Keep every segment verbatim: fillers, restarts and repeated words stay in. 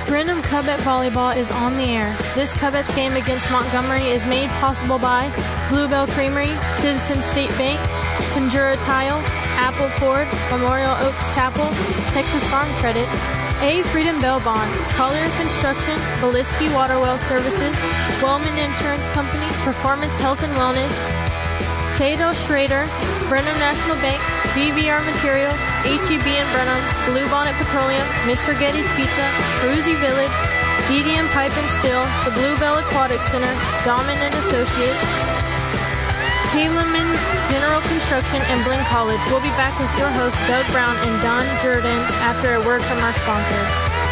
Brenham Cubette Volleyball is on the air. This Cubettes game against Montgomery is made possible by Bluebell Creamery, Citizens State Bank, Conjura Tile, Apple Ford, Memorial Oaks Chapel, Texas Farm Credit, A. Freedom Bell Bond, Collier Construction, Beliski Water Well Services, Wellman Insurance Company, Performance Health and Wellness, Sado Schrader, Brenham National Bank, B V R Materials, H E B in Brenham, Blue Bonnet Petroleum, Mister Getty's Pizza, Bruzy Village, D D M Pipe and Steel, the Bluebell Aquatic Center, Dahman and Associates, Tielemans General Construction, and Blinn College. We'll be back with your hosts, Doug Brown and Don Jordan, after a word from our sponsors.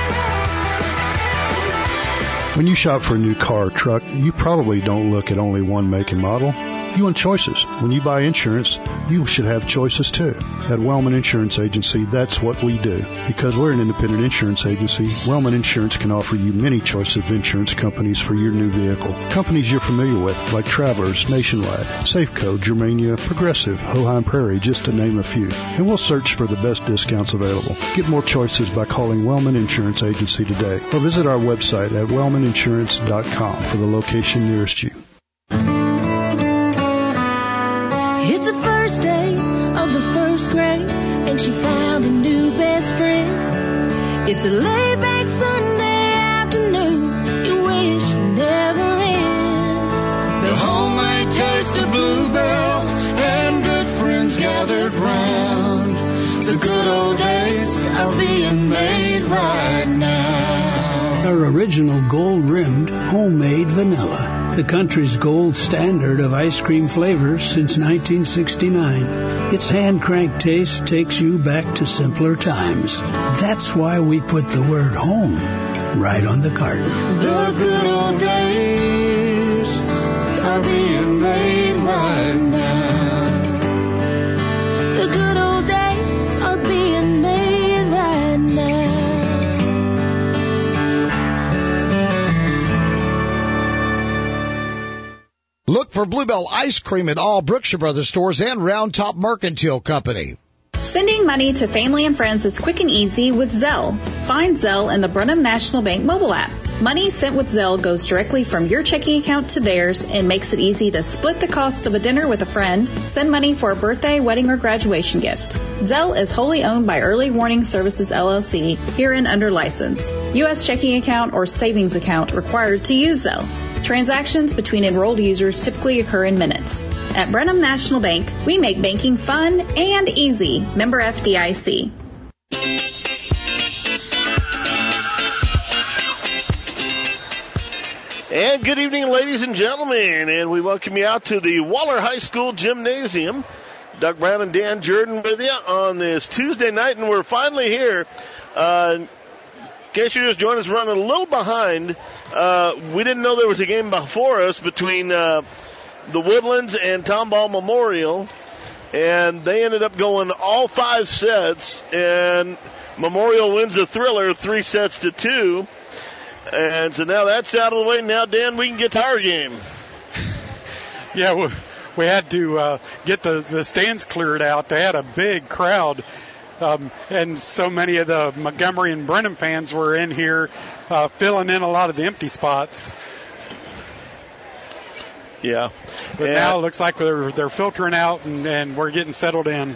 When you shop for a new car or truck, you probably don't look at only one make and model. You want choices. When you buy insurance, you should have choices too. At Wellman Insurance Agency, that's what we do. Because we're an independent insurance agency, Wellman Insurance can offer you many choices of insurance companies for your new vehicle. Companies you're familiar with, like Travelers, Nationwide, Safeco, Germania, Progressive, Hoheim Prairie, just to name a few. And we'll search for the best discounts available. Get more choices by calling Wellman Insurance Agency today, or visit our website at wellman insurance dot com for the location nearest you. It's the first day of the first grade, and she found a new best friend. It's a laid-back Sunday afternoon you wish would never end. The homemade taste of Bluebell and good friends gathered round. The good old days are being made right now. Our original gold-rimmed homemade vanilla. The country's gold standard of ice cream flavors since nineteen sixty-nine. Its hand-cranked taste takes you back to simpler times. That's why we put the word home right on the carton. The good old days are being made right now. The good old days are being made right now. Look for Bluebell ice cream at all Brookshire Brothers stores and Round Top Mercantile Company. Sending money to family and friends is quick and easy with Zelle. Find Zelle in the Brenham National Bank mobile app. Money sent with Zelle goes directly from your checking account to theirs and makes it easy to split the cost of a dinner with a friend, send money for a birthday, wedding, or graduation gift. Zelle is wholly owned by Early Warning Services, L L C, herein under license. U S checking account or savings account required to use Zelle. Transactions between enrolled users typically occur in minutes. At Brenham National Bank, we make banking fun and easy. Member F D I C. And good evening, ladies and gentlemen, and we welcome you out to the Waller High School Gymnasium. Doug Brown and Dan Jordan with you on this Tuesday night, and we're finally here. Uh, in case you just joined us, running a little behind. Uh, we didn't know there was a game before us between uh, the Woodlands and Tomball Memorial, and they ended up going all five sets, and Memorial wins the thriller three sets to two. And so now that's out of the way. Now, Dan, we can get to our game. Yeah, we, we had to uh, get the, the stands cleared out. They had a big crowd. Um, and so many of the Montgomery and Brenham fans were in here uh, filling in a lot of the empty spots. Yeah. But yeah. now it looks like they're, they're filtering out and, and we're getting settled in.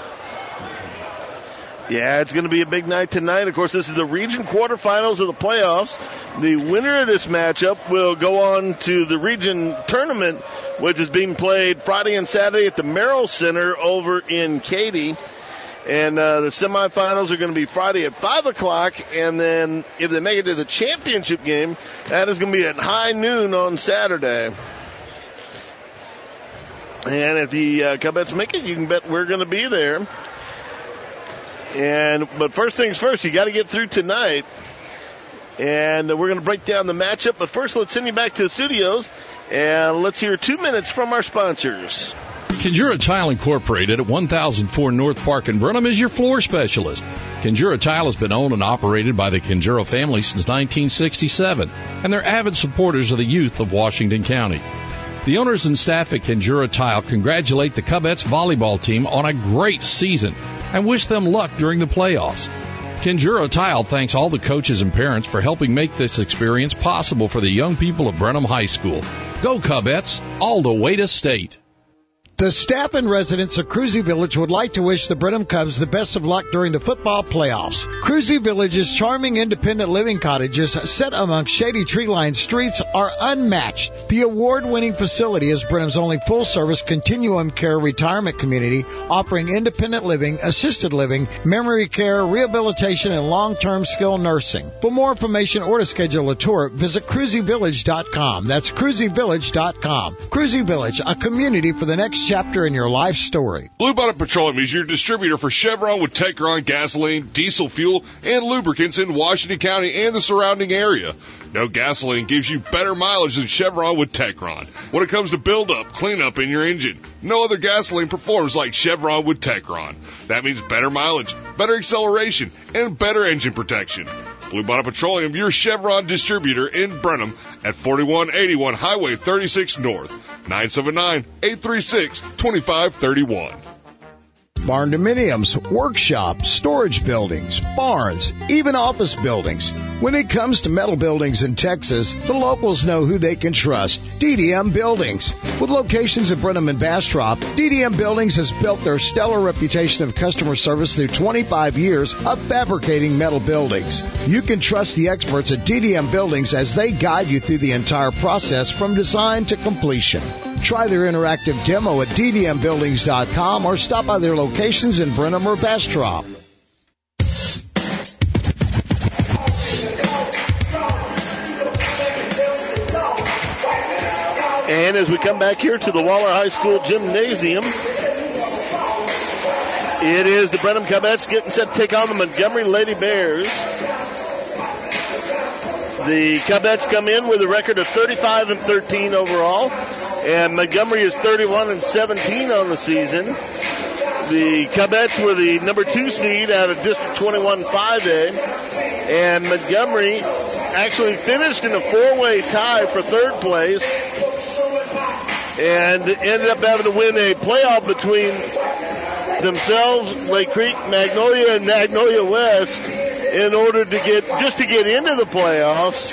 Yeah, it's going to be a big night tonight. Of course, this is the region quarterfinals of the playoffs. The winner of this matchup will go on to the region tournament, which is being played Friday and Saturday at the Merrill Center over in Katy. And uh, the semifinals are going to be Friday at five o'clock, and then if they make it to the championship game, that is going to be at high noon on Saturday. And if the uh, Cubettes make it, you can bet we're going to be there. And but first things first, you got to get through tonight. And we're going to break down the matchup. But first, let's send you back to the studios, and let's hear two minutes from our sponsors. Conjura Tile Incorporated at one thousand four North Park in Brenham is your floor specialist. Conjura Tile has been owned and operated by the Conjura family since nineteen sixty-seven, and they're avid supporters of the youth of Washington County. The owners and staff at Conjura Tile congratulate the Cubettes volleyball team on a great season and wish them luck during the playoffs. Kinjuro Tile thanks all the coaches and parents for helping make this experience possible for the young people of Brenham High School. Go Cubets, all the way to state. The staff and residents of Cruzy Village would like to wish the Brenham Cubs the best of luck during the football playoffs. Cruzy Village's charming independent living cottages set among shady tree-lined streets are unmatched. The award-winning facility is Brenham's only full-service continuum care retirement community, offering independent living, assisted living, memory care, rehabilitation, and long-term skilled nursing. For more information or to schedule a tour, visit cruzy village dot com. That's cruzy village dot com. Cruzy Village, a community for the next chapter in your life story. Blue Bottom Petroleum is your distributor for Chevron with Techron gasoline, diesel fuel, and lubricants in Washington County and the surrounding area. No gasoline gives you better mileage than Chevron with Techron. When it comes to build-up, cleanup in your engine, no other gasoline performs like Chevron with Techron. That means better mileage, better acceleration, and better engine protection. Blue Bottom Petroleum, your Chevron distributor in Brenham at forty-one eighty-one Highway thirty-six North, nine seven nine, eight three six, two five three one. Barn dominiums, workshops, storage buildings, barns, even office buildings. When it comes to metal buildings in Texas, the locals know who they can trust. D D M Buildings. With locations in Brenham and Bastrop, D D M Buildings has built their stellar reputation of customer service through twenty-five years of fabricating metal buildings. You can trust the experts at D D M Buildings as they guide you through the entire process from design to completion. Try their interactive demo at d d m buildings dot com or stop by their locations in Brenham or Bastrop. And as we come back here to the Waller High School Gymnasium, it is the Brenham Cubets getting set to take on the Montgomery Lady Bears. The Cubets come in with a record of thirty-five and thirteen overall, and Montgomery is thirty-one and seventeen on the season. The Cubets were the number two seed out of District twenty-one five A, and Montgomery actually finished in a four-way tie for third place and ended up having to win a playoff between themselves, Lake Creek, Magnolia, and Magnolia West in order to get, just to get into the playoffs.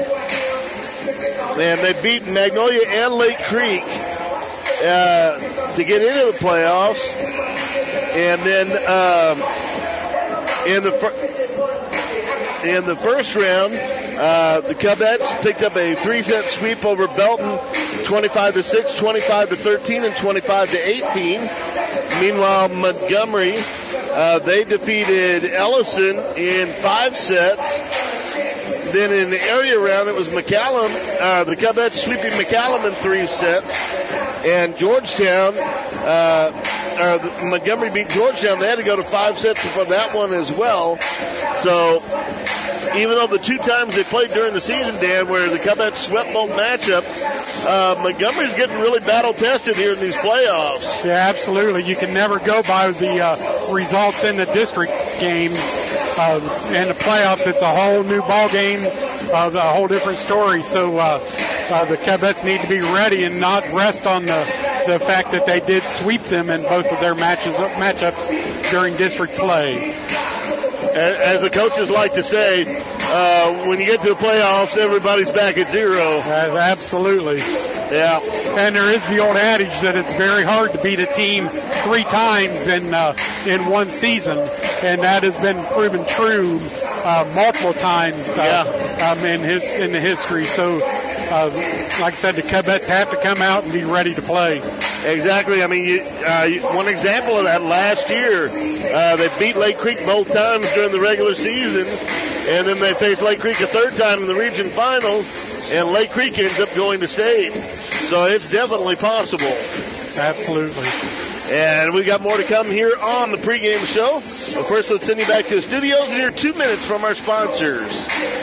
And they beat Magnolia and Lake Creek uh, to get into the playoffs. And then um, in the fir- in the first round, uh, the Cubets picked up a three-set sweep over Belton, twenty-five to six, twenty-five to thirteen, and twenty-five to eighteen. Meanwhile, Montgomery, uh, they defeated Ellison in five sets. Then in the area round, it was McCallum, uh, the Cubets sweeping McCallum in three sets. And Georgetown, uh, or the, Montgomery beat Georgetown. They had to go to five sets for that one as well. So even though the two times they played during the season, Dan, where the Cubets swept both matchups, uh, Montgomery's getting really battle-tested here in these playoffs. Yeah, absolutely. You can never go by the uh, results in the district games. Uh, in the playoffs, it's a whole new ball game, uh, a whole different story. So uh, uh, the Cubets need to be ready and not rest on the, the fact that they did sweep them in both of their matches matchups during district play. As the coaches like to say, uh, when you get to the playoffs, everybody's back at zero. Uh, absolutely. Yeah. And there is the old adage that it's very hard to beat a team three times in uh, in one season, and that has been proven true uh, multiple times uh, yeah. um, in his in the history. So, uh, like I said, the Cubets have to come out and be ready to play. Exactly. I mean, you, uh, one example of that last year, uh, they beat Lake Creek both times during the regular season, and then they faced Lake Creek a third time in the region finals, and Lake Creek ends up going to state. So it's definitely possible. Absolutely. And we got more to come here on the pregame show. But first, let's send you back to the studios and hear two minutes from our sponsors.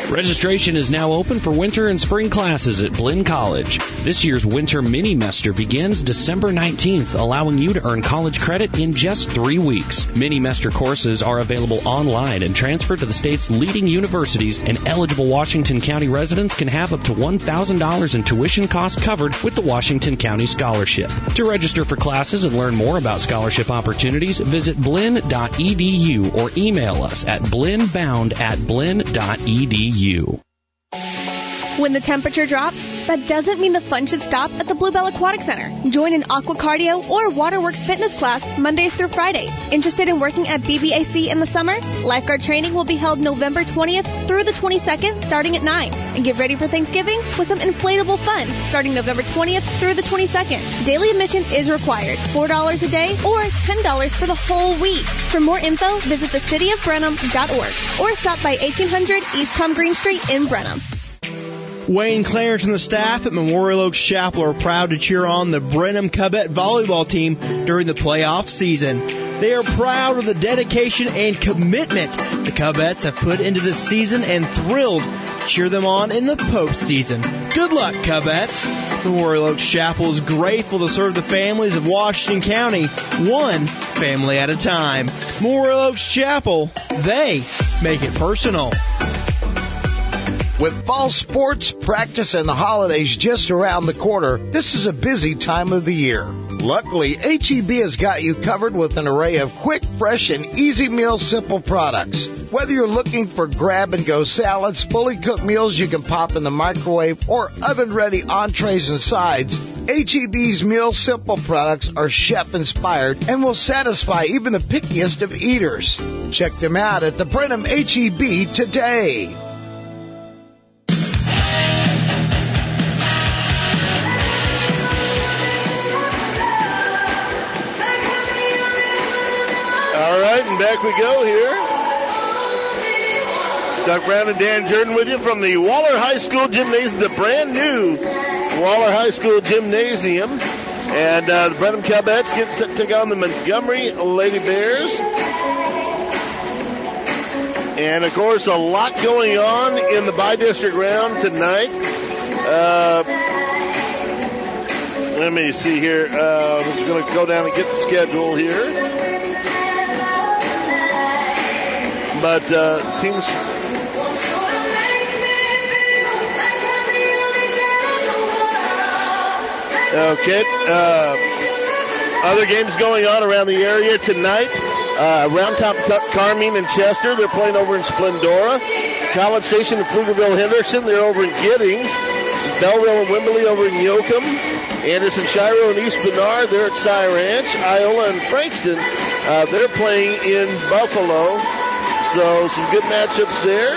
Registration is now open for winter and spring classes at Blinn College. This year's winter mini-mester begins December nineteenth, allowing you to earn college credit in just three weeks. Mini-mester courses are available online and transferred to the state's leading universities, and eligible Washington County residents can have up to one thousand dollars in tuition costs covered with the Washington County Scholarship. To register for classes and learn more about scholarship opportunities, visit blinn dot e d u or email us at blinnbound at blinn dot e d u. When the temperature drops, that doesn't mean the fun should stop at the Bluebell Aquatic Center. Join an aqua cardio or waterworks fitness class Mondays through Fridays. Interested in working at B B A C in the summer? Lifeguard training will be held November twentieth through the twenty-second, starting at nine. And get ready for Thanksgiving with some inflatable fun, starting November twentieth through the twenty-second. Daily admission is required, four dollars a day or ten dollars for the whole week. For more info, visit the city of brenham dot org or stop by eighteen hundred East Tom Green Street in Brenham. Wayne Clarence and the staff at Memorial Oaks Chapel are proud to cheer on the Brenham Cubette volleyball team during the playoff season. They are proud of the dedication and commitment the Cubettes have put into this season and thrilled to cheer them on in the postseason. Good luck, Cubettes. Memorial Oaks Chapel is grateful to serve the families of Washington County, one family at a time. Memorial Oaks Chapel, they make it personal. With fall sports, practice, and the holidays just around the corner, this is a busy time of the year. Luckily, H E B has got you covered with an array of quick, fresh, and easy meal simple products. Whether you're looking for grab-and-go salads, fully cooked meals you can pop in the microwave, or oven-ready entrees and sides, H E B's Meal Simple products are chef-inspired and will satisfy even the pickiest of eaters. Check them out at the Brenham H E B today. All right, and back we go here. Doug Brown and Dan Jordan with you from the Waller High School Gymnasium, the brand new Waller High School Gymnasium. And uh, the Brenham Cubettes get set to take on the Montgomery Lady Bears. And, of course, a lot going on in the bi-district round tonight. Uh, let me see here. Uh, I'm just going to go down and get the schedule here. But uh, teams... Okay. Uh, other games going on around the area tonight. Uh, Round Top Carmine and Chester, they're playing over in Splendora. College Station and Pflugerville Henderson, they're over in Giddings. Belleville and Wimberley over in Yoakum. Anderson Shiro and East Bernard, they're at Cy Ranch. Iola and Frankston, uh, they're playing in Buffalo. So some good matchups there.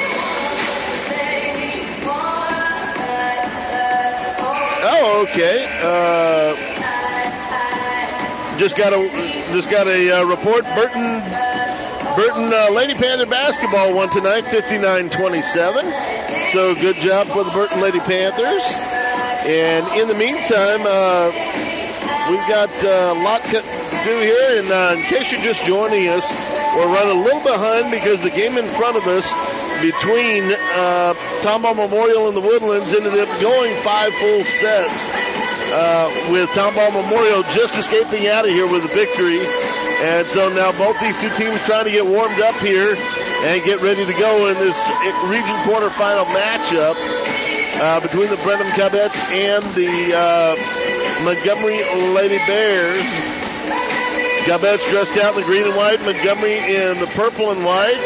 Oh, okay. Uh, just got a just got a uh, report. Burton Burton uh, Lady Panther basketball won tonight, fifty-nine twenty-seven. So good job for the Burton Lady Panthers. And in the meantime, uh, we've got uh, a lot to do here. And uh, in case you're just joining us, we're running a little behind because the game in front of us between uh, Tomball Memorial and the Woodlands ended up going five full sets, uh, with Tomball Memorial just escaping out of here with a victory. And so now both these two teams trying to get warmed up here and get ready to go in this region quarterfinal matchup uh, between the Brenham Cubettes and the uh, Montgomery Lady Bears. Cubettes dressed out in the green and white, Montgomery in the purple and white.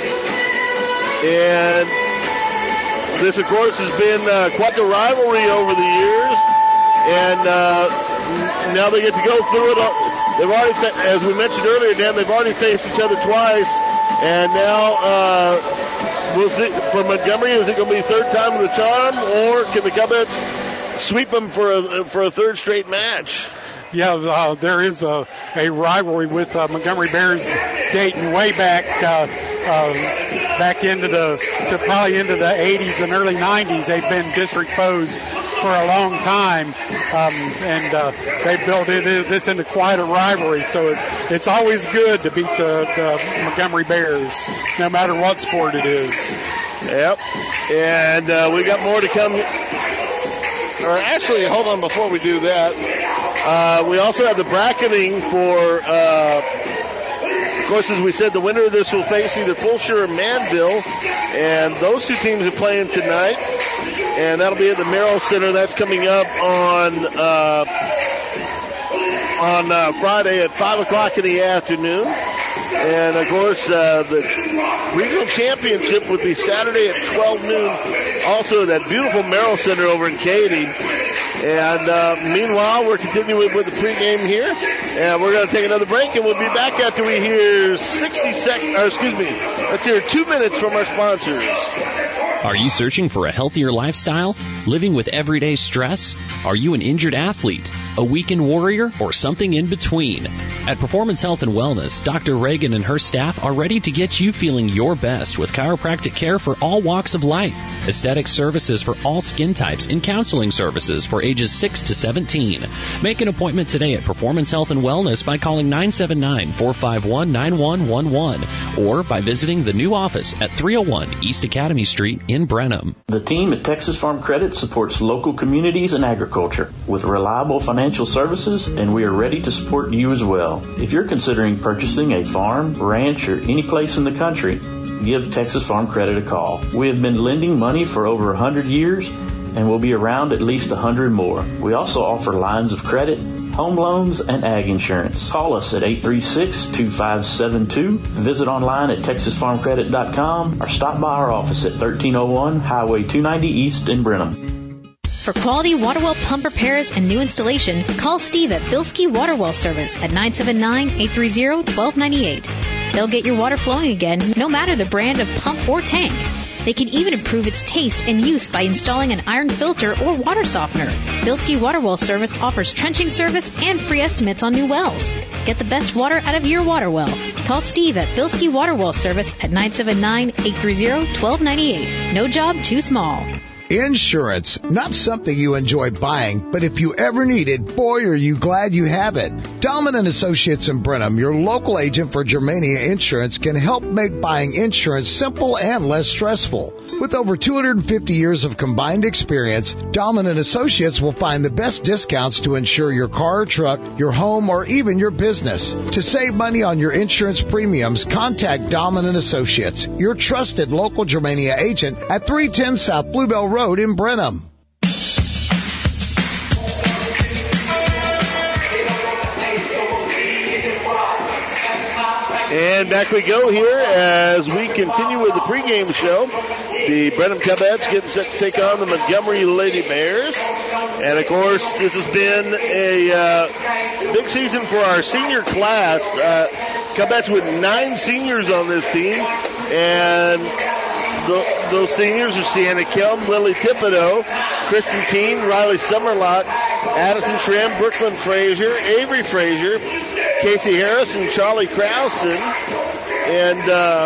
And this, of course, has been uh, quite the rivalry over the years. And uh, now they get to go through it. They've already, as we mentioned earlier, Dan, they've already faced each other twice. And now uh, we'll see. For Montgomery, is it going to be third time with the charm, or can the Cubettes sweep them for a, for a third straight match? Yeah, uh, there is a, a rivalry with uh, Montgomery Bears dating way back uh, uh, back into the to probably into the eighties and early nineties. They've been district foes for a long time, um, and uh, they built it, this into quite a rivalry. So it's it's always good to beat the, the Montgomery Bears, no matter what sport it is. Yep. And uh, we got more to come. Or actually, hold on before we do that. Uh, we also have the bracketing for, uh, of course, as we said, the winner of this will face either Fulshear or Manville. And those two teams are playing tonight. And that'll be at the Merrill Center. That's coming up on uh, on uh, Friday at five o'clock in the afternoon. And, of course, uh, the regional championship would be Saturday at twelve noon, also at that beautiful Merrill Center over in Katy. And uh, meanwhile, we're continuing with the pregame here. And we're going to take another break, and we'll be back after we hear sixty seconds, or excuse me, let's hear two minutes from our sponsors. Are you searching for a healthier lifestyle? Living with everyday stress? Are you an injured athlete, a weekend warrior, or something in between? At Performance Health and Wellness, Doctor Reagan and her staff are ready to get you feeling your best with chiropractic care for all walks of life, aesthetic services for all skin types, and counseling services for ages six to seventeen. Make an appointment today at Performance Health and Wellness by calling nine seven nine, four five one, nine one one one or by visiting the new office at three oh one East Academy Street in Brenham. The team at Texas Farm Credit supports local communities and agriculture with reliable financial services, and we are ready to support you as well. If you're considering purchasing a farm, ranch, or any place in the country, give Texas Farm Credit a call. We have been lending money for over one hundred years and will be around at least one hundred more. We also offer lines of credit, home loans, and ag insurance. Call us at eight three six, two five seven two, visit online at texas farm credit dot com, or stop by our office at thirteen oh one Highway two ninety East in Brenham. For quality water well pump repairs and new installation, call Steve at Bilski Water Well Service at nine seven nine, eight three zero, one two nine eight. They'll get your water flowing again, no matter the brand of pump or tank. They can even improve its taste and use by installing an iron filter or water softener. Bilski Water Well Service offers trenching service and free estimates on new wells. Get the best water out of your water well. Call Steve at Bilski Water Well Service at nine seven nine, eight three zero, one two nine eight. No job too small. Insurance, not something you enjoy buying, but if you ever need it, boy, are you glad you have it. Dahlman and Associates in Brenham, your local agent for Germania Insurance, can help make buying insurance simple and less stressful. With over two hundred fifty years of combined experience, Dahlman and Associates will find the best discounts to insure your car or truck, your home, or even your business. To save money on your insurance premiums, contact Dahlman and Associates, your trusted local Germania agent at three ten South Bluebell Road in Brenham. And back we go here as we continue with the pregame show. The Brenham Cubettes getting set to take on the Montgomery Lady Bears. And, of course, this has been a uh, big season for our senior class. Uh, Cubettes with nine seniors on this team. And the, those seniors are Sienna Kelm, Lily Thibodeau, Kristen Keene, Riley Summerlock, Addison Trim, Brooklyn Frazier, Avery Frazier, Casey Harris, and Charlie Krausen. And, uh,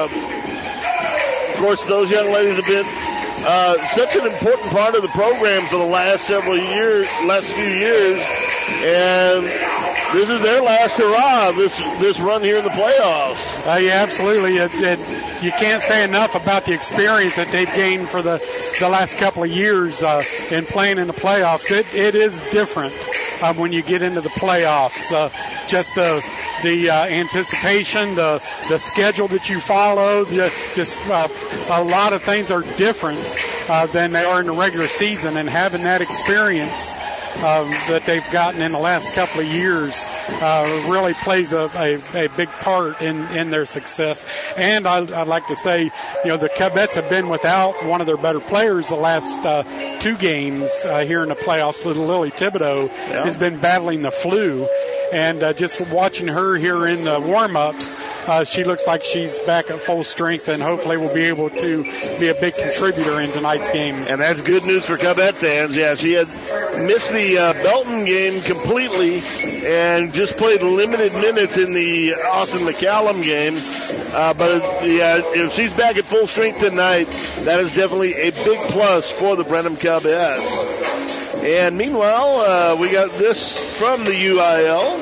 of course, those young ladies have been uh, such an important part of the program for the last several years, last few years. And this is their last hurrah, this this run here in the playoffs. Uh, yeah, absolutely. It, it, you can't say enough about the experience that they've gained for the, the last couple of years uh, in playing in the playoffs. It, it is different uh, when you get into the playoffs. Uh, just the the uh, anticipation, the the schedule that you follow, the, just uh, a lot of things are different uh, than they are in the regular season, and having that experience Um, that they've gotten in the last couple of years uh, really plays a, a, a big part in, in their success. And I, I'd like to say, you know, the Cubettes have been without one of their better players the last uh, two games uh, here in the playoffs. Lily Thibodeau yeah. has been battling the flu. And uh, just watching her here in the warm-ups, uh, she looks like she's back at full strength, and hopefully will be able to be a big contributor in tonight's game. And that's good news for Cubette fans. Yeah, she had missed the uh, Belton game completely and just played limited minutes in the Austin McCallum game. Uh, but yeah, if she's back at full strength tonight, that is definitely a big plus for the Brenham Cubettes. And meanwhile, uh, we got this from the U I L.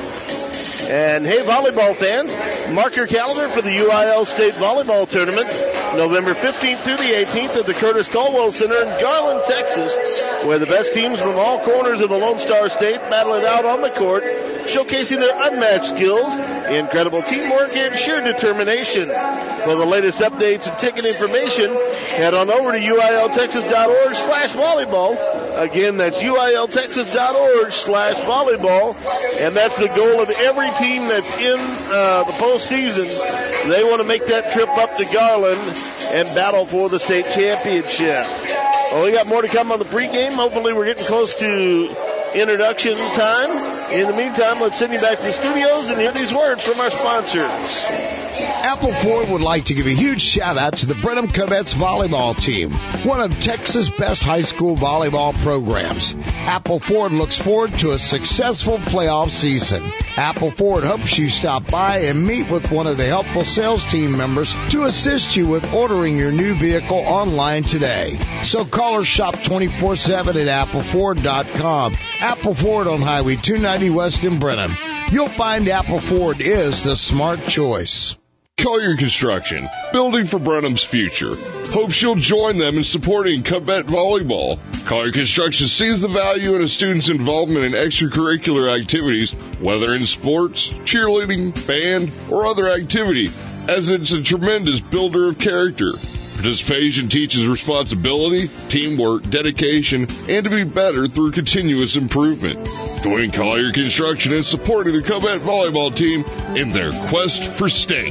And hey, volleyball fans, mark your calendar for the U I L State Volleyball Tournament, November fifteenth through the eighteenth at the Curtis Caldwell Center in Garland, Texas, where the best teams from all corners of the Lone Star State battle it out on the court, showcasing their unmatched skills, incredible teamwork, and sheer determination. For the latest updates and ticket information, head on over to uiltexas.org slash volleyball. Again, that's uiltexas.org slash volleyball. And that's the goal of every team that's in uh, the postseason. They want to make that trip up to Garland and battle for the state championship. Well, we got more to come on the pregame. Hopefully we're getting close to introduction time. In the meantime, let's send you back to the studios and hear these words from our sponsors. Apple Ford would like to give a huge shout out to the Brenham Covettes volleyball team, one of Texas' best high school volleyball programs. Apple Ford looks forward to a successful playoff season. Apple Ford hopes you stop by and meet with one of the helpful sales team members to assist you with ordering your new vehicle online today. So call or shop twenty-four seven at apple ford dot com. Apple Ford on Highway two ninety West in Brenham. You'll find Apple Ford is the smart choice. Collier Construction, building for Brenham's future. Hopes you'll join them in supporting Covette volleyball. Collier Construction sees the value in a student's involvement in extracurricular activities, whether in sports, cheerleading, band, or other activity, as it's a tremendous builder of character. Participation teaches responsibility, teamwork, dedication, and to be better through continuous improvement. Join Collier Construction in supporting the Covette volleyball team in their quest for state.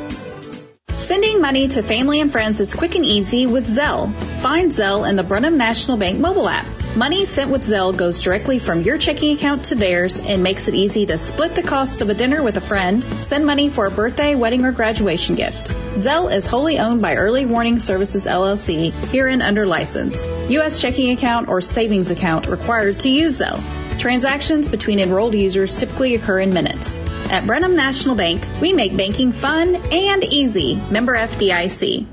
Sending money to family and friends is quick and easy with Zelle. Find Zelle in the Brenham National Bank mobile app. Money sent with Zelle goes directly from your checking account to theirs and makes it easy to split the cost of a dinner with a friend, send money for a birthday, wedding, or graduation gift. Zelle is wholly owned by Early Warning Services, L L C, herein under license. U S checking account or savings account required to use Zelle. Transactions between enrolled users typically occur in minutes. At Brenham National Bank, we make banking fun and easy. Member F D I C.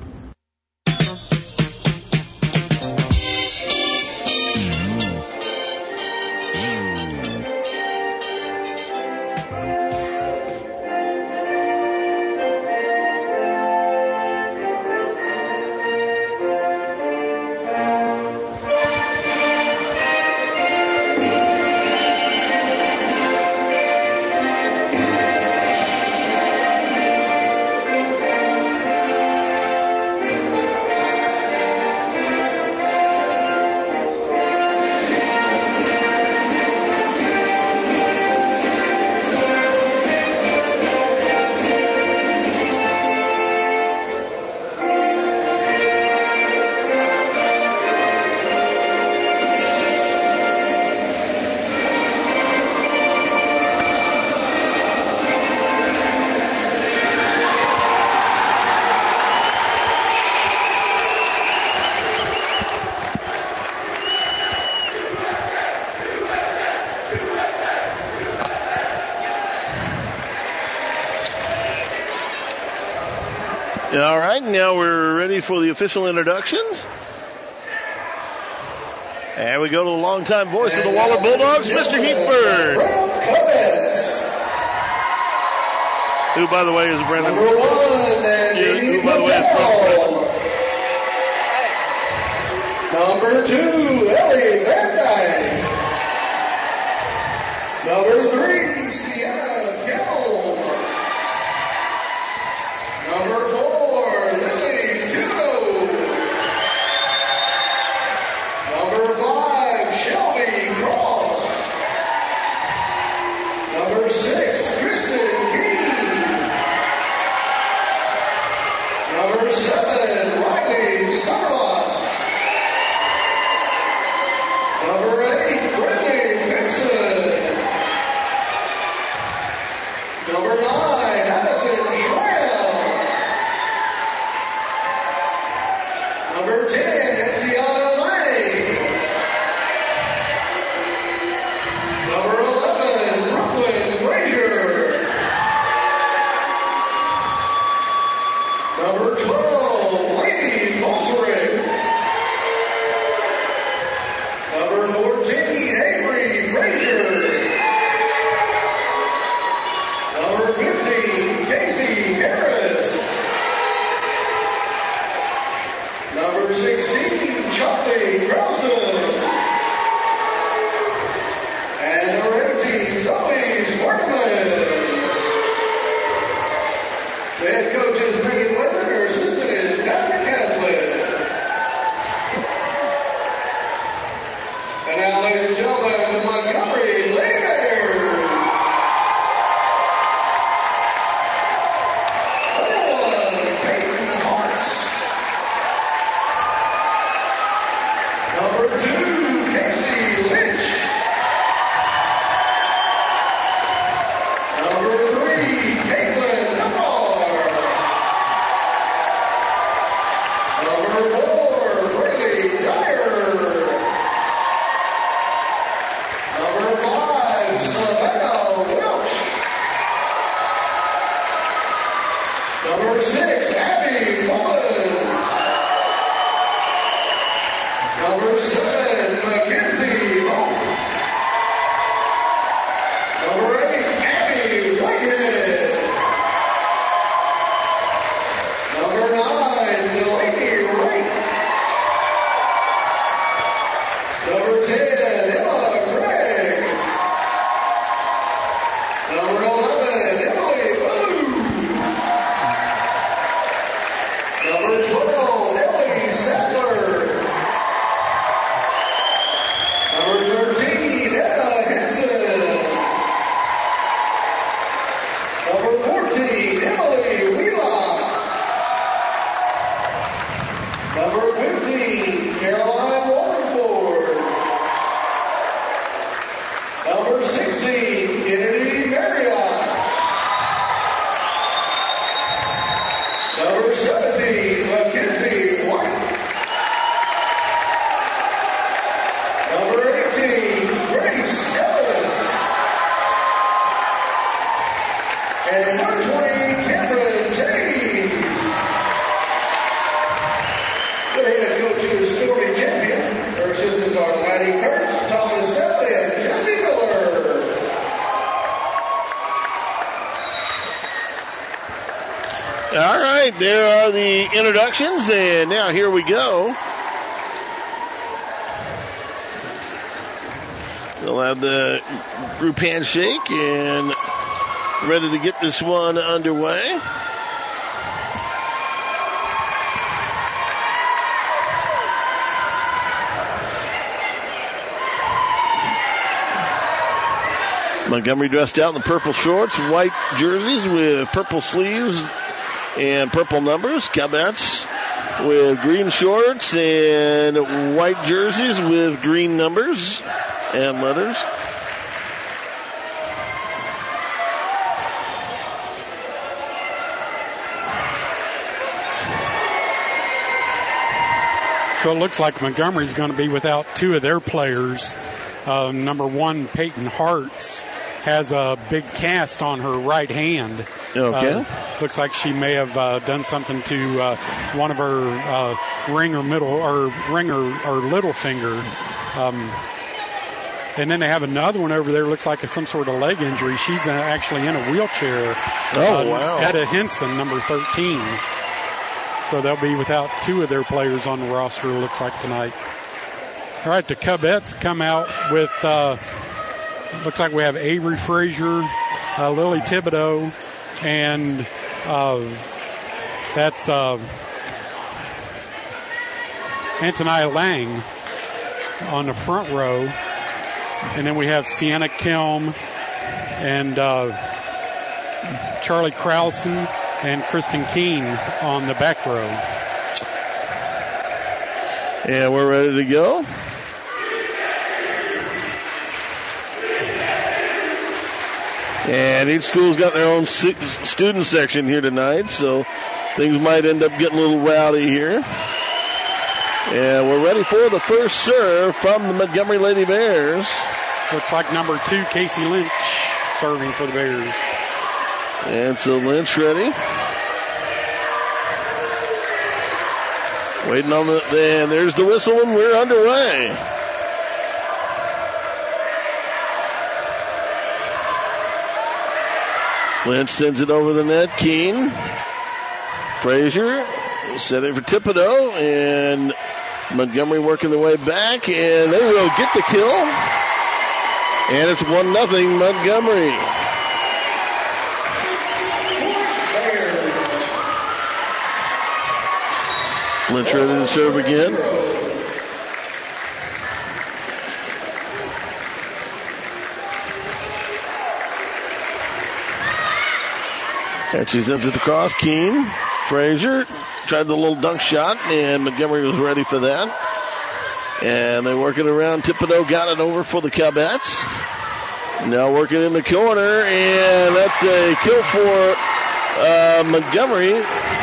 All right, now we're ready for the official introductions. And we go to the longtime voice of the Waller Bulldogs, Mister Heathburn. Who, by the way, is Brendan. Number one, Who, by the way, is from Number two, Ellie Van Dyke. Number three, Sienna Kell. Number four, Lily Tito. Number five, Shelby Cross. Number six, Kristen King. Number seven, Riley Summerlot. Number eight, Brittany Benson. Emily Carlson. And number eighteen, Zoe Schwartzman. The head coach is Megan Whitman. Her assistant is Doctor Caslin. And now, ladies and gentlemen, the Montgomery Lady Bears. Number one, Peyton Hartz. Number two, Casey Lynch. Number three, Caitlin Lamar. Number four, Brady Dyer. Number five, Savannah Welch. Number six, Abby Mullen. Number seven, Mackenzie Hope. Number eight, Abby Whitehead. Number nine, Delaney Wright. Number ten, Emma Gregg. Number eleven, Emily Boo. Number twelve, Ellie Sattler. Number thirteen, Emma Henson. Number fourteen, Emily Wheelock. Number fifteen, Caroline Waterford. Number sixteen, Kennedy Marriott. Number seventeen, Mackenzie White. Number eighteen, Grace Ellis. And number twenty, Cameron James. The head coach is Stormy Champion. Her assistants are Maddie Kurtz, Thomas Bell, and Jesse Miller. All right, there are the introductions, and now here we go. They'll have the group handshake and ready to get this one underway. Montgomery dressed out in the purple shorts, white jerseys with purple sleeves and purple numbers. Cubets with green shorts and white jerseys with green numbers and letters. So it looks like Montgomery's going to be without two of their players. Uh, number one, Peyton Hartz, has a big cast on her right hand. Okay. Uh, looks like she may have uh, done something to uh, one of her uh, ring or middle or ring or, or little finger. Um, and then they have another one over there. Looks like some sort of leg injury. She's uh, actually in a wheelchair. Oh, uh, wow. Etta Henson, number thirteen. So they'll be without two of their players on the roster, looks like, tonight. All right, the Cubettes come out with, uh, looks like we have Avery Frazier, uh, Lily Thibodeau, and uh, that's uh, Antonia Lang on the front row. And then we have Sienna Kelm and uh, Charlie Krausen and Kristen Keene on the back row. And we're ready to go. And each school's got their own student section here tonight, so things might end up getting a little rowdy here. And we're ready for the first serve from the Montgomery Lady Bears. Looks like number two, Casey Lynch, serving for the Bears. And so Lynch ready. Waiting on the, and there's the whistle and we're underway. Lynch sends it over the net. Keene. Frazier setting for Thibodeau, and Montgomery working their way back, and they will get the kill. And it's one nothing Montgomery. Lynch ready to serve again. And she sends it across. Keene, Frazier tried the little dunk shot, and Montgomery was ready for that. And they work it around. Thibodeau got it over for the Covettes. Now working in the corner, and that's a kill for uh, Montgomery.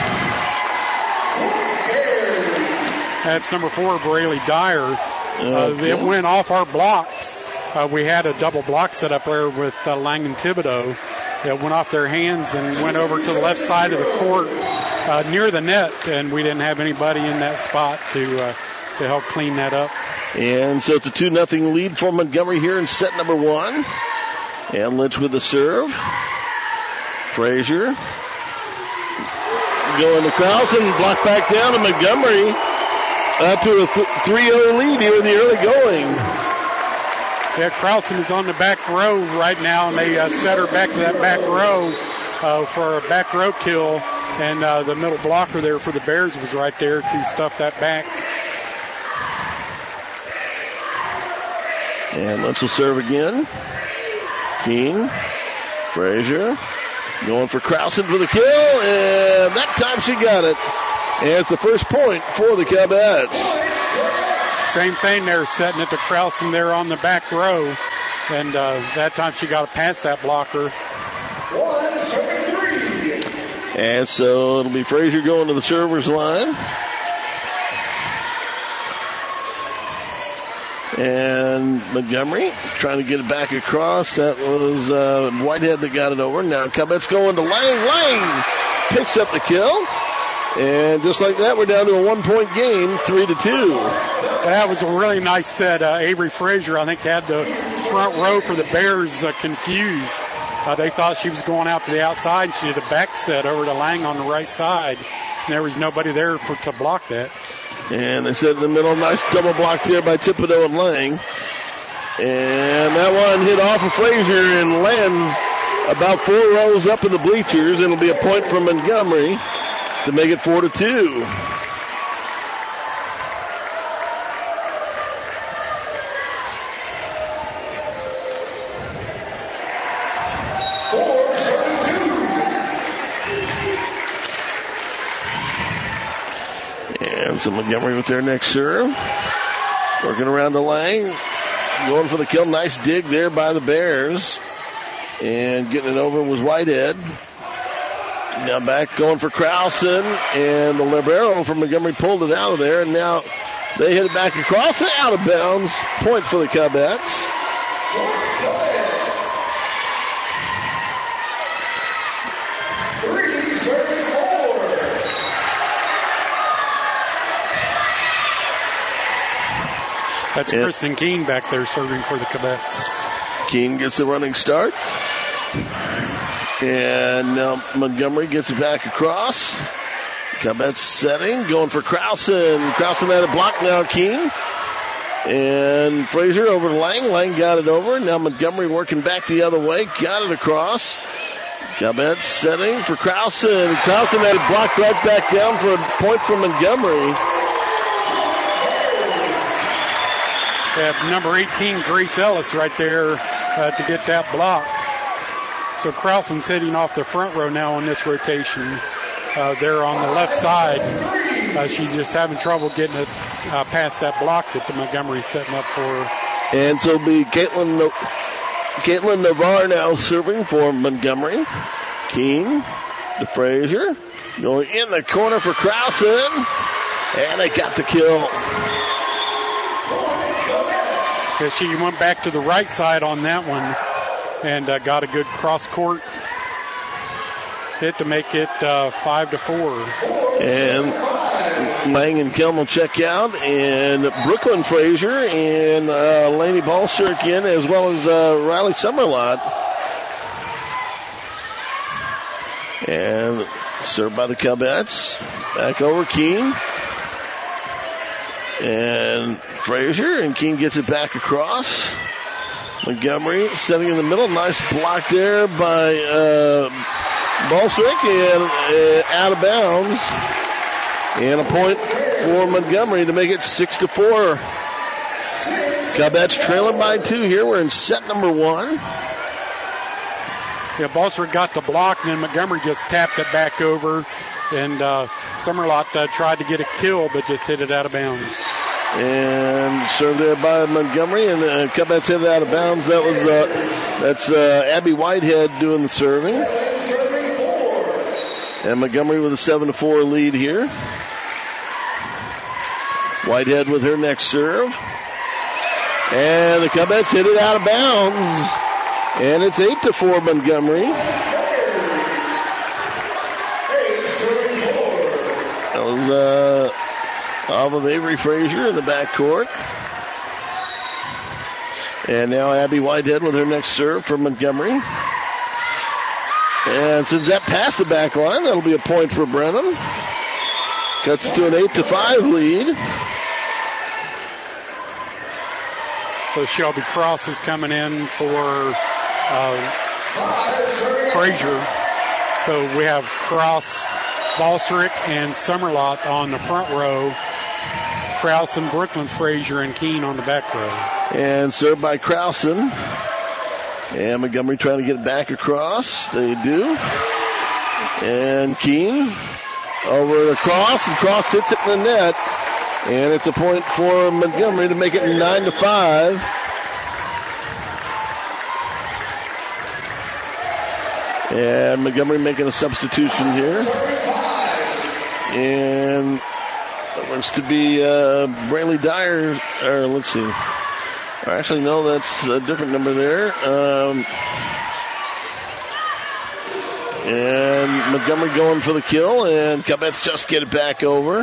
That's number four, Braley Dyer. Uh, Okay. It went off our blocks. Uh, we had a double block set up there with uh, Lang and Thibodeau. It went off their hands and went over to the left side of the court uh, near the net, and we didn't have anybody in that spot to uh, to help clean that up. And so it's a two nothing lead for Montgomery here in set number one. And Lynch with the serve. Frazier going to Carlson, blocked back down to Montgomery. Up to a three oh lead here in the early going. Yeah, Krausen is on the back row right now, and they uh, set her back to that back row uh, for a back row kill. And uh, the middle blocker there for the Bears was right there to stuff that back. And Lynch will serve again. Keene, Frazier, going for Krausen for the kill, and that time she got it. And it's the first point for the Covettes. Same thing there, setting it to Krausen there on the back row. And uh, that time she got it past that blocker. And so it'll be Frazier going to the server's line. And Montgomery trying to get it back across. That was uh, Whitehead that got it over. Now Covettes going to Lang. Lang picks up the kill. And just like that, we're down to a one-point game, three to two. That was a really nice set. Uh, Avery Frazier, I think, had the front row for the Bears uh, confused. Uh, they thought she was going out to the outside. She did a back set over to Lang on the right side. And there was nobody there for, to block that. And they set in the middle. Nice double block there by Thibodeau and Lang. And that one hit off of Frazier and lands about four rows up in the bleachers. It'll be a point from Montgomery to make it four to two. And so Montgomery with their next serve. Working around to Lang. Going for the kill. Nice dig there by the Bears. And getting it over was Whitehead. Now back going for Krausen, and the libero from Montgomery pulled it out of there, and now they hit it back across and out of bounds. Point for the Covettes. That's and Kristen Keene back there serving for the Covettes. Keene gets the running start. And now Montgomery gets it back across. Covettes setting, going for Krausen. Krausen had a block now, Keene. And Frazier over to Lang. Lang got it over. Now Montgomery working back the other way. Got it across. Covettes setting for Krausen. Krausen had it blocked right back down for a point from Montgomery. Yeah, number eighteen, Grace Ellis right there uh, to get that block. So Krausen's hitting off the front row now on this rotation. Uh, there on the left side. Uh, she's just having trouble getting it uh, past that block that the Montgomery's setting up for her. And so it'll be Caitlin, no- Caitlin Navarre now serving for Montgomery. Keene to Frazier. Going in the corner for Krausen. And they got the kill. Yeah, she went back to the right side on that one. And uh, got a good cross-court hit to make it uh, five to four. And Lang and Kelm will check out, and Brooklyn Frazier and uh, Laney Balshirk in, as well as uh, Riley Summerlot. And served by the Covettes. Back over Keene. And Frazier, and Keene gets it back across. Montgomery setting in the middle. Nice block there by uh, Balswick, and uh, out of bounds. And a point for Montgomery to make it six to four. Covettes trailing by two here. We're in set number one. Yeah, Balswick got the block, and then Montgomery just tapped it back over. And uh, Summerlot uh, tried to get a kill, but just hit it out of bounds. And served there by Montgomery, and the Covettes hit it out of bounds. That was uh, that's uh, Abby Whitehead doing the serving. And Montgomery with a seven to four lead here. Whitehead with her next serve. And the Covettes hit it out of bounds. And it's eight to four Montgomery. That was uh, off of Avery Frazier in the backcourt. And now Abby Whitehead with her next serve for Montgomery. And since that passed the back line, that'll be a point for Brenham. Cuts to an eight to five lead. So Shelby Cross is coming in for uh, Frazier. So we have Cross, Balsrick, and Summerlot on the front row. Krausen, Brooklyn, Frazier, and Keene on the back row. And served by Krausen. And Montgomery trying to get it back across. They do. And Keene over across, and Cross hits it in the net. And it's a point for Montgomery to make it nine to five. And Montgomery making a substitution here. And it looks to be uh, Braylee Dyer, or let's see. Actually, no, that's a different number there. Um, and Montgomery going for the kill, and Covettes just get it back over.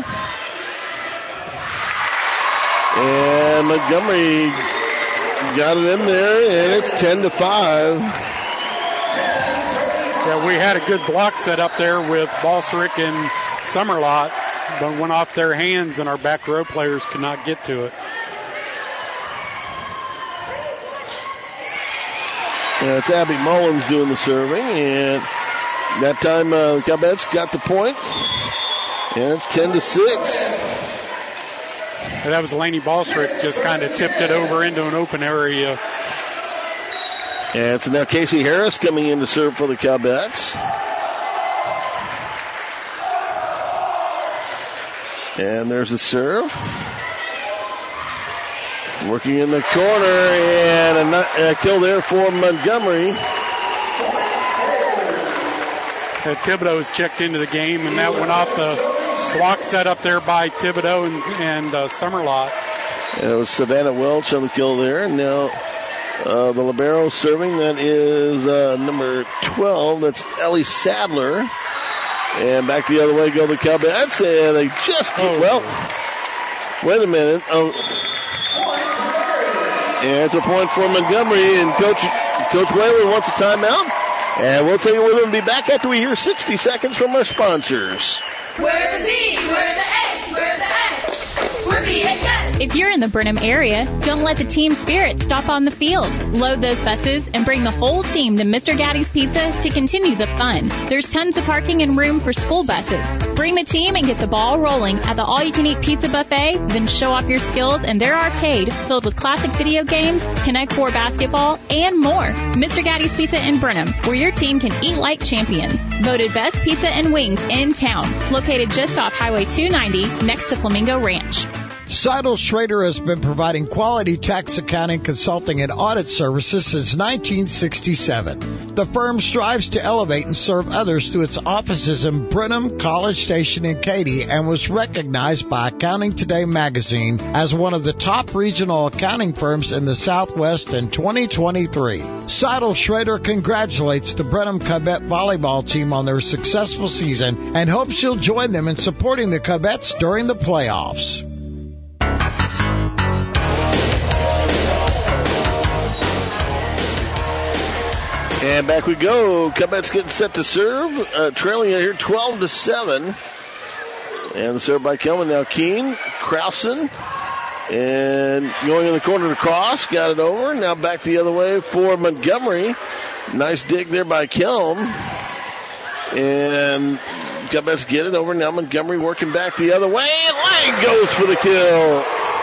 And Montgomery got it in there, and it's ten to five. Yeah, we had a good block set up there with Balsrick and Summerlot, but went off their hands, and our back row players could not get to it. And it's Abby Mullins doing the serving, and that time uh, the Covettes got the point, and it's ten to six. And that was Laney Balsrick, just kind of tipped it over into an open area. And so now Casey Harris coming in to serve for the Covettes. And there's a serve. Working in the corner, and a, a kill there for Montgomery. And Thibodeau has checked into the game, and that went off the block set up there by Thibodeau and, and uh, Summerlot. And it was Savannah Welch on the kill there, and now uh, the libero serving, that is uh, number twelve, that's Ellie Sadler. And back the other way go the Covettes, and they just, oh. well, wait a minute. Oh. And it's a point for Montgomery, and Coach Coach Whalen wants a timeout. And we'll tell you we're going to be back after we hear sixty seconds from our sponsors. We're the B, we're the S, we're the S. We're B H S. If you're in the Brenham area, don't let the team spirit stop on the field. Load those buses and bring the whole team to Mister Gaddy's Pizza to continue the fun. There's tons of parking and room for school buses. Bring the team and get the ball rolling at the all-you-can-eat pizza buffet, then show off your skills in their arcade filled with classic video games, Connect Four basketball, and more. Mister Gaddy's Pizza in Brenham, where your team can eat like champions. Voted best pizza and wings in town. Located just off Highway two ninety next to Flamingo Ranch. Seidel Schrader has been providing quality tax accounting, consulting, and audit services since nineteen sixty-seven. The firm strives to elevate and serve others through its offices in Brenham, College Station, and Katy, and was recognized by Accounting Today magazine as one of the top regional accounting firms in the Southwest in twenty twenty-three. Seidel Schrader congratulates the Brenham Covette volleyball team on their successful season and hopes you'll join them in supporting the Covettes during the playoffs. And back we go. Covettes getting set to serve. Uh, trailing here twelve to seven. And the serve by Kelvin. Now Keene, Krausen, And going in the corner to cross, got it over. Now back the other way for Montgomery. Nice dig there by Kelm. And Cubets get it over. Now Montgomery working back the other way. And Lang goes for the kill.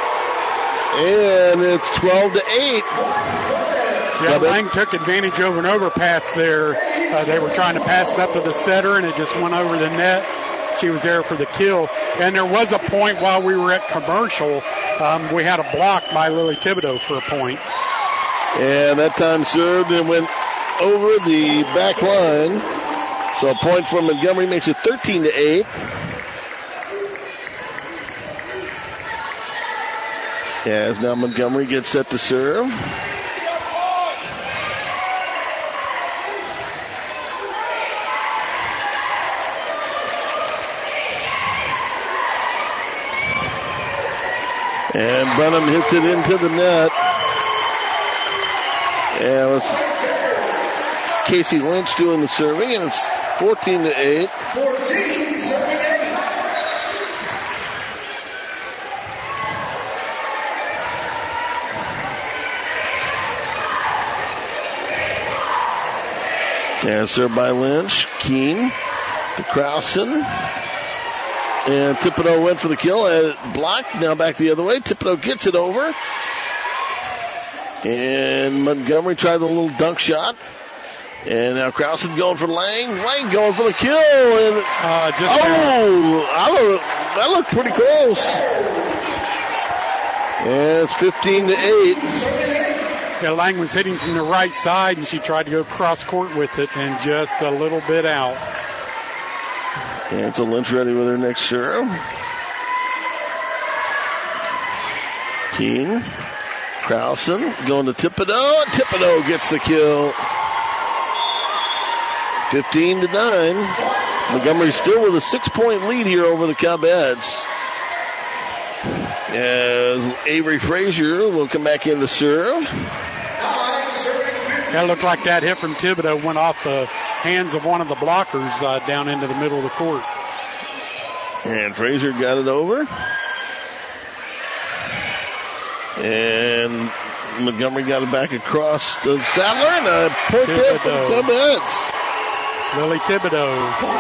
And it's twelve to eight. Yeah, Lang took advantage of an overpass there. Uh, they were trying to pass it up to the setter, and it just went over the net. She was there for the kill. And there was a point while we were at commercial. Um, we had a block by Lily Thibodeau for a point. And that time served and went over the back line. So a point for Montgomery makes it thirteen to eight. As now Montgomery gets set to serve. And Brenham hits it into the net. And it's, it's Casey Lynch doing the serving, and it's fourteen to eight. fourteen, serving eight. And served by Lynch. Keene to Krausen. And Thibodeau went for the kill. Uh, blocked. Now back the other way. Thibodeau gets it over. And Montgomery tried the little dunk shot. And now Krausen going for Lang. Lang going for the kill. And uh, just oh, I look, that looked pretty close. And it's fifteen to eight. Yeah, Lang was hitting from the right side, and she tried to go cross court with it, and just a little bit out. And so Lynch ready with her next serve. Keene. Krausen going to Thibodeau. Thibodeau gets the kill. fifteen to nine. Montgomery still with a six-point lead here over the Cubs. As Avery Frazier will come back in to serve. That looked like that hit from Thibodeau went off the hands of one of the blockers uh, down into the middle of the court. And Frazier got it over. And Montgomery got it back across to Sadler, and a point there for the Cubs. Lily Thibodeau.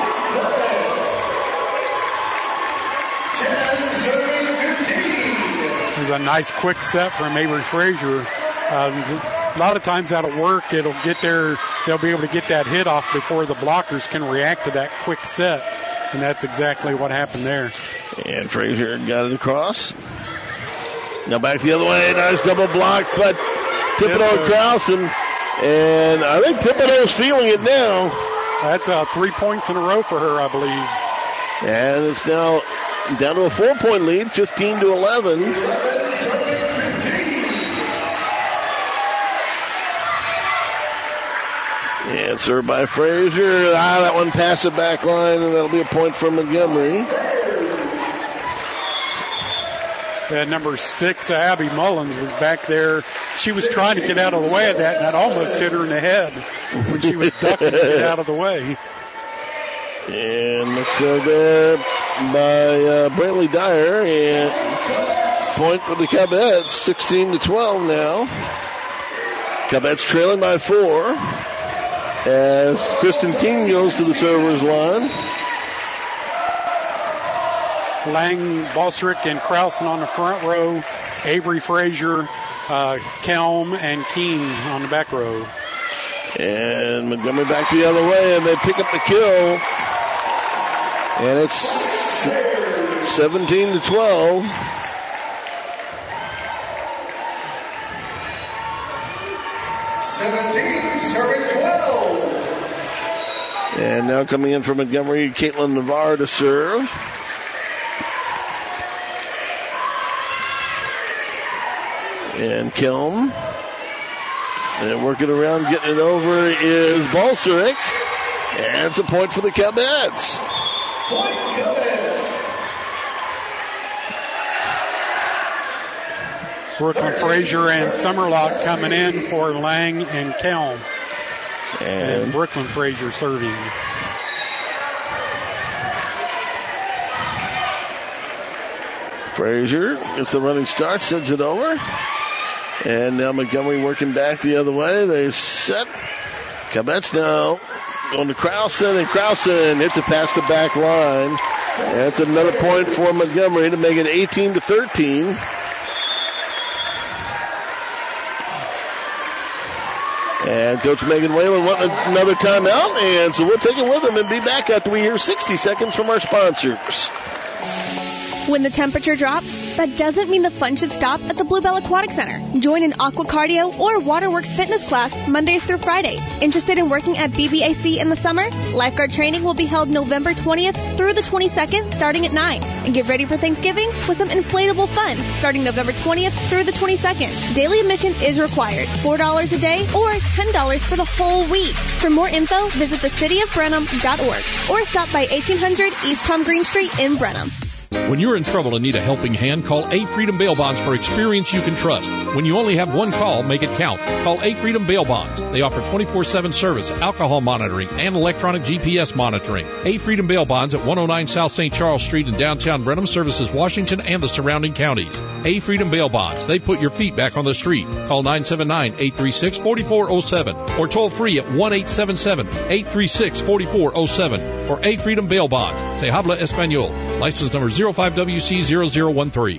There's a nice quick set from Avery Frazier. Um, a lot of times that'll work. It'll get there. They'll be able to get that hit off before the blockers can react to that quick set. And that's exactly what happened there. And Frazier got it across. Now back the other way. Nice double block, but Thibodeau and Krausen. And I think Thibodeau's feeling it now. That's uh, three points in a row for her, I believe. And it's now down to a four-point lead, fifteen to eleven. And served by Frazier. Ah, that one past the back line, and that'll be a point for Montgomery. Uh, number six, Abby Mullins, was back there. She was trying to get out of the way of that, and that almost hit her in the head when she was ducking to get out of the way. And looks uh, there by uh, Brantley Dyer, and point for the Cubs, sixteen to twelve now. Cubs trailing by four as Kristen King goes to the server's line. Lang, Balserick, and Krausen on the front row. Avery Frazier, uh, Kelm, and Keene on the back row. And Montgomery back the other way, and they pick up the kill. And it's seventeen to twelve. seventeen, serving twelve. And now coming in from Montgomery, Caitlin Navarre to serve. And Kelm. And working around, getting it over is Balserick. And it's a point for the Cubs. Point Cubs. Brooklyn Frazier and Summerlock coming in for Lang and Kelm. And, and Brooklyn Frazier serving. Frazier gets the running start, sends it over. And now Montgomery working back the other way. They set. Cobbetts now going to Krausen, and Krausen hits it past the back line. That's another point for Montgomery to make it eighteen to thirteen. And Coach Megan Whalen wanting another timeout, and so we'll take it with him and be back after we hear sixty seconds from our sponsors. When the temperature drops, that doesn't mean the fun should stop at the Bluebell Aquatic Center. Join an aqua cardio or waterworks fitness class Mondays through Fridays. Interested in working at B B A C in the summer? Lifeguard training will be held November twentieth through the twenty-second, starting at nine. And get ready for Thanksgiving with some inflatable fun, starting November twentieth through the twenty-second. Daily admission is required, four dollars a day or ten dollars for the whole week. For more info, visit the city of brenham dot org or stop by eighteen hundred East Tom Green Street in Brenham. When you're in trouble and need a helping hand, call A Freedom Bail Bonds for experience you can trust. When you only have one call, make it count. Call A Freedom Bail Bonds. They offer twenty-four seven service, alcohol monitoring, and electronic G P S monitoring. A Freedom Bail Bonds at one oh nine South Saint Charles Street in downtown Brenham services Washington and the surrounding counties. A Freedom Bail Bonds. They put your feet back on the street. Call nine seven nine, eight three six, four four zero seven or toll free at one eight seven seven, eight three six, four four zero seven for A Freedom Bail Bonds. Se habla español. License number zero five W C zero zero one three.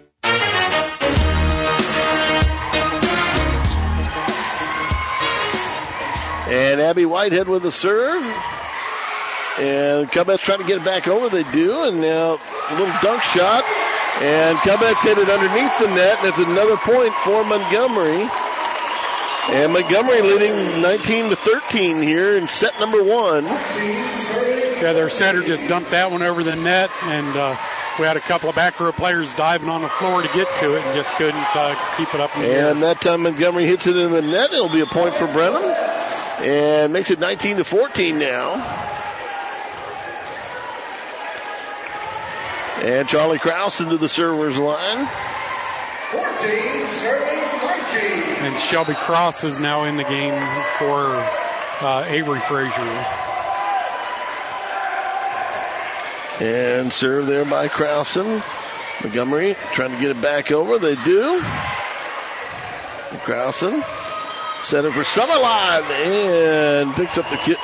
And Abby Whitehead with the serve. And Cobbetts trying to get it back over. They do. And now a little dunk shot. And Cobbetts hit it underneath the net. That's another point for Montgomery. And Montgomery leading nineteen to thirteen here in set number one. Yeah, their setter just dumped that one over the net, and uh, we had a couple of back row players diving on the floor to get to it and just couldn't uh, keep it up in the air. And that time Montgomery hits it in the net. It'll be a point for Brenham. And makes it nineteen to fourteen now. And Charlie Krause into the server's line. fourteen, serving nineteen. And Shelby Cross is now in the game for uh, Avery Frazier. And serve there by Krausen. Montgomery trying to get it back over. They do. Krausen set it for Summerline and picks up the kick.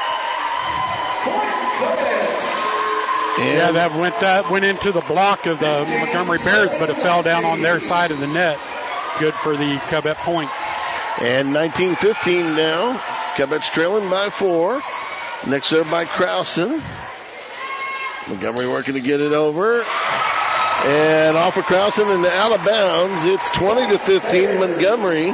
Yeah, that went that went into the block of the Montgomery Bears, but it fell down on their side of the net. Good for the Cobbett point. And nineteen fifteen now. Cobbetts trailing by four. Next serve by Krausen. Montgomery working to get it over. And off of Krausen and out of bounds. It's twenty to fifteen Montgomery.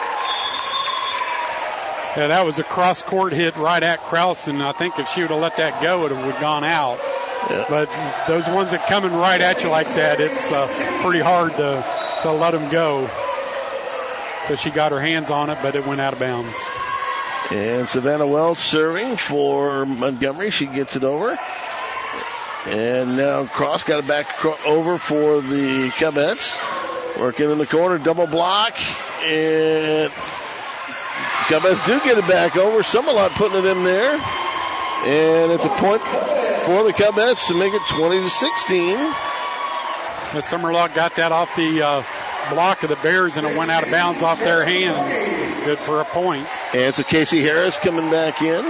Yeah, that was a cross-court hit right at Krausen. I think if she would have let that go, it would have gone out. Yeah. But those ones that coming right at you like that, it's uh, pretty hard to, to let them go. So she got her hands on it, but it went out of bounds. And Savannah Welch serving for Montgomery. She gets it over. And now Cross got it back over for the Cobbetts. Working in the corner, double block. And Cobbetts do get it back over. Summerlot putting it in there. And it's a point for the Cobbetts to make it twenty to sixteen. The Summerlot got that off the uh, block of the Bears, and it went out of bounds off their hands. Good for a point. And so Casey Harris coming back in.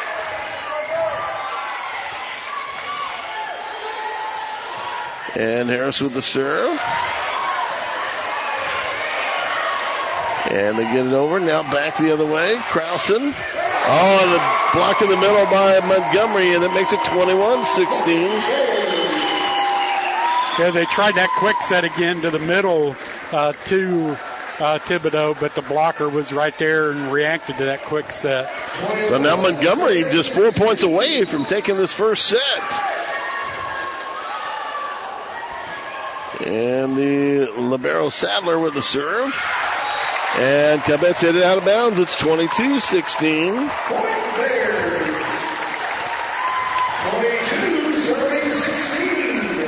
And Harris with the serve. And they get it over. Now back the other way. Krausen. Oh, and the block in the middle by Montgomery, and it makes it twenty-one sixteen. Yeah, they tried that quick set again to the middle uh, to uh, Thibodeau, but the blocker was right there and reacted to that quick set. So now Montgomery just four points away from taking this first set. And the libero Sadler with the serve. And Cobbetts hit it out of bounds. It's twenty-two sixteen. twenty-two, serving sixteen.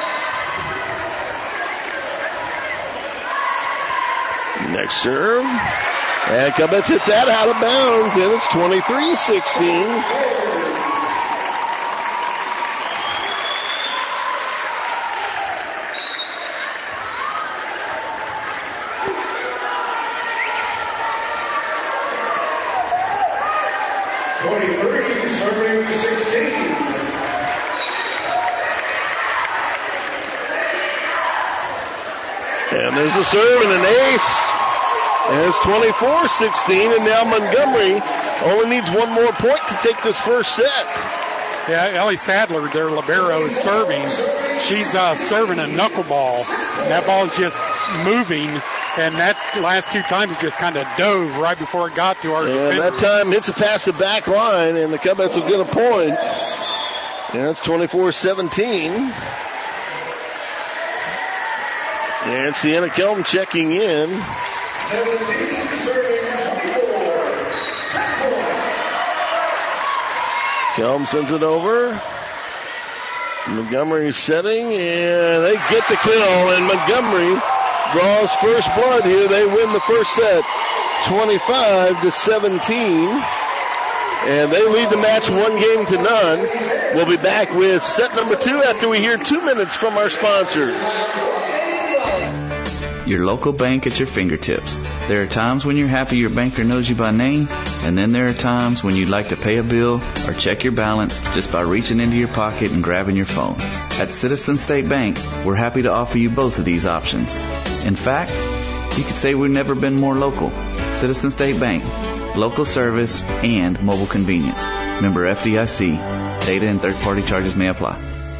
Next serve. And Cobbetts hit that out of bounds, and it's twenty-three sixteen. twenty-three, serving sixteen. And there's a serve and an ace. And it's twenty-four sixteen, and now Montgomery only needs one more point to take this first set. Yeah, Ellie Sadler, their libero, is serving. She's uh, serving a knuckleball. And that ball is just moving, and that last two times just kind of dove right before it got to our And defender. that time hits it past the back line, and the Cubs will get a point. And it's twenty-four seventeen. And Sienna Kelm checking in. seventeen, serving twenty-four. Set point. Kelm sends it over. Montgomery setting, and they get the kill, and Montgomery draws first blood here. They win the first set, twenty-five to seventeen, and they lead the match one game to none. We'll be back with set number two after we hear two minutes from our sponsors. Your local bank at your fingertips. There are times when you're happy your banker knows you by name, and then there are times when you'd like to pay a bill or check your balance just by reaching into your pocket and grabbing your phone. At Citizen State Bank, we're happy to offer you both of these options. In fact, you could say we've never been more local. Citizen State Bank, local service and mobile convenience. Member F D I C. Data and third-party charges may apply.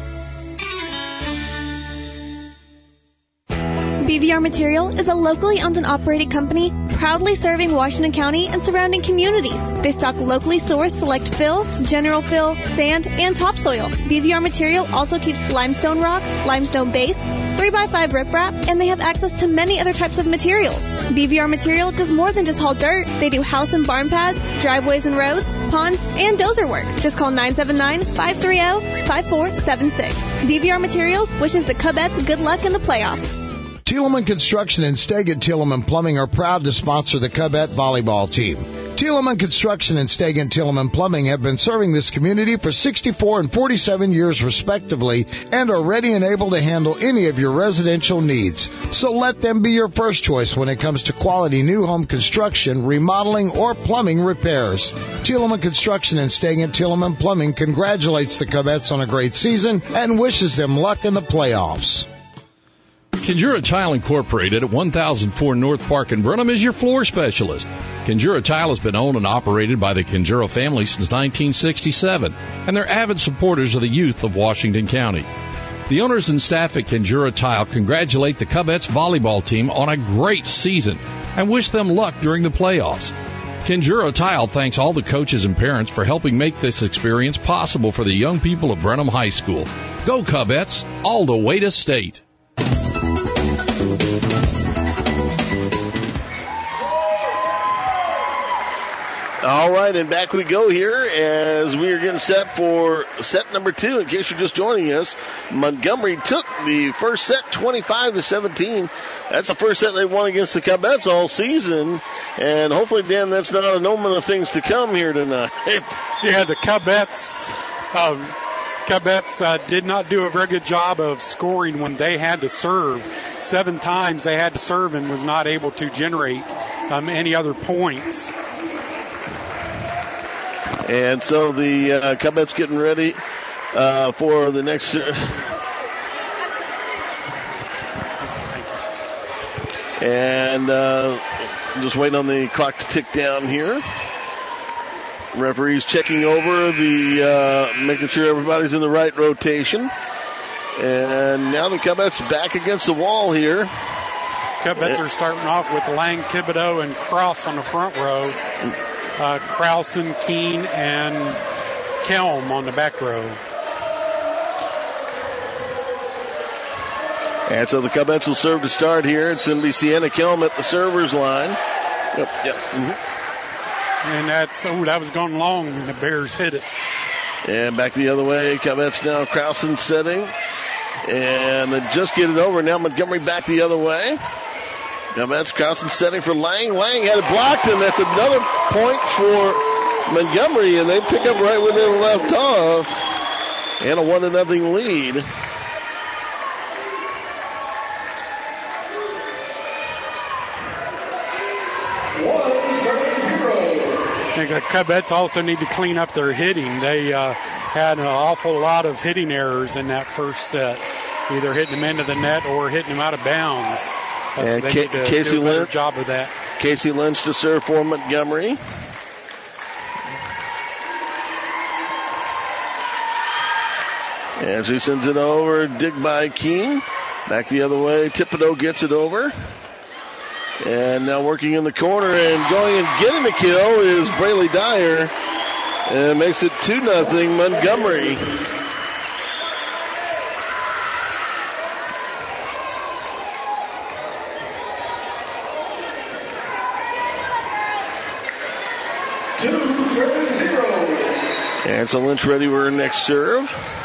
B V R Material is a locally owned and operated company proudly serving Washington County and surrounding communities. They stock locally sourced select fill, general fill, sand, and topsoil. B V R Material also keeps limestone rock, limestone base, three by five riprap, and they have access to many other types of materials. B V R Material does more than just haul dirt. They do house and barn paths, driveways and roads, ponds, and dozer work. Just call nine seven nine, five three zero, five four seven six. B V R Materials wishes the Cubettes good luck in the playoffs. Thielemann Construction and Stegan Thielemann Plumbing are proud to sponsor the Cubette volleyball team. Thielemann Construction and Stegan Thielemann Plumbing have been serving this community for sixty-four and forty-seven years respectively and are ready and able to handle any of your residential needs. So let them be your first choice when it comes to quality new home construction, remodeling, or plumbing repairs. Thielemann Construction and Stegan Thielemann Plumbing congratulates the Cubettes on a great season and wishes them luck in the playoffs. Conjura Tile Incorporated at one thousand four North Park in Brenham is your floor specialist. Conjura Tile has been owned and operated by the Conjura family since nineteen sixty-seven, and they're avid supporters of the youth of Washington County. The owners and staff at Conjura Tile congratulate the Cubettes volleyball team on a great season and wish them luck during the playoffs. Conjura Tile thanks all the coaches and parents for helping make this experience possible for the young people of Brenham High School. Go Cubettes, all the way to state. All right, and back we go here as we are getting set for set number two. In case you're just joining us, Montgomery took the first set twenty-five to seventeen. That's the first set they've won against the Cubettes all season, and hopefully, Dan, that's not an omen of things to come here tonight. Yeah, the Cubettes, um, Cubettes uh, did not do a very good job of scoring when they had to serve. Seven times they had to serve and was not able to generate um, any other points. And so the uh, Cubettes getting ready uh, for the next. Uh, and uh, just waiting on the clock to tick down here. Referees checking over the, uh, making sure everybody's in the right rotation. And now the Cubettes back against the wall here. Cubettes are starting off with Lang, Thibodeau, and Cross on the front row. Uh, Krausen, Keene, and Kelm on the back row. And so the Cubettes will serve to start here. It's going to be Sienna Kelm at the server's line. Yep, yep. Mm-hmm. And that's, oh, that was going long, and the Bears hit it. And back the other way. Cubettes now, Krausen setting. And they just get it over. Now Montgomery back the other way. Cubettes, Krausen setting for Lang. Lang had it blocked, and that's another point for Montgomery, and they pick up right where they left off. And a one to nothing lead. think the Cubets also need to clean up their hitting. They uh, had an awful lot of hitting errors in that first set, either hitting them into the net or hitting them out of bounds. Uh, and so they K- need to Casey do a better Lynch, job of that. Casey Lynch to serve for Montgomery. And she sends it over, dig by Keene. Back the other way, Thibodeau gets it over. And now working in the corner and going and getting the kill is Braylee Dyer. And makes it two nothing Montgomery. Two, seven, zero. And so Lynch ready for her next serve.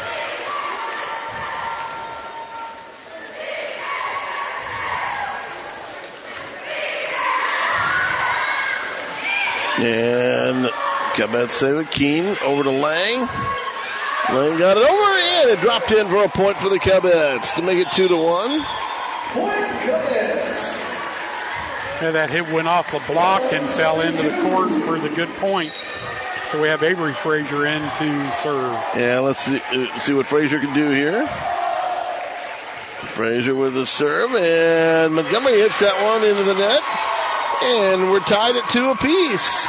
And Cubets save it. Keene over to Lang. Lang got it over and it dropped in for a point for the Cubets to make it two to one. Point Cubets. Yeah, that hit went off the block and fell into the court for the good point. So we have Avery Frazier in to serve. Yeah, let's see, uh, see what Frazier can do here. Frazier with the serve, and Montgomery hits that one into the net. And we're tied at two apiece.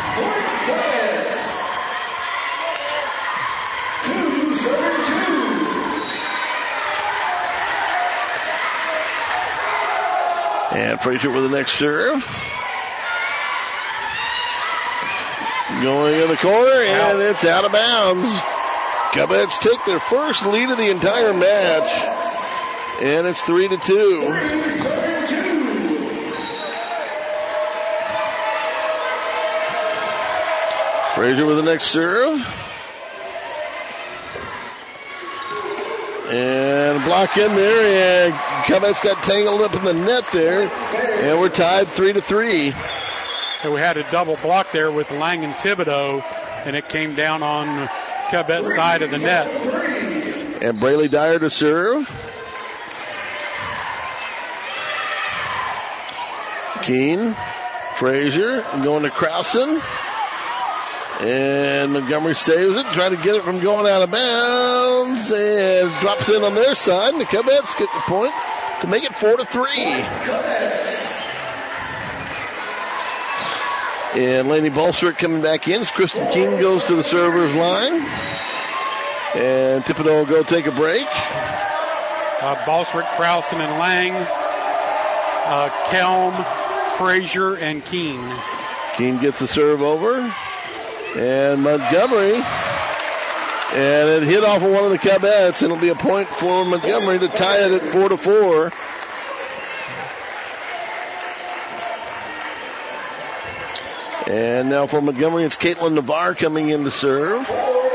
Two, seven, two. And Frazier with the next serve. Going in the corner, and it's out of bounds. Cubets take their first lead of the entire match. And it's three to two. Three, seven, two. Frazier with the next serve. And a block in there, and Cubets got tangled up in the net there. And we're tied three to three. And we had a double block there with Lang and Thibodeau, and it came down on Cubets' side of the net. And Braylee Dyer to serve. Keene, Frazier, going to Krausen. And Montgomery saves it, trying to get it from going out of bounds, and drops in on their side, and the Cubets get the point to make it four to three. And Laney Bolswick coming back in as Kristen Keene goes to the server's line. And Thibodeau will go take a break. Uh, Bolswick, Krausen, and Lang, uh, Kelm, Frazier, and Keene. Keene gets the serve over. And Montgomery, and it hit off of one of the Cubets, and it'll be a point for Montgomery to tie it at four to four. And now for Montgomery, it's Caitlin Navarre coming in to serve.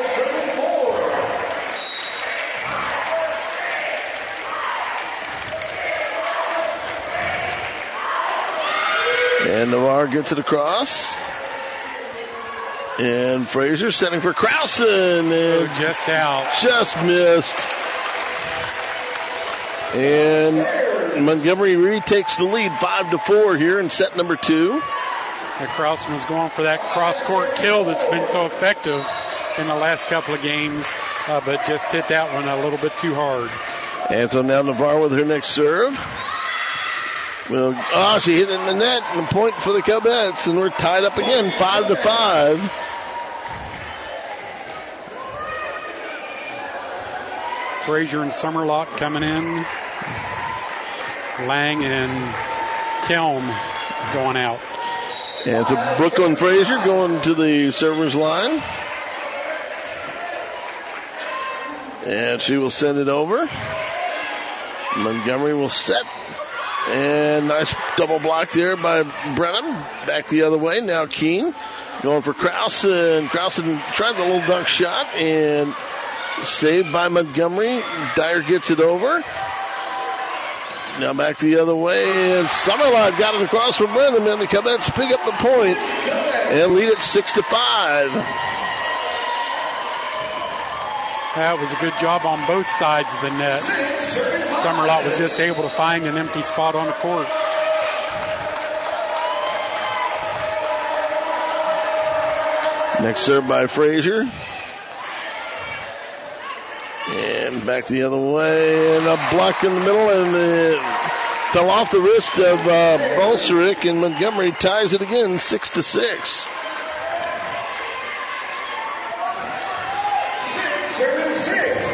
And Navarre gets it across. And Frazier setting for Krausen. And oh, just out. Just missed. And Montgomery retakes the lead five to four here in set number two. And Krausen was going for that cross-court kill that's been so effective in the last couple of games, uh, but just hit that one a little bit too hard. And so now Navarre with her next serve. Well, oh, she hit it in the net, and a point for the Cubets, and we're tied up again, five to five. Frazier and Summerlock coming in. Lang and Kelm going out. And so Brooklyn Frazier going to the server's line. And she will send it over. Montgomery will set. And nice double block there by Brenham. Back the other way. Now Keene going for Krausen. Krausen tried the little dunk shot and saved by Montgomery. Dyer gets it over. Now back the other way, and Summerlot got it across from Brenham, and the Cubets pick up the point and lead it six to five. That was a good job on both sides of the net. Summerlot was just able to find an empty spot on the court. Next serve by Frazier. And back the other way, and a block in the middle, and it fell off the wrist of uh, Bolserick, and Montgomery ties it again, six to six. Six, seven, six.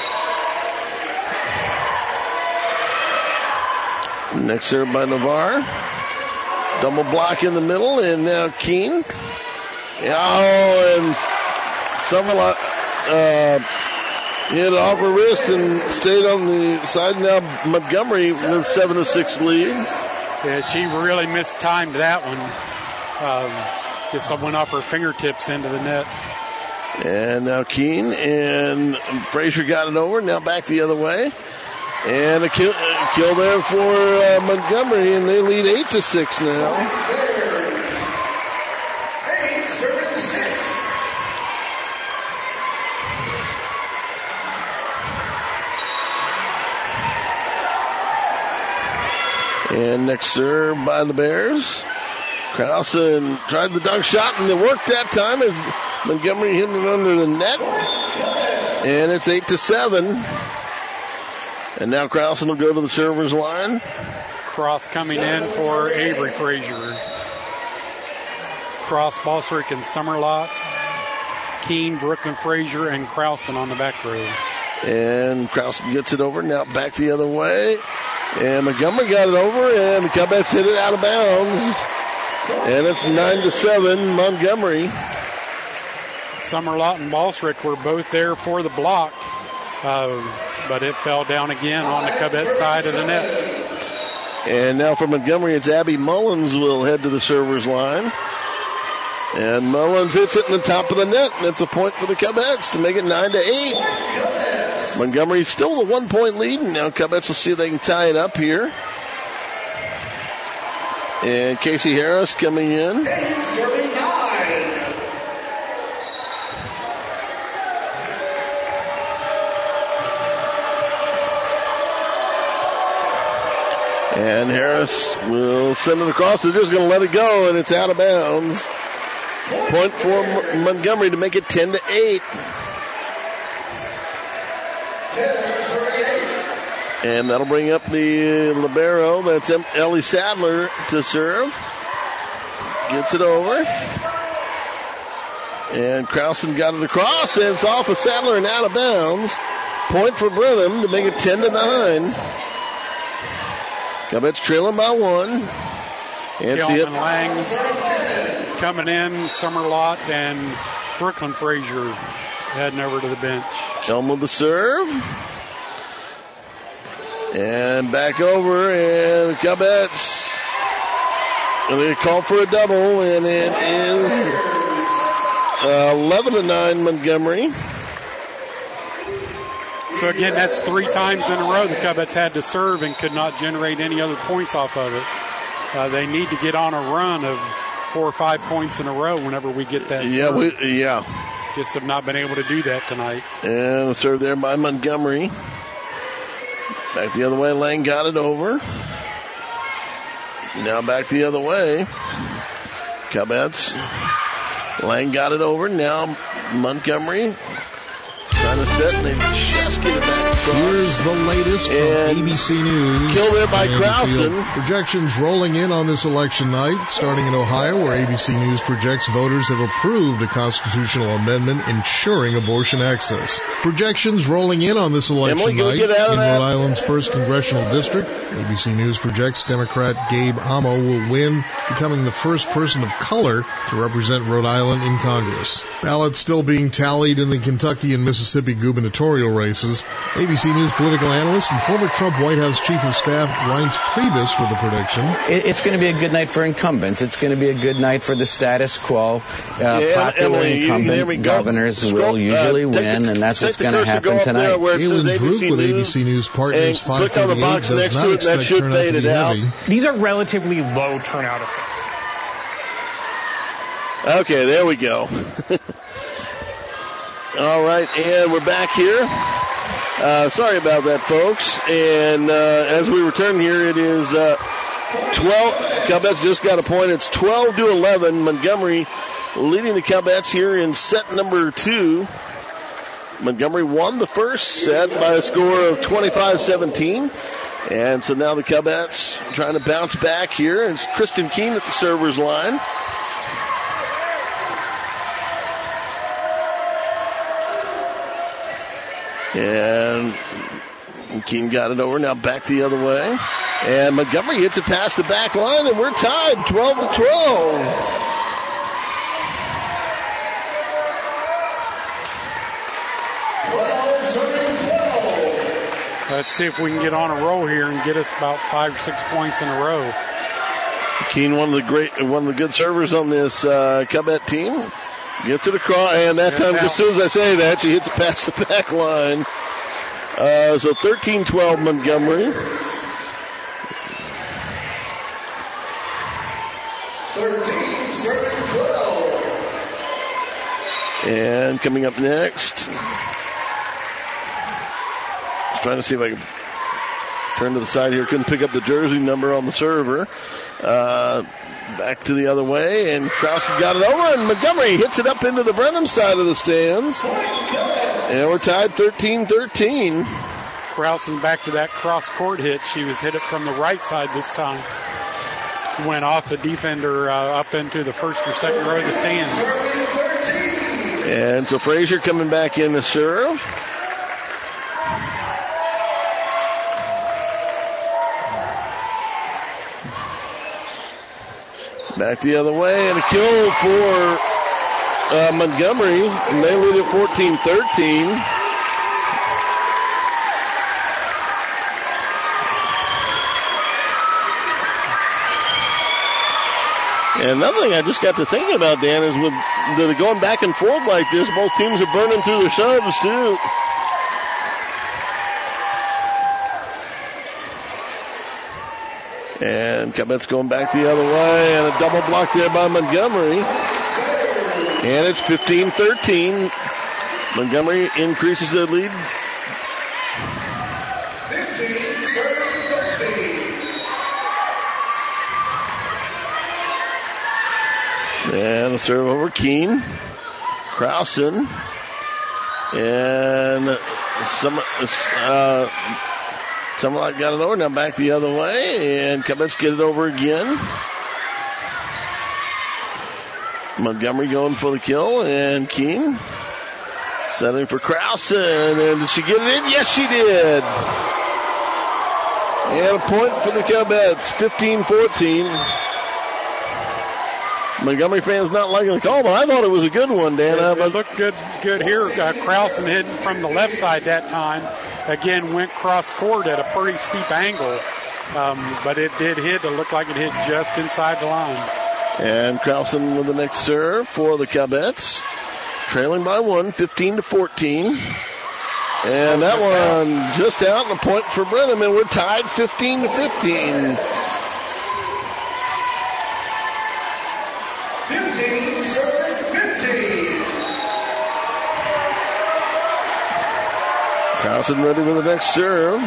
Next serve by Navarre. Double block in the middle, and now Keene. Oh, and Summerlot uh, hit off her wrist and stayed on the side. Now Montgomery with seven to six lead. Yeah, she really mistimed that one. Um, just went off her fingertips into the net. And now Keene and Frazier got it over. Now back the other way. And a kill, a kill there for uh, Montgomery, and they lead eight to six now. Eight, seven, six. And next serve by the Bears. Krausen tried the dunk shot, and it worked that time as Montgomery hit it under the net. And it's eight to seven. And now Krausen will go to the server's line. Cross coming in for Avery Frazier. Cross, Bolserick, and Summerlot. Keene, Brooklyn Frazier, and Krausen on the back row. And Krausen gets it over. Now back the other way. And Montgomery got it over, and the Cubs hit it out of bounds. And it's nine to seven, Montgomery. Summerlot and Bolserick were both there for the block. Uh, but it fell down again on the Cubette side of the net. And now for Montgomery, it's Abby Mullins will head to the server's line. And Mullins hits it in the top of the net, and it's a point for the Cubettes to make it nine to eight. Montgomery still the one-point lead, and now Cubettes will see if they can tie it up here. And Casey Harris coming in. And Harris will send it across. They're just going to let it go, and it's out of bounds. Point for Montgomery to make it ten to eight. And that'll bring up the libero. That's Ellie Sadler to serve. Gets it over. And Krausen got it across, and it's off of Sadler and out of bounds. Point for Brenham to make it ten to nine. Cubets trailing by one. And see it. Lang coming in, Summerlot and Brooklyn Frazier heading over to the bench. Kelm with the serve. And back over, and Cubets. And they call for a double, and it is uh, eleven to nine Montgomery. So again, that's three times in a row the Cubets had to serve and could not generate any other points off of it. Uh, they need to get on a run of four or five points in a row whenever we get that yeah, serve. We, yeah. Just have not been able to do that tonight. And a serve there by Montgomery. Back the other way, Lang got it over. Now back the other way. Cubets. Lang got it over. Now Montgomery trying to set, and they just get it back across. Here's the latest from and A B C News. Killed there by Krausen. Projections rolling in on this election night, starting in Ohio, where A B C News projects voters have approved a constitutional amendment ensuring abortion access. Projections rolling in on this election Emily, night in Rhode that? Island's first congressional district. A B C News projects Democrat Gabe Amo will win, becoming the first person of color to represent Rhode Island in Congress. Ballots still being tallied in the Kentucky and Mississippi gubernatorial races. A B C News political analyst and former Trump White House Chief of Staff Reince Priebus with a prediction. It's going to be a good night for incumbents. It's going to be a good night for the status quo. Uh, yeah, popular Emily, incumbent governors Scroll, will usually uh, win, the, and that's what's going to happen tonight. Galen Droop with A B C News Partners five thirty-eight does not expect turnout to be heavy. These are relatively low turnout effects. Okay, there we go. All right, and we're back here. Uh, sorry about that, folks. And uh, as we return here, it is uh, twelve. Cubs just got a point. It's twelve to eleven. Montgomery leading the Cowbats here in set number two. Montgomery won the first set by a score of twenty-five seventeen. And so now the Cowbats trying to bounce back here. It's Kristen Keene at the server's line. And Keene got it over. Now back the other way. And Montgomery hits it past the back line, and we're tied twelve to twelve. Let's see if we can get on a roll here and get us about five or six points in a row. Keene, one of the great, one of the good servers on this uh, Cowbat team, gets it across, and that time, as soon as I say that, she hits it past the back line. Uh, so thirteen twelve Montgomery. thirteen, serving twelve. And coming up next, trying to see if I can turn to the side here. Couldn't pick up the jersey number on the server. Uh, back to the other way, and Krause has got it over, and Montgomery hits it up into the Brenham side of the stands. And we're tied thirteen thirteen. Krausen back to that cross-court hit. She was hit it from the right side this time. Went off the defender uh, up into the first or second row of the stands. And so Frazier coming back in to serve. Back the other way, and a kill for uh, Montgomery, and they lead at fourteen thirteen. And another thing I just got to thinking about, Dan, is with the going back and forth like this, both teams are burning through their shoves, too. And Cowbats going back the other way, and a double block there by Montgomery. And it's fifteen thirteen. Montgomery increases their lead. fifteen, serving thirteen. And a serve over Keene. Krausen. And some, uh, Someone got it over. Now back the other way. And Cowbats get it over again. Montgomery going for the kill. And Keene setting for Krausen. And did she get it in? Yes, she did. And a point for the Cowbats. fifteen fourteen. Montgomery fans not liking the call, but I thought it was a good one, Dan. It, it looked good good here. Uh, Krausen hitting from the left side that time. Again, went cross court at a pretty steep angle. Um, but it did hit. It looked like it hit just inside the line. And Krausen with the next serve for the Cowbats. Trailing by one, fifteen to fourteen. And that one out. Just out, and a point for Brenham, and we're tied fifteen to fifteen. fifteen, serving fifteen. Krausen ready for the next serve.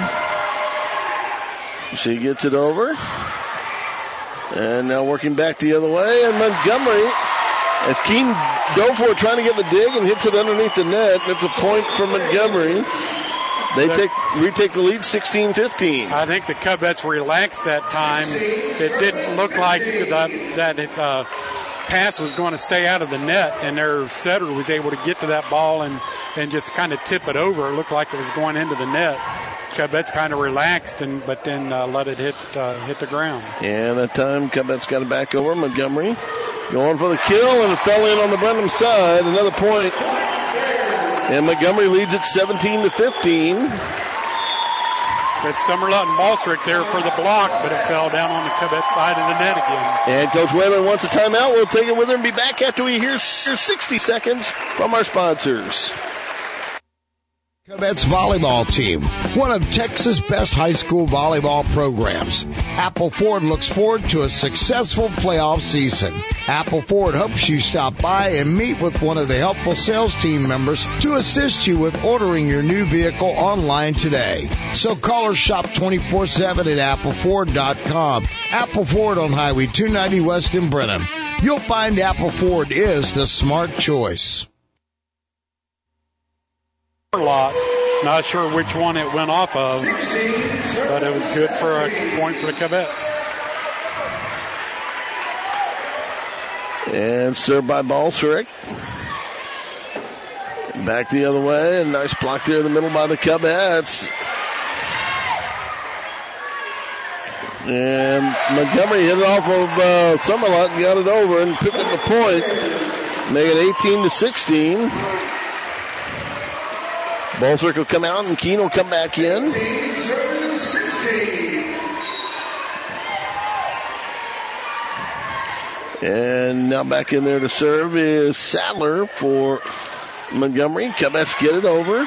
She gets it over. And now working back the other way. And Montgomery, as Keene dove for it, trying to get the dig, and hits it underneath the net. That's a point for Montgomery. They take retake the lead sixteen fifteen. I think the Cowbats relaxed that time. It didn't look like that, that uh, pass was going to stay out of the net, and their setter was able to get to that ball and, and just kind of tip it over. It looked like it was going into the net. Cowbats kind of relaxed, and but then uh, let it hit uh, hit the ground. And that time, Cowbats got it back over. Montgomery going for the kill, and it fell in on the Brenham side. Another point. And Montgomery leads it seventeen to fifteen. It's Summerlot and Balsrick there for the block, but it fell down on the Cowbats side of the net again. And Coach Whalen wants a timeout. We'll take it with her and be back after we hear sixty seconds from our sponsors. Cubets volleyball team, one of Texas' best high school volleyball programs. Apple Ford looks forward to a successful playoff season. Apple Ford hopes you stop by and meet with one of the helpful sales team members to assist you with ordering your new vehicle online today. So call or shop twenty-four seven at apple ford dot com. Apple Ford on Highway two ninety West in Brenham. You'll find Apple Ford is the smart choice. Lot. Not sure which one it went off of, but it was good for a point for the Cubets. And served by Balserick. Back the other way, and nice block there in the middle by the Cubets. And Montgomery hit it off of uh, Summerlot and got it over and picked up the point, make it eighteen to sixteen. Balserick will come out and Keene will come back in. And now back in there to serve is Sadler for Montgomery. Cubets get it over.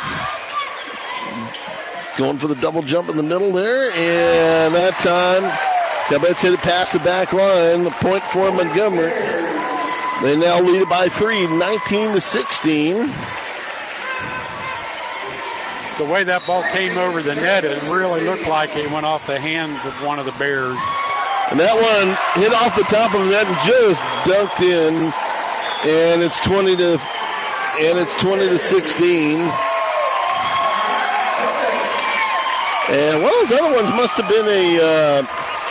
Going for the double jump in the middle there. And that time, Cubets hit it past the back line. The point for Montgomery. They now lead it by three, nineteen to sixteen. The way that ball came over the net, it really looked like it went off the hands of one of the Bears. And that one hit off the top of the net and just dunked in. And it's twenty to, and it's twenty to sixteen. And one of those other ones must have been a, uh,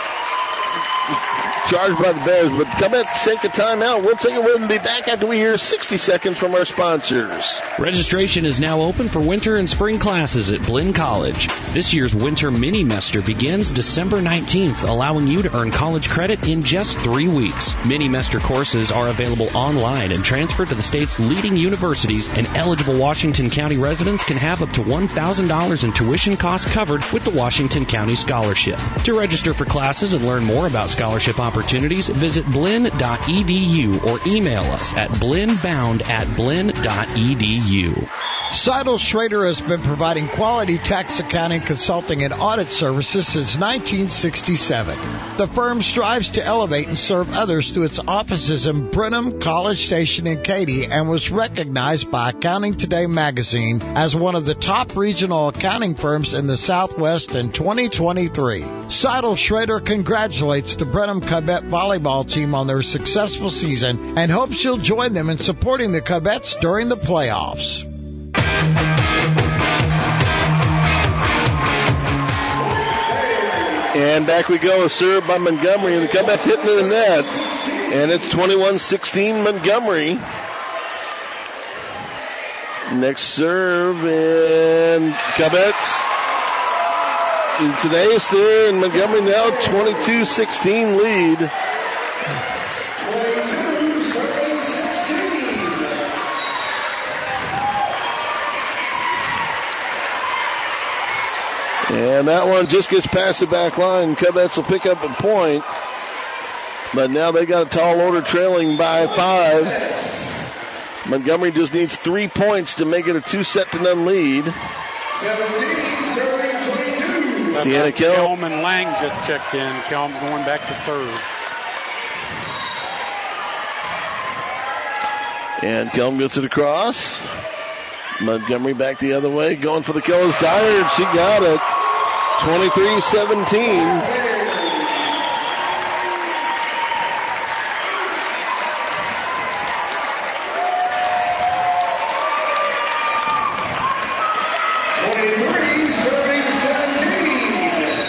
charged by the Bears, but Cubets take a timeout. We'll take a break and be back after we hear sixty seconds from our sponsors. Registration is now open for winter and spring classes at Blinn College. This year's winter mini-mester begins December nineteenth, allowing you to earn college credit in just three weeks. Mini-mester courses are available online and transferred to the state's leading universities, and eligible Washington County residents can have up to one thousand dollars in tuition costs covered with the Washington County Scholarship. To register for classes and learn more about scholarship opportunities, Opportunities, visit blinn dot e d u or email us at blinnbound at blinn dot e d u. Seidel Schrader has been providing quality tax accounting, consulting, and audit services since nineteen sixty-seven. The firm strives to elevate and serve others through its offices in Brenham, College Station, and Katy, and was recognized by Accounting Today magazine as one of the top regional accounting firms in the Southwest in twenty twenty-three. Seidel Schrader congratulates the Brenham Cubet volleyball team on their successful season and hopes you'll join them in supporting the Cubets during the playoffs. And back we go, served by Montgomery, and the Cubets hitting in the net. And it's twenty-one sixteen Montgomery. Next serve, and Cubets. Today is there, and Montgomery now twenty-two sixteen lead. And that one just gets past the back line. Cubets will pick up a point. But now they got a tall order trailing by five. Montgomery just needs three points to make it a two-set to none lead. seventeen, serving twenty-two. Sienna Kelm. Kelm and Lang just checked in. Kelm going back to serve. And Kelm gets it across. Montgomery back the other way, going for the kill is Dyer. She got it. twenty-three seventeen. twenty-three, serving seventeen.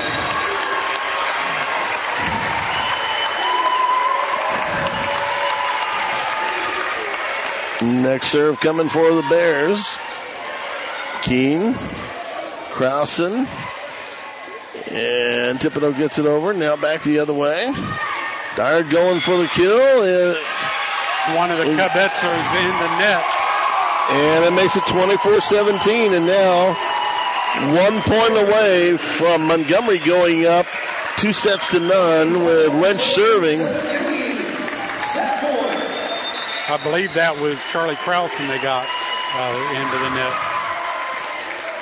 Next serve coming for the Bears. Keene, Krausen, and Thibodeau gets it over. Now back the other way. Dyer going for the kill. Uh, One of the Cubets is in the net. And it makes it twenty-four seventeen. And now one point away from Montgomery going up two sets to none with Lynch serving. I believe that was Charlie Krausen they got uh, into the net.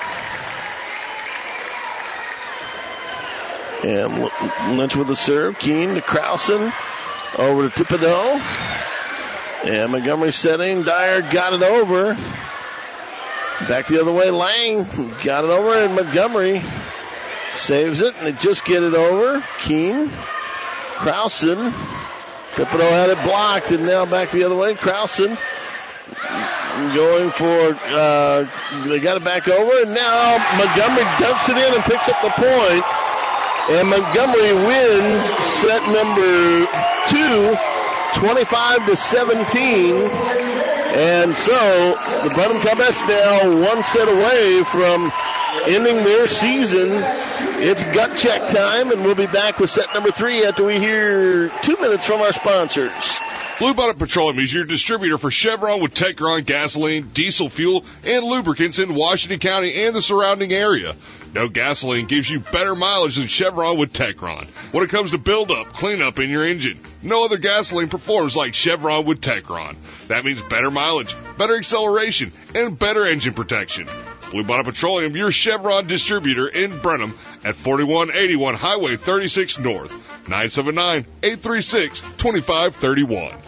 And Lynch with the serve. Keene to Krausen. Over to Thibodeau. And Montgomery setting. Dyer got it over. Back the other way. Lang got it over. And Montgomery saves it. And they just get it over. Keene. Krausen. Thibodeau had it blocked. And now back the other way. Krausen. Going for, uh, they got it back over. And now Montgomery dunks it in and picks up the point. And Montgomery wins set number two, twenty-five to seventeen. And so the Brenham Cubs now one set away from ending their season. It's gut check time, and we'll be back with set number three after we hear two minutes from our sponsors. Blue Bonnet Petroleum is your distributor for Chevron with Techron gasoline, diesel fuel, and lubricants in Washington County and the surrounding area. No gasoline gives you better mileage than Chevron with Techron. When it comes to build-up, cleanup in your engine, no other gasoline performs like Chevron with Techron. That means better mileage, better acceleration, and better engine protection. Blue Bonnet Petroleum, your Chevron distributor in Brenham at forty-one eighty-one Highway thirty-six North, nine seven nine, eight three six, two five three one.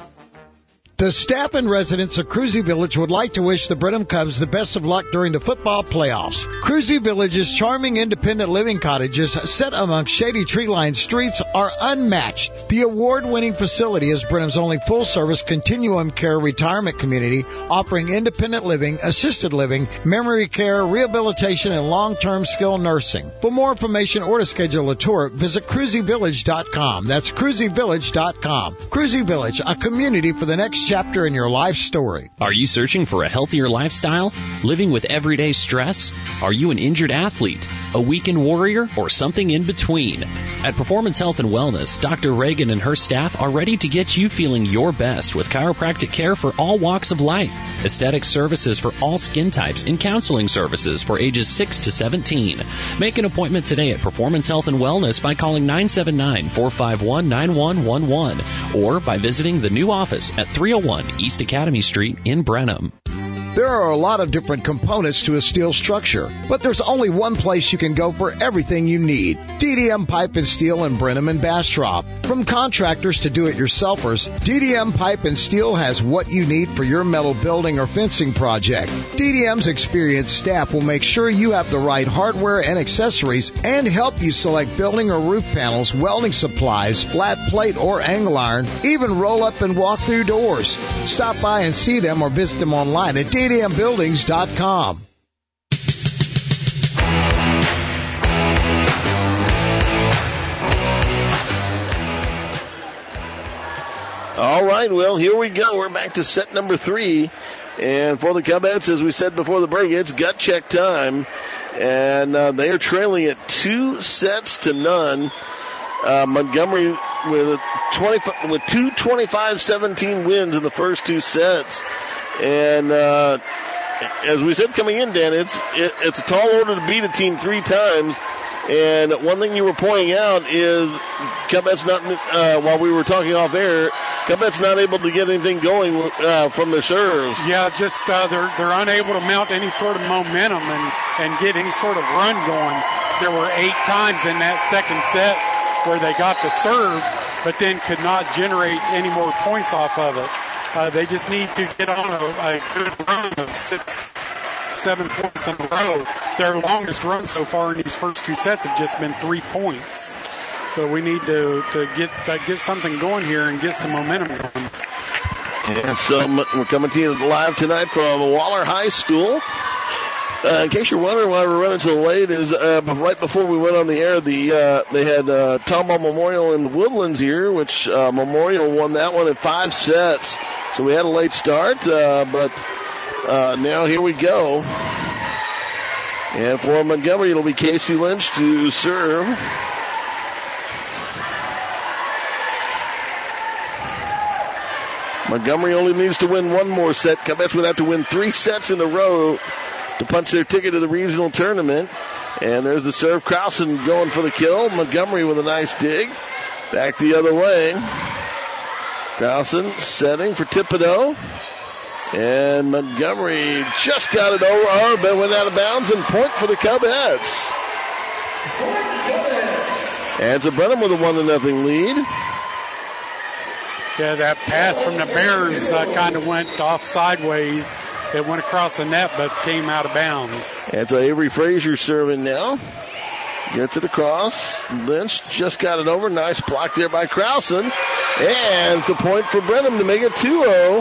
The staff and residents of Cruzy Village would like to wish the Brenham Cubs the best of luck during the football playoffs. Cruzy Village's charming independent living cottages set amongst shady tree-lined streets are unmatched. The award-winning facility is Brenham's only full-service continuum care retirement community offering independent living, assisted living, memory care, rehabilitation, and long-term skilled nursing. For more information or to schedule a tour, visit cruzy village dot com. That's cruzy village dot com. Cruzy Village, a community for the next chapter in your life story. Are you searching for a healthier lifestyle? Living with everyday stress? Are you an injured athlete, a weakened warrior, or something in between? At Performance Health and Wellness, Doctor Reagan and her staff are ready to get you feeling your best with chiropractic care for all walks of life, aesthetic services for all skin types, and counseling services for ages six to seventeen. Make an appointment today at Performance Health and Wellness by calling nine seven nine, four five one, nine one one one or by visiting the new office at three oh one East Academy Street in Brenham. There are a lot of different components to a steel structure, but there's only one place you can go for everything you need. D D M Pipe and Steel in Brenham and Bastrop. From contractors to do-it-yourselfers, D D M Pipe and Steel has what you need for your metal building or fencing project. D D M's experienced staff will make sure you have the right hardware and accessories and help you select building or roof panels, welding supplies, flat plate or angle iron, even roll up and walk through doors. Stop by and see them or visit them online at D D M buildings dot com. All right, well, here we go. We're back to set number three. And for the Cubs, as we said before the break, it's gut check time. And uh, they are trailing at two sets to none. Uh, Montgomery with a twenty with two twenty-five seventeen wins in the first two sets. And uh, as we said coming in, Dan, it's it, it's a tall order to beat a team three times. And one thing you were pointing out is Cubs not, uh, while we were talking off air, Cubs not able to get anything going uh, from their serves. Yeah, just uh, they're they're unable to mount any sort of momentum and, and get any sort of run going. There were eight times in that second set where they got the serve, but then could not generate any more points off of it. Uh, they just need to get on a, a good run of six, seven points in a row. Their longest run so far in these first two sets have just been three points. So we need to, to get to get something going here and get some momentum going. And so we're coming to you live tonight from Waller High School. Uh, in case you're wondering why we're running so late, is uh, right before we went on the air, the uh, they had uh, Tomball Memorial in the Woodlands here, which uh, Memorial won that one in five sets. So we had a late start, uh, but uh, now here we go. And for Montgomery, it'll be Casey Lynch to serve. Montgomery only needs to win one more set. Cubs would have to win three sets in a row to punch their ticket to the regional tournament. And there's the serve. Krausen going for the kill. Montgomery with a nice dig. Back the other way. Krausen setting for Thibodeau. And Montgomery just got it over, but went out of bounds, and point for the Cubs. And so Brenham with a one to nothing lead. Yeah, that pass from the Bears uh, kind of went off sideways. It went across the net, but came out of bounds. And so Avery Frazier serving now. Gets it across. Lynch just got it over. Nice block there by Krausen. And it's a point for Brenham to make it two oh.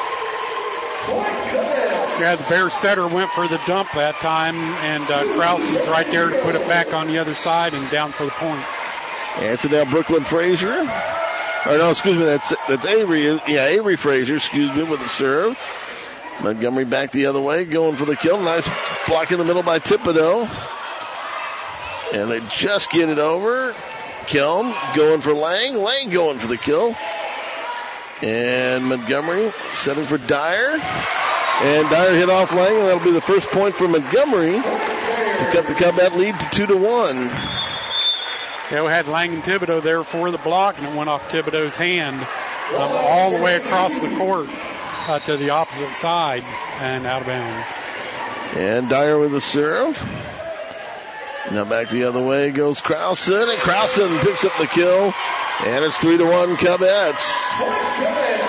Yeah, the Bears setter went for the dump that time, and uh, Krausen was right there to put it back on the other side and down for the point. And so now Brooklyn Frazier. Or no, excuse me, that's that's Avery. Yeah, Avery Frazier, excuse me, with the serve. Montgomery back the other way, going for the kill. Nice block in the middle by Thibodeau. And they just get it over. Kelm going for Lang. Lang going for the kill. And Montgomery setting for Dyer. And Dyer hit off Lang, and that'll be the first point for Montgomery to cut the Cubette lead to two to one. Yeah, we had Lang and Thibodeau there for the block, and it went off Thibodeau's hand um, all the way across the court uh, to the opposite side and out of bounds. And Dyer with the serve. Now back the other way goes Krausen, and Krausen picks up the kill, and it's three to one Cubettes.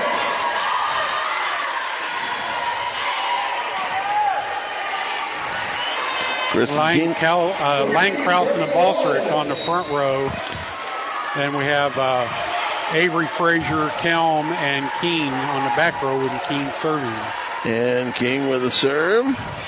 Lang, Cal, uh, Lang, Krausen, and Balserick on the front row. And we have uh, Avery, Frazier, Kelm, and Keene on the back row with Keene serving. And King with a serve.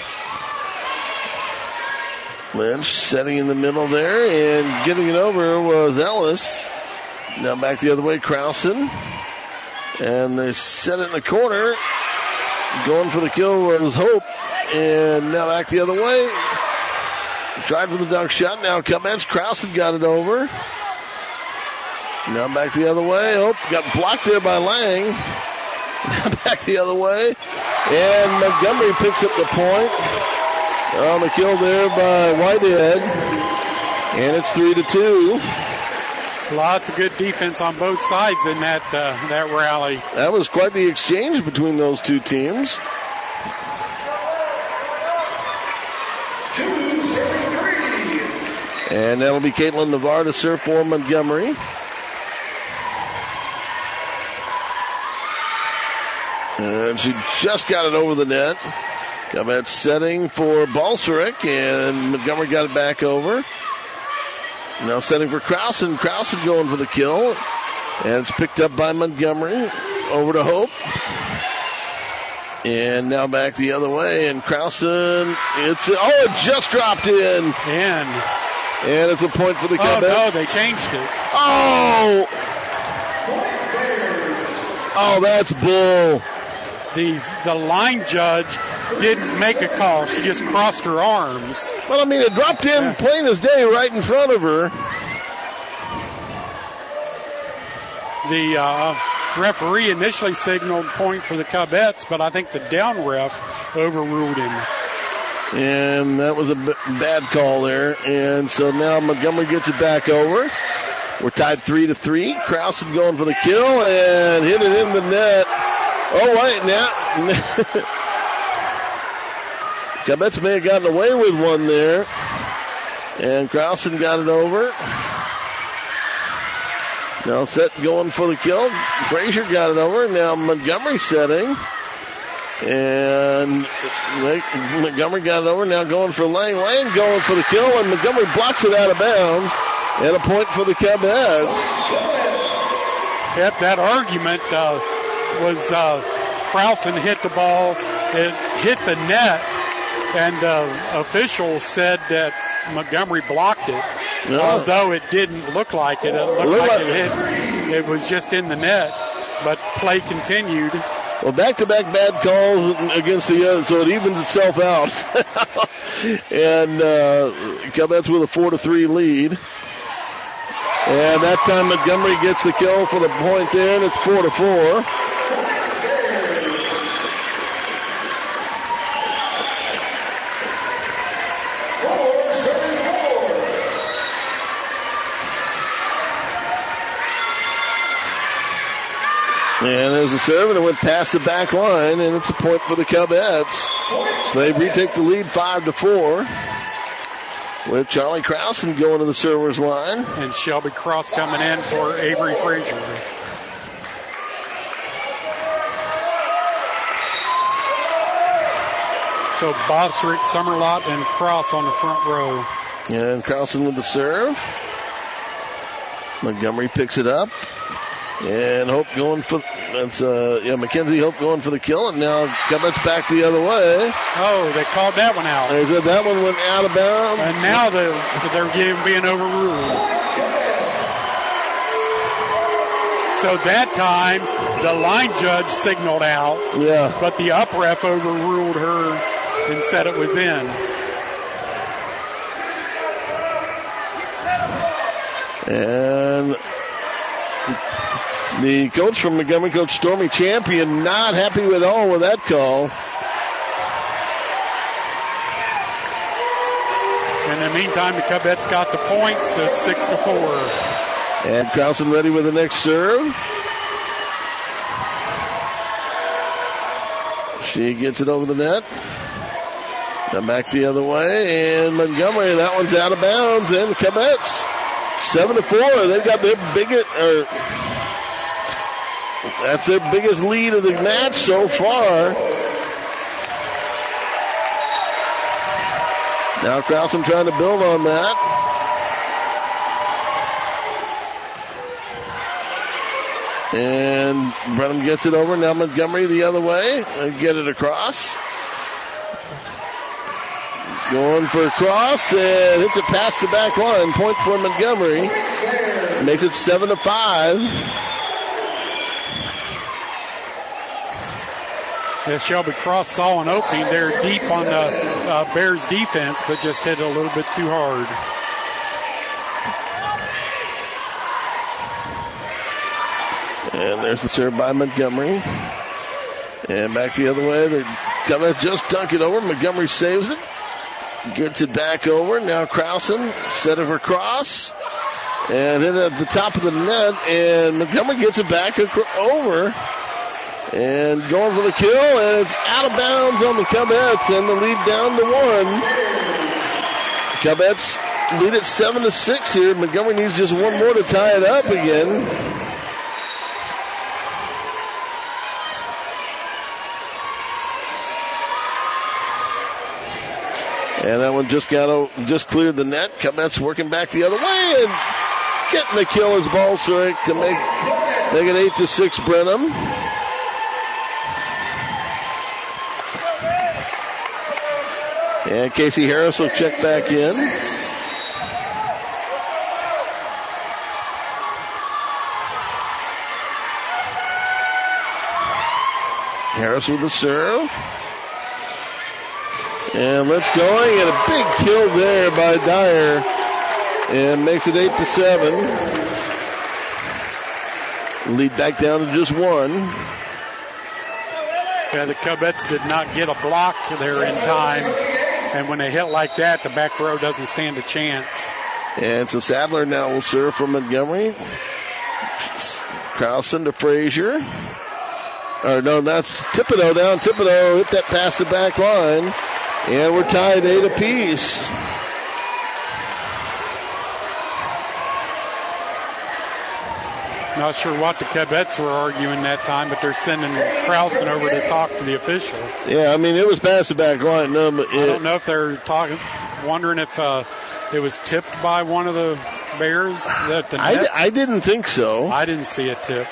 Lynch setting in the middle there, and getting it over was Ellis. Now back the other way, Krausen. And they set it in the corner. Going for the kill was Hope. And now back the other way. Tried for the dunk shot. Now Cubettes. Krausen got it over. Now back the other way. Hope got blocked there by Lang. Now back the other way. And Montgomery picks up the point. On the kill there by Whitehead. And it's three to two. Lots of good defense on both sides in that uh, that rally. That was quite the exchange between those two teams. Two, seven, three. And that'll be Caitlin Navarre to serve for Montgomery. And she just got it over the net. Cubettes setting for Balserick, and Montgomery got it back over. Now setting for Krausen. Krausen going for the kill. And it's picked up by Montgomery. Over to Hope. And now back the other way. And Krausen, it's, oh, it just dropped in. In. And it's a point for the Cubettes. Oh, no, they changed it. Oh! Oh, that's bull. These, the line judge didn't make a call. She just crossed her arms. Well, I mean, it dropped in yeah. plain as day right in front of her. The uh, referee initially signaled point for the Cubettes, but I think the down ref overruled him. And that was a b- bad call there. And so now Montgomery gets it back over. We're tied three to three. Krausen going for the kill and hit it in the net. Oh, wait, now. Cubettes may have gotten away with one there. And Krausen got it over. Now set going for the kill. Frazier got it over. Now Montgomery setting. And Montgomery got it over. Now going for Lang. Lang going for the kill. And Montgomery blocks it out of bounds. And a point for the Cubettes. Yep, that argument uh, was uh, Krausen hit the ball. It hit the net. And uh, officials said that Montgomery blocked it, no. although it didn't look like it. It looked like, like it hit. It was just in the net, but play continued. Well, back-to-back bad calls against the other, so it evens itself out. And uh, Cubettes with a four to three lead. And that time Montgomery gets the kill for the point there, and it's four to four. And there's a serve, and it went past the back line, and it's a point for the Cubettes. So they retake the lead five to four. with Charlie Krausen going to the server's line. And Shelby Cross coming in for Avery Frazier. So Bosrick, Summerlot, and Cross on the front row. And Krausen with the serve. Montgomery picks it up. And Hope going for, that's, uh, yeah, Mackenzie Hope going for the kill. And now Covette's back the other way. Oh, they called that one out. They said that one went out of bounds. And now they're, they're being overruled. So that time, the line judge signaled out. Yeah. But the up ref overruled her and said it was in. And the coach from Montgomery, Coach Stormy Champion, not happy at all with that call. In the meantime, the Covettes got the points at six to four. And Krausen ready with the next serve. She gets it over the net. Now back the other way, and Montgomery, that one's out of bounds, and the Covettes seven to four. They've got their biggest, or that's their biggest lead of the match so far. Now Krausen trying to build on that. And Brenham gets it over. Now Montgomery the other way. And get it across. Going for a cross, and hits it past the back line. Point for Montgomery. Makes it seven to five. Yeah, Shelby Cross saw an opening there deep on the uh, Bears defense, but just hit it a little bit too hard. And there's the serve by Montgomery. And back the other way. They're gonna just dunk it over. Montgomery saves it. Gets it back over. Now Krausen set of her cross. And hit it at the top of the net. And Montgomery gets it back over. And going for the kill. And it's out of bounds on the Covettes. And the lead down to one. Covettes lead at seven to six here. Montgomery needs just one more to tie it up again. And that one just got just cleared the net. Covettes working back the other way and getting the kill as ball strike to make make it eight to six. Brenham. And Casey Harris will check back in. Harris with the serve. And let's going, and a big kill there by Dyer, and makes it eight to seven. Lead back down to just one. Yeah, the Covettes did not get a block there in time, and when they hit like that, the back row doesn't stand a chance. And so Sadler now will serve from Montgomery. Krausen to Frazier. Or no, that's Thibodeau down. Thibodeau hit that past the back line. And we're tied eight apiece. Not sure what the Covettes were arguing that time, but they're sending Krausen over to talk to the official. Yeah, I mean, it was past the back line. No, but it, I don't know if they're talking, wondering if uh, it was tipped by one of the Bears. That the I, net. I didn't think so. I didn't see a tip.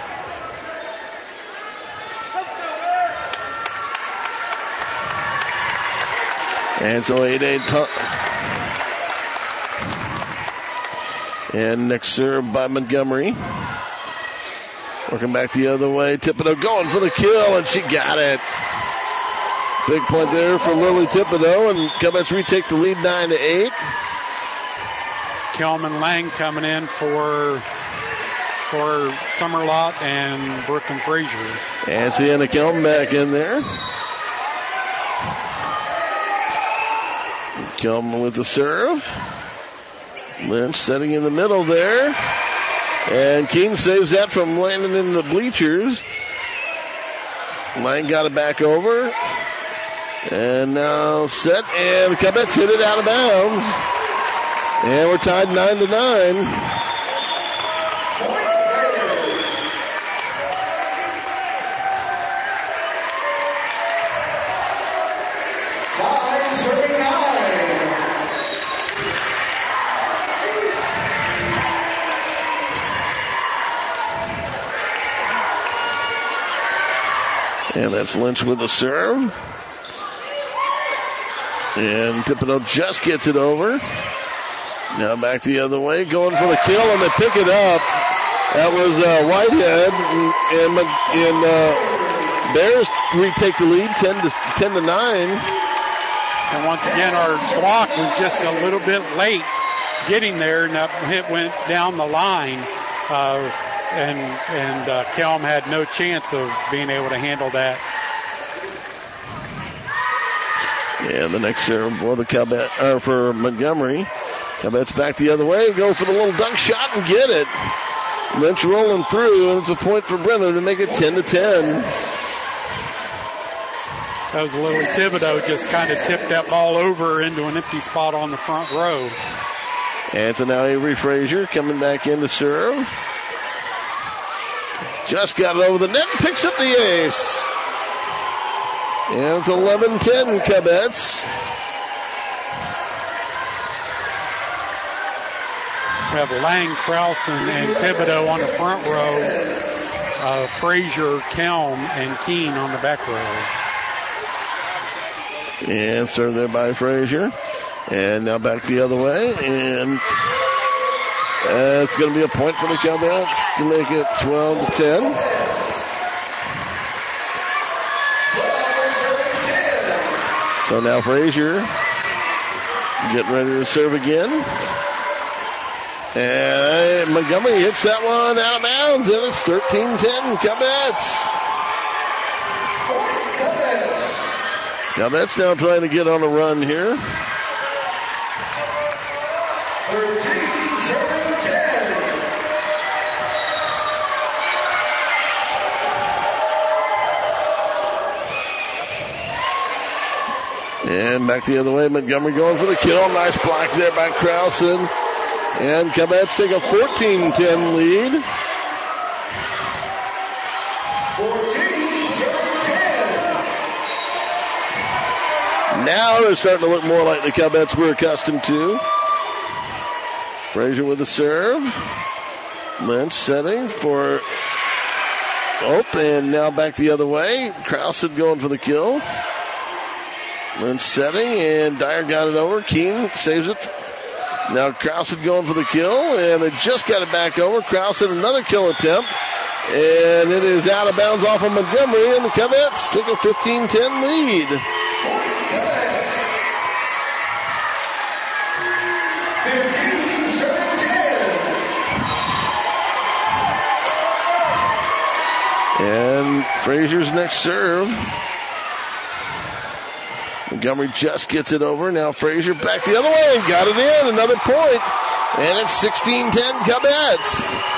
And so eight eight. T- and next serve by Montgomery. Working back the other way. Thibodeau going for the kill, and she got it. Big point there for Lily Thibodeau, and Covettes retake the lead nine to eight. Kelman Lang coming in for for Summerlot and Brooklyn Frazier. And Sienna Kelman back in there. Kelman with the serve. Lynch setting in the middle there. And King saves that from landing in the bleachers. Lang got it back over. And now set. And the Covettes hit it out of bounds. And we're tied nine to nine. And that's Lynch with the serve. And Thibodeau just gets it over. Now back the other way, going for the kill, and they pick it up. That was uh, Whitehead, and, and uh, Bears retake the lead, ten to ten to nine. And once again, our block was just a little bit late getting there, and that hit went down the line. Uh, and and uh, Kelm had no chance of being able to handle that. Yeah, the next serve for the Cowbet, or for Montgomery. Cowbet's back the other way, go for the little dunk shot and get it. Lynch rolling through, and it's a point for Brenham to make it ten to ten. That was Lily Thibodeau just kind of tipped that ball over into an empty spot on the front row. And so now Avery Frazier coming back in to serve. Just got it over the net and picks up the ace. And it's eleven ten Cubets. We have Lang, Krause, and, and Thibodeau on the front row. Uh, Frazier, Kelm, and Keene on the back row. And served there by Frazier. And now back the other way. And uh, it's going to be a point for the Cowbells to make it twelve to ten. So now Frazier getting ready to serve again. And Montgomery hits that one out of bounds, and it's thirteen ten Cubets. Cubets now trying to get on a run here. And back the other way, Montgomery going for the kill. Nice block there by Krausen. And Cubets take a fourteen ten lead. Now they're starting to look more like the Cubets we're accustomed to. Frazier with the serve. Lynch setting for Ope, and now back the other way. Krausen going for the kill. Lynch setting, and Dyer got it over. Keene saves it. Now Krausen going for the kill, and they just got it back over. Krausen another kill attempt, and it is out of bounds off of Montgomery, and the Cubets take a fifteen ten lead. And Frazier's next serve. Montgomery just gets it over. Now Frazier back the other way and got it in. Another point. And it's sixteen ten Cubets.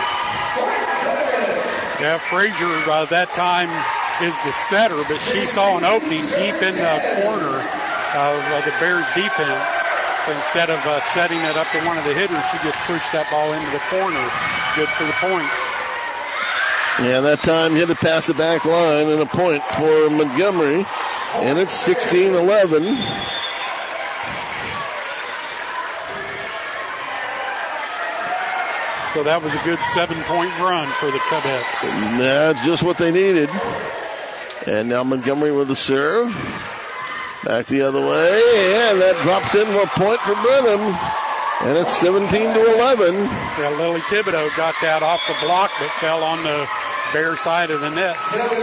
Yeah, Frazier uh, that time is the setter, but she saw an opening deep in the corner of uh, the Bears defense. So instead of uh, setting it up to one of the hitters, she just pushed that ball into the corner. Good for the point. Yeah, that time hit it past the back line and a point for Montgomery. And it's sixteen eleven. So that was a good seven-point run for the Cubets. That's just what they needed. And now Montgomery with the serve. Back the other way, and that drops in for a point for Brenham. And it's seventeen to eleven. Yeah, Lily Thibodeau got that off the block, but fell on the Bear side of the net.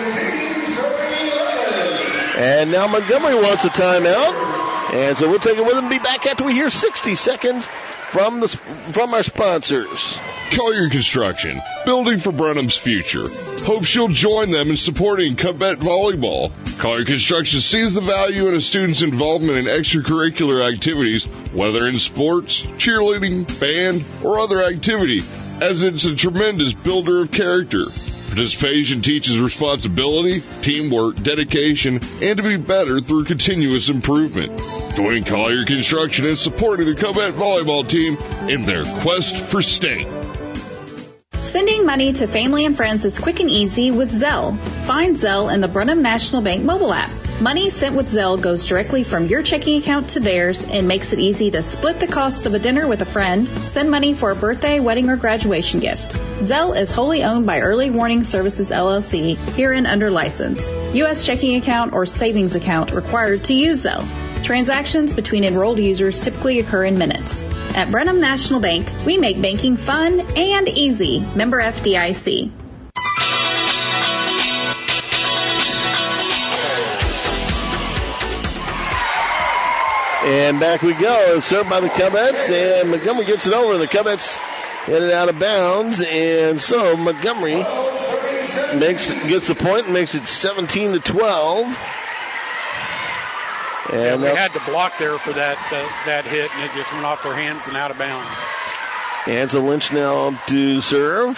And now Montgomery wants a timeout. And so we'll take it with him and be back after we hear sixty seconds from the from our sponsors. Collier Construction, building for Brenham's future. Hopes you'll join them in supporting Cubet volleyball. Collier Construction sees the value in a student's involvement in extracurricular activities, whether in sports, cheerleading, band, or other activity, as it's a tremendous builder of character. Participation teaches responsibility, teamwork, dedication, and to be better through continuous improvement. Join Collier Construction in supporting the Cubette volleyball team in their quest for state. Sending money to family and friends is quick and easy with Zelle. Find Zelle in the Brenham National Bank mobile app. Money sent with Zelle goes directly from your checking account to theirs and makes it easy to split the cost of a dinner with a friend, send money for a birthday, wedding, or graduation gift. Zelle is wholly owned by Early Warning Services, L L C, herein under license. U S checking account or savings account required to use Zelle. Transactions between enrolled users typically occur in minutes. At Brenham National Bank, we make banking fun and easy. Member F D I C. And back we go. It's served by the Cubets, and Montgomery gets it over. The Cubets headed out of bounds, and so Montgomery makes gets the point and makes it seventeen to twelve. And yeah, we had to block there for that uh, that hit, and it just went off their hands and out of bounds. And so Lynch now to serve.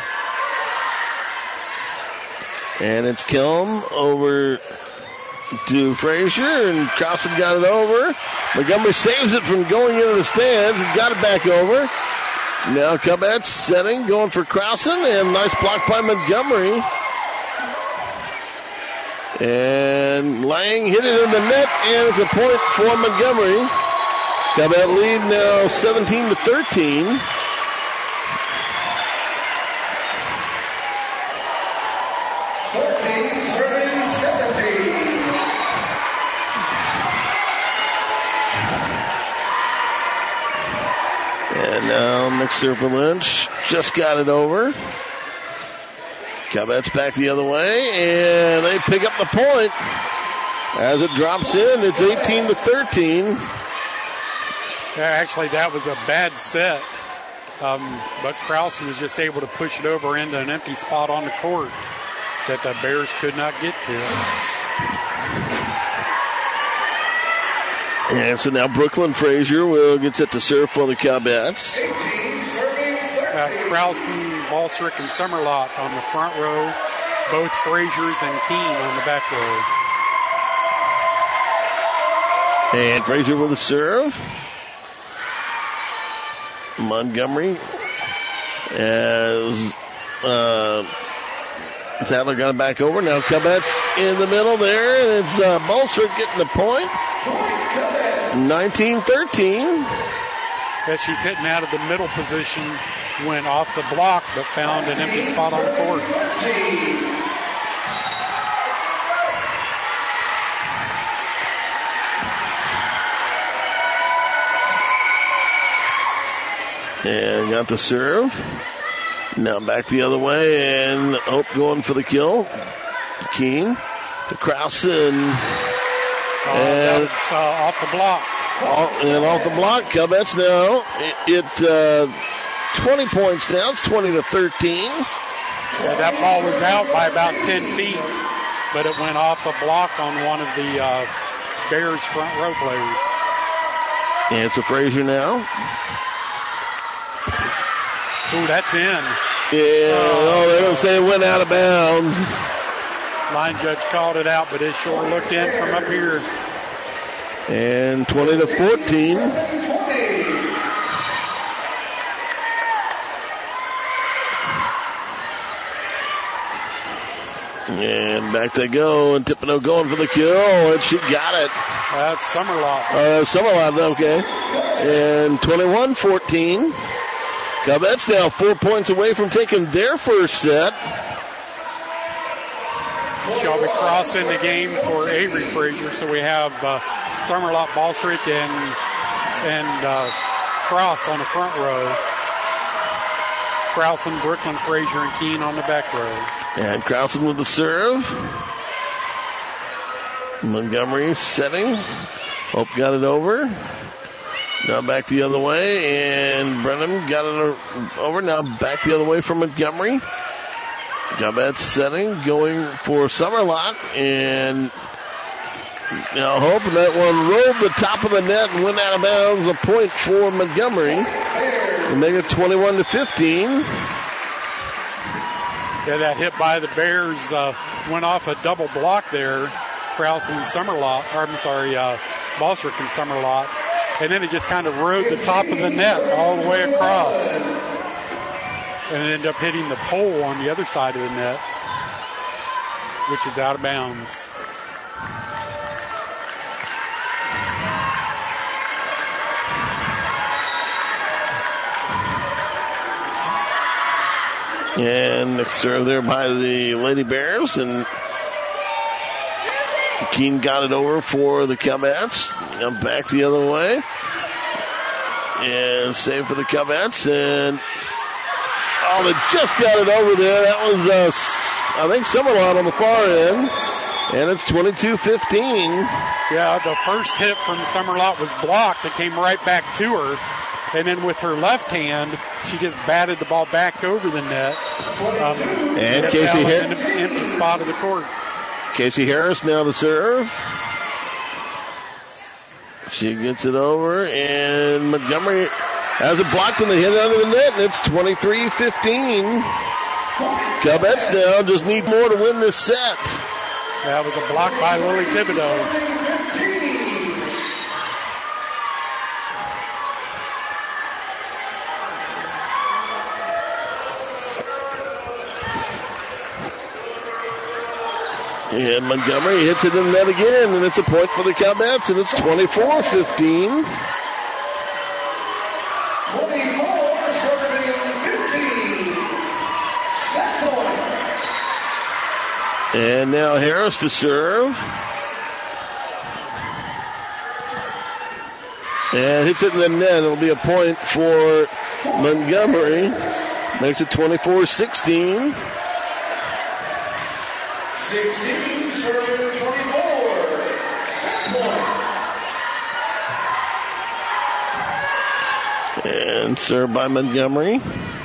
And it's Kilm over to Frazier, and Crossan got it over. Montgomery saves it from going into the stands and got it back over. Now Cubets setting, going for Crossan, and nice block by Montgomery. And Lang hit it in the net, and it's a point for Montgomery. Cubet lead now seventeen to thirteen. fourteen, serving seventeen. And now mixer for Lynch. Just got it over. Cubets back the other way, and they pick up the point. As it drops in, it's eighteen to thirteen. Yeah, actually, that was a bad set. Um, but Krause was just able to push it over into an empty spot on the court that the Bears could not get to. And so now Brooklyn Frazier will get set to serve for the Cubets. Uh, Krausen, Balsrick, and Summerlot on the front row. Both Fraziers and Keene on the back row. And Frazier with a serve. Montgomery as uh, Sadler got it back over. Now Cubets in the middle there, and it's uh, Balsrick getting the point. nineteen thirteen. As she's hitting out of the middle position, went off the block, but found an empty spot on the court. And got the serve. Now back the other way, and Hope going for the kill. Keene to Krause, and, oh, and that was, uh, off the block. Off, and off the block, Cubets now. It, it uh, twenty points now. It's twenty to thirteen. Yeah, that ball was out by about ten feet, but it went off the block on one of the uh, Bears front row players. And so Frazier now. Ooh, that's in. Yeah, uh, oh, they're going to say it went out of bounds. Line judge called it out, but it sure looked in from up here. And twenty to fourteen. And back they go, and Tippino going for the kill, and she got it. That's Summerlot. Uh, Summerlot, okay. And twenty-one fourteen. Cubets now four points away from taking their first set. Shelby Cross in the game for Avery Frazier, so we have uh, Summerlot, Balsrick, and and uh, Cross on the front row. Krausen, Brooklyn, Frazier, and Keene on the back row. And Krausen with the serve. Montgomery setting. Hope got it over. Now back the other way, and Brenham got it over. Now back the other way from Montgomery. Cubets setting, going for Summerlot, and now Hope that one rolled the top of the net and went out of bounds. A point for Montgomery to make it twenty-one to fifteen. Yeah, that hit by the Bears uh, went off a double block there. Krause and Summerlot, or I'm sorry, uh, Bosrick and Summerlot. And then it just kind of rode the top of the net all the way across. And it ended up hitting the pole on the other side of the net, which is out of bounds. And next serve there by the Lady Bears, and Keene got it over for the Cubets. Now back the other way. And save for the Cubets, and oh, they just got it over there. That was, uh, I think, Summerlot on the far end. And it's twenty-two fifteen. Yeah, the first hit from Summerlot was blocked. It came right back to her. And then with her left hand, she just batted the ball back over the net. Um, and Casey Harris. In the empty spot of the court. Casey Harris now to serve. She gets it over, and Montgomery has it blocked, and they hit it under the net, and it's twenty-three fifteen. Cubets now just need more to win this set. That was a block by Lily Thibodeau. And Montgomery hits it in the net again, and it's a point for the Cubets, and it's twenty-four fifteen. twenty-four, serving fifteen. Set point. And now Harris to serve. And hits it in the net. It'll be a point for Montgomery. Makes it twenty-four sixteen. sixteen, serving twenty-four. Set point. And served by Montgomery.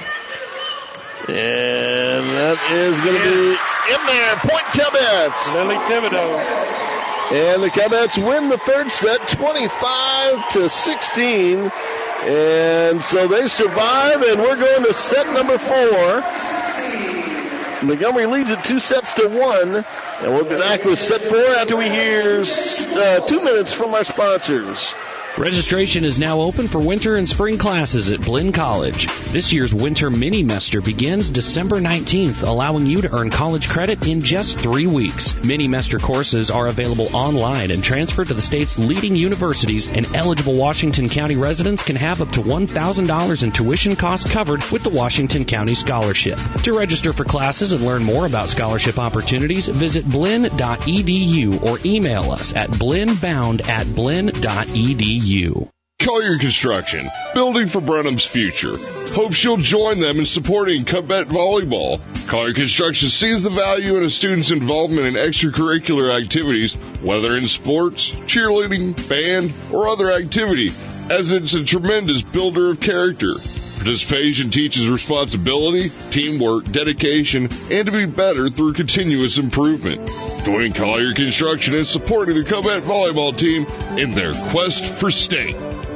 And that is going to be in there. Point Cubets. Lily Thibodeau. And the Cubets win the third set, twenty-five to sixteen. And so they survive, and we're going to set number four. Montgomery leads it two sets to one. And we'll be back with set four after we hear uh, two minutes from our sponsors. Registration is now open for winter and spring classes at Blinn College. This year's winter mini-mester begins December nineteenth, allowing you to earn college credit in just three weeks. Mini-mester courses are available online and transfer to the state's leading universities, and eligible Washington County residents can have up to one thousand dollars in tuition costs covered with the Washington County Scholarship. To register for classes and learn more about scholarship opportunities, visit blinn dot e d u or email us at blinnbound at blinn dot e d u. Collier Construction, building for Brenham's future. Hopes you'll join them in supporting Cubet volleyball. Collier Construction sees the value in a student's involvement in extracurricular activities, whether in sports, cheerleading, band, or other activity, as it's a tremendous builder of character. Participation teaches responsibility, teamwork, dedication, and to be better through continuous improvement. Join Collier Construction in supporting the Cubet volleyball team in their quest for state.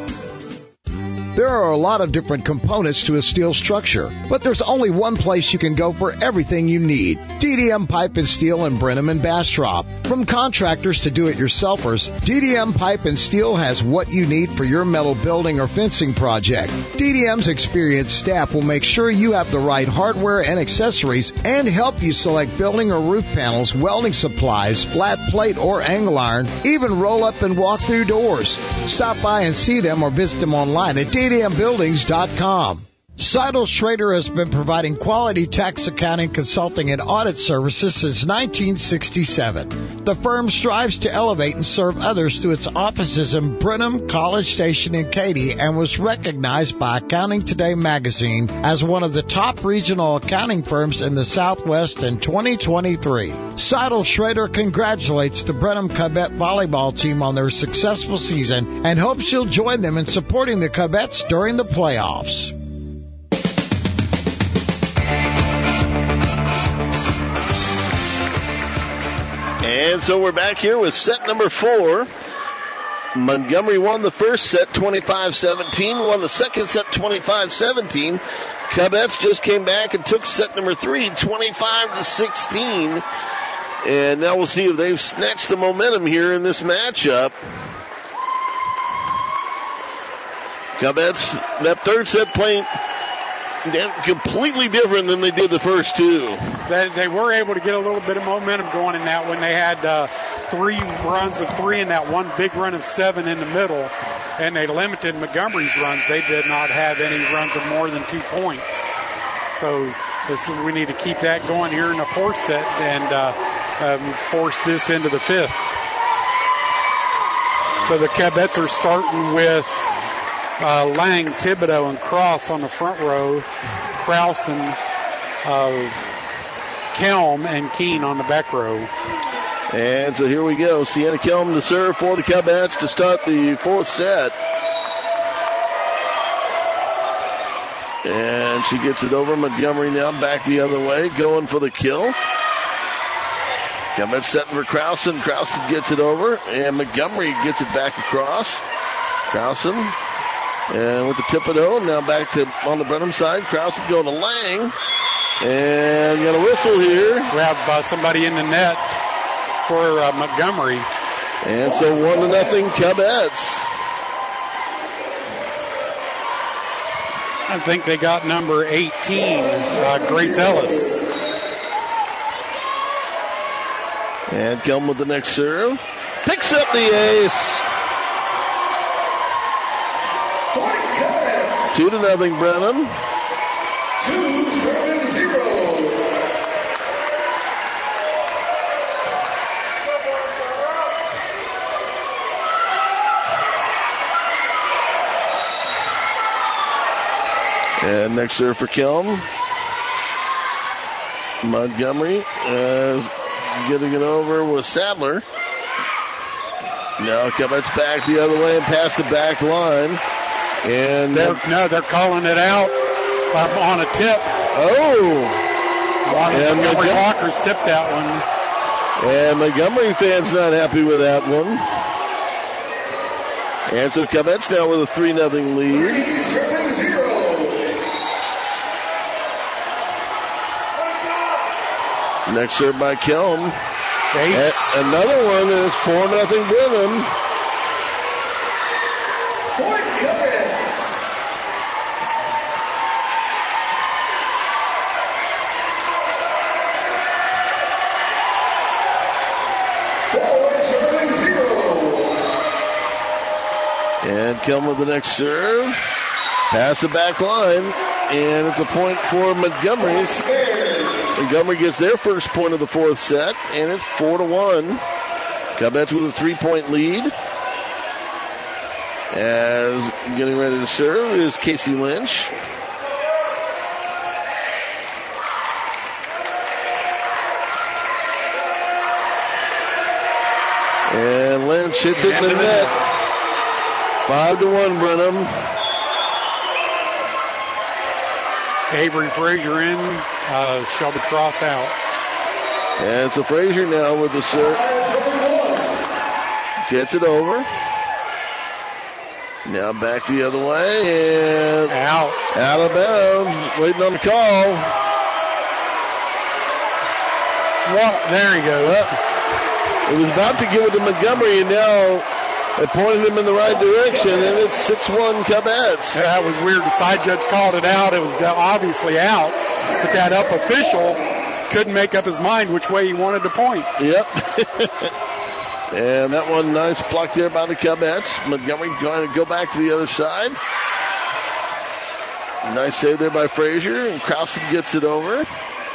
There are a lot of different components to a steel structure, but there's only one place you can go for everything you need. D D M Pipe and Steel in Brenham and Bastrop. From contractors to do-it-yourselfers, D D M Pipe and Steel has what you need for your metal building or fencing project. D D M's experienced staff will make sure you have the right hardware and accessories and help you select building or roof panels, welding supplies, flat plate or angle iron, even roll up and walk through doors. Stop by and see them or visit them online at D D M buildings dot com. Seidel Schrader has been providing quality tax accounting, consulting, and audit services since nineteen sixty-seven. The firm strives to elevate and serve others through its offices in Brenham, College Station, and Katy, and was recognized by Accounting Today magazine as one of the top regional accounting firms in the Southwest in twenty twenty-three. Seidel Schrader congratulates the Brenham Cubet volleyball team on their successful season and hopes you'll join them in supporting the Cubets during the playoffs. And so we're back here with set number four. Montgomery won the first set twenty-five seventeen, won the second set twenty-five seventeen. Covettes just came back and took set number three, twenty-five to sixteen. And now we'll see if they've snatched the momentum here in this matchup. Covettes, that third set playing completely different than they did the first two. They, they were able to get a little bit of momentum going in that when they had uh, three runs of three and that one big run of seven in the middle, and they limited Montgomery's runs. They did not have any runs of more than two points. So this, we need to keep that going here in the fourth set and uh, um, force this into the fifth. So the Covettes are starting with Uh, Lang, Thibodeau, and Cross on the front row. Krausen, uh, Kelm, and Keene on the back row. And so here we go. Sienna Kelm to serve for the Covettes to start the fourth set. And she gets it over. Montgomery now back the other way, going for the kill. Covettes setting for Krausen. Krausen gets it over, and Montgomery gets it back across. Krausen. And with the Thibodeau, now back to on the Brenham side. Krause is going to Lang. And got a whistle here. We have uh, somebody in the net for uh, Montgomery. And so one to nothing Covettes. I think they got number eighteen, uh, Grace Ellis. And Kelm with the next serve. Picks up the ace. Two to nothing, Brenham. Two, seven, zero. And next serve for Kelm. Montgomery is getting it over with Sadler. Now Covettes back the other way and past the back line. And they're, no, they're calling it out uh, on a tip. Oh. And Montgomery Walker's tipped that one. And Montgomery fans not happy with that one. And so Covettes now with a three nothing lead. Three, seven, zero. Next serve by Kelm. Ace. A- another one, and it's four nothing Brenham. Point Covettes. Four, seven, zero. And Kelm with the next serve. Pass the back line. And it's a point for Montgomery. Montgomery gets their first point of the fourth set. And it's four to one. Covettes with a three-point lead. As getting ready to serve is Casey Lynch. And Lynch hits it in the net. Five to one, Brenham. Avery Frazier in, uh, Shelby Cross out. And so Frazier now with the serve. Gets it over. Now back the other way and out. Out of bounds. Waiting on the call. What? There he goes. Well, it was about to give it to Montgomery, and now it pointed him in the right direction, and it's six one Covettes. Yeah, that was weird. The side judge called it out. It was obviously out, but that up official couldn't make up his mind which way he wanted to point. Yep. And that one, nice block there by the Covettes. Montgomery going to go back to the other side. Nice save there by Frazier, and Krause gets it over.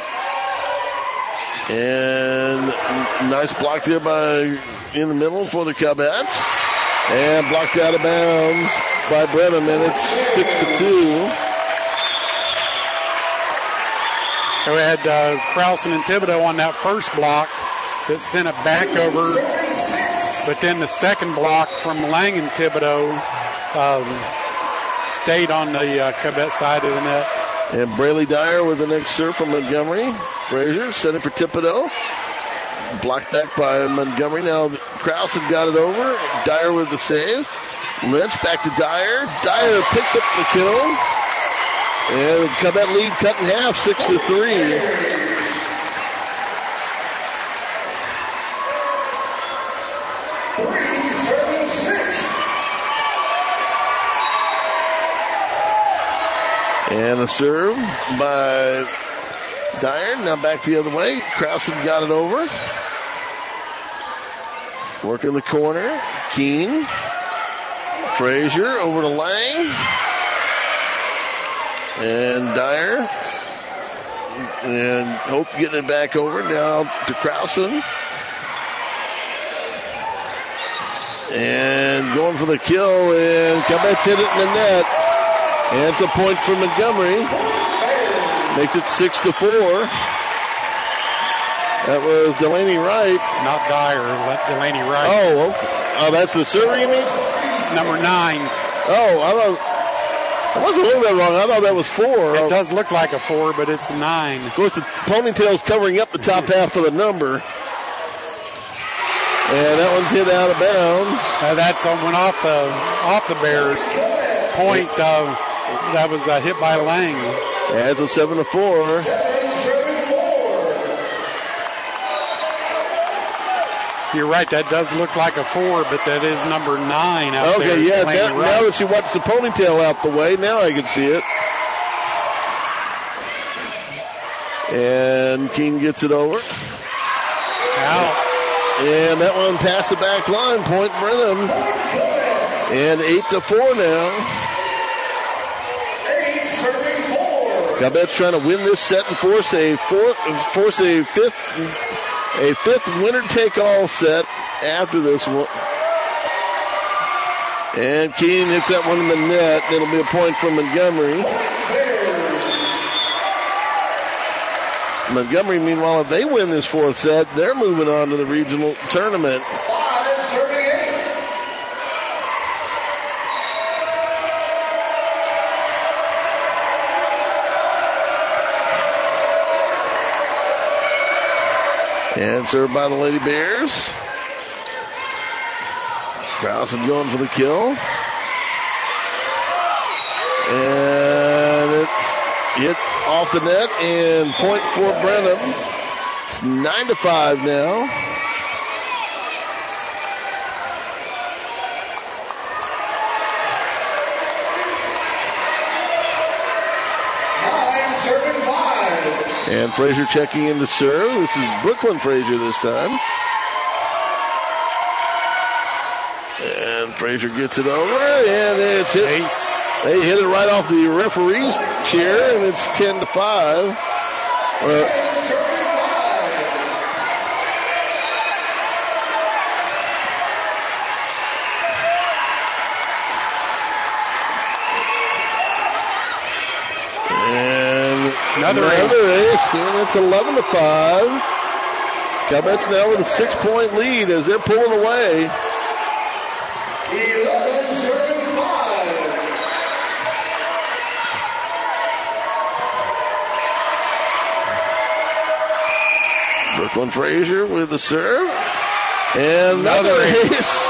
And nice block there by in the middle for the Covettes. And blocked out of bounds by Brenham, and it's six to two. So we had uh, Krausen and Thibodeau on that first block that sent it back over. But then the second block from Lang and Thibodeau um, stayed on the uh, Covette side of the net. And Braley Dyer with the next serve from Montgomery. Frazier set it for Thibodeau. Blocked back by Montgomery. Now Krause had got it over. Dyer with the save. Lynch back to Dyer. Dyer picks up the kill. And that lead cut in half, six to three. And a serve by Dyer. Now back the other way. Krausen got it over. Working the corner. Keene. Frazier over to Lang. And Dyer. And Hope getting it back over now to Krausen. And going for the kill. And Cabets hit it in the net. And it's a point for Montgomery. Makes it six to four. That was Delaney Wright. Not Dyer, Delaney Wright. Oh, okay. Oh, that's the server, you mean? Number nine. Oh, I thought I wasn't a little bit wrong. I thought that was four. It does look like a four, but it's nine. Of course, the ponytail's covering up the top half of the number. And that one's hit out of bounds. Uh, that's uh, went off the off the Bears. Point. Uh, that was uh, hit by Lang. Yeah, it's a seven to four. You're right. That does look like a four, but that is number nine out okay, there. Okay, yeah. Now, right. Now that she wipes the ponytail out the way, now I can see it. And Keene gets it over. Out. And that one past the back line. Point Brenham. And eight to four now. Cabets trying to win this set and force a fourth, force a fifth, a fifth winner-take-all set after this one. And Keene hits that one in the net. It'll be a point for Montgomery. Montgomery, meanwhile, if they win this fourth set, they're moving on to the regional tournament. And served by the Lady Bears. Krausen going for the kill. And it's hit off the net and point for Brenham. It's nine to five now. Nine serving five. And Frazier checking in to serve. This is Brooklyn Frazier this time. And Frazier gets it over, and it's hit. Ace. They hit it right off the referee's chair, and it's ten to five. Uh, and another, another ace. ace, and it's eleven to five. Cabets now with a six-point lead as they're pulling away. eleven serving five. Brooklyn Frazier with the serve. And another ace.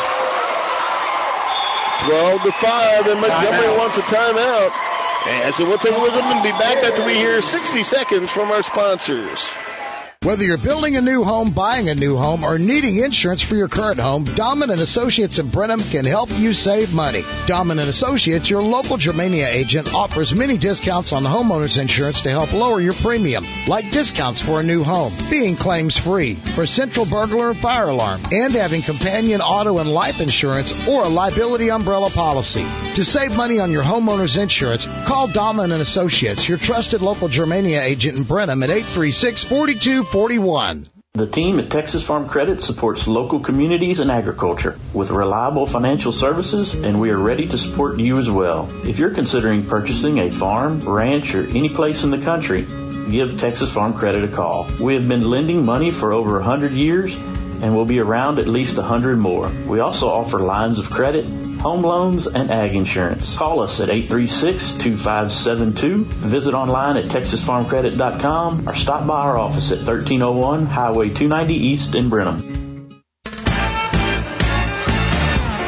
twelve to five, and Montgomery Timeout. wants a timeout. And so we'll take a look at them and be back after we hear sixty seconds from our sponsors. Whether you're building a new home, buying a new home, or needing insurance for your current home, Dahman and Associates in Brenham can help you save money. Dahman and Associates, your local Germania agent, offers many discounts on homeowners insurance to help lower your premium, like discounts for a new home, being claims free, for central burglar and fire alarm, and having companion auto and life insurance or a liability umbrella policy. To save money on your homeowners insurance, call Dahman and Associates, your trusted local Germania agent in Brenham at eight three six, four two four one. The team at Texas Farm Credit supports local communities and agriculture with reliable financial services, and we are ready to support you as well. If you're considering purchasing a farm, ranch, or any place in the country, give Texas Farm Credit a call. We have been lending money for over one hundred years and will be around at least one hundred more. We also offer lines of credit, home loans, and ag insurance. Call us at eight three six, two five seven two, visit online at texas farm credit dot com, or stop by our office at thirteen oh one Highway two ninety East in Brenham.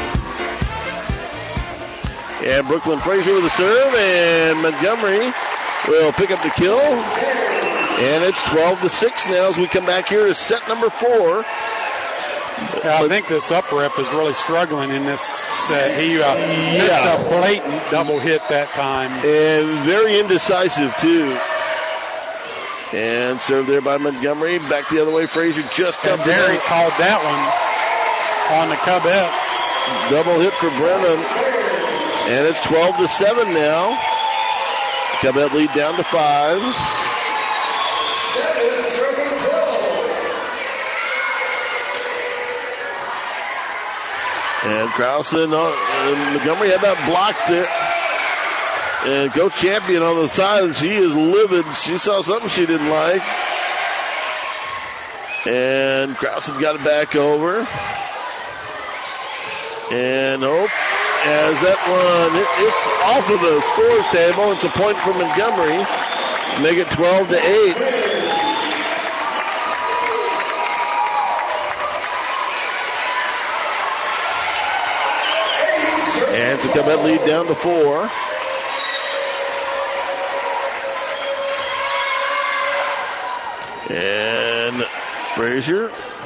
And Brooklyn Frazier with a serve, and Montgomery will pick up the kill. And it's twelve to six now as we come back here to set number four. Yeah, I think this up rep is really struggling in this set. He uh, missed Yeah. a blatant double hit that time. And very indecisive, too. And served there by Montgomery. Back the other way. Frazier just And up Barry there. called that one on the Cubettes. Double hit for Brennan. And it's twelve to seven now. Cubette lead down to five. And Krause and, uh, and Montgomery had that blocked it. And Coach Champion on the side, she is livid. She saw something she didn't like. And Krause got it back over. And Hope as that one, it, it's off of the scores table. It's a point for Montgomery. Make it twelve to eight. And to come that lead down to four. And Frazier,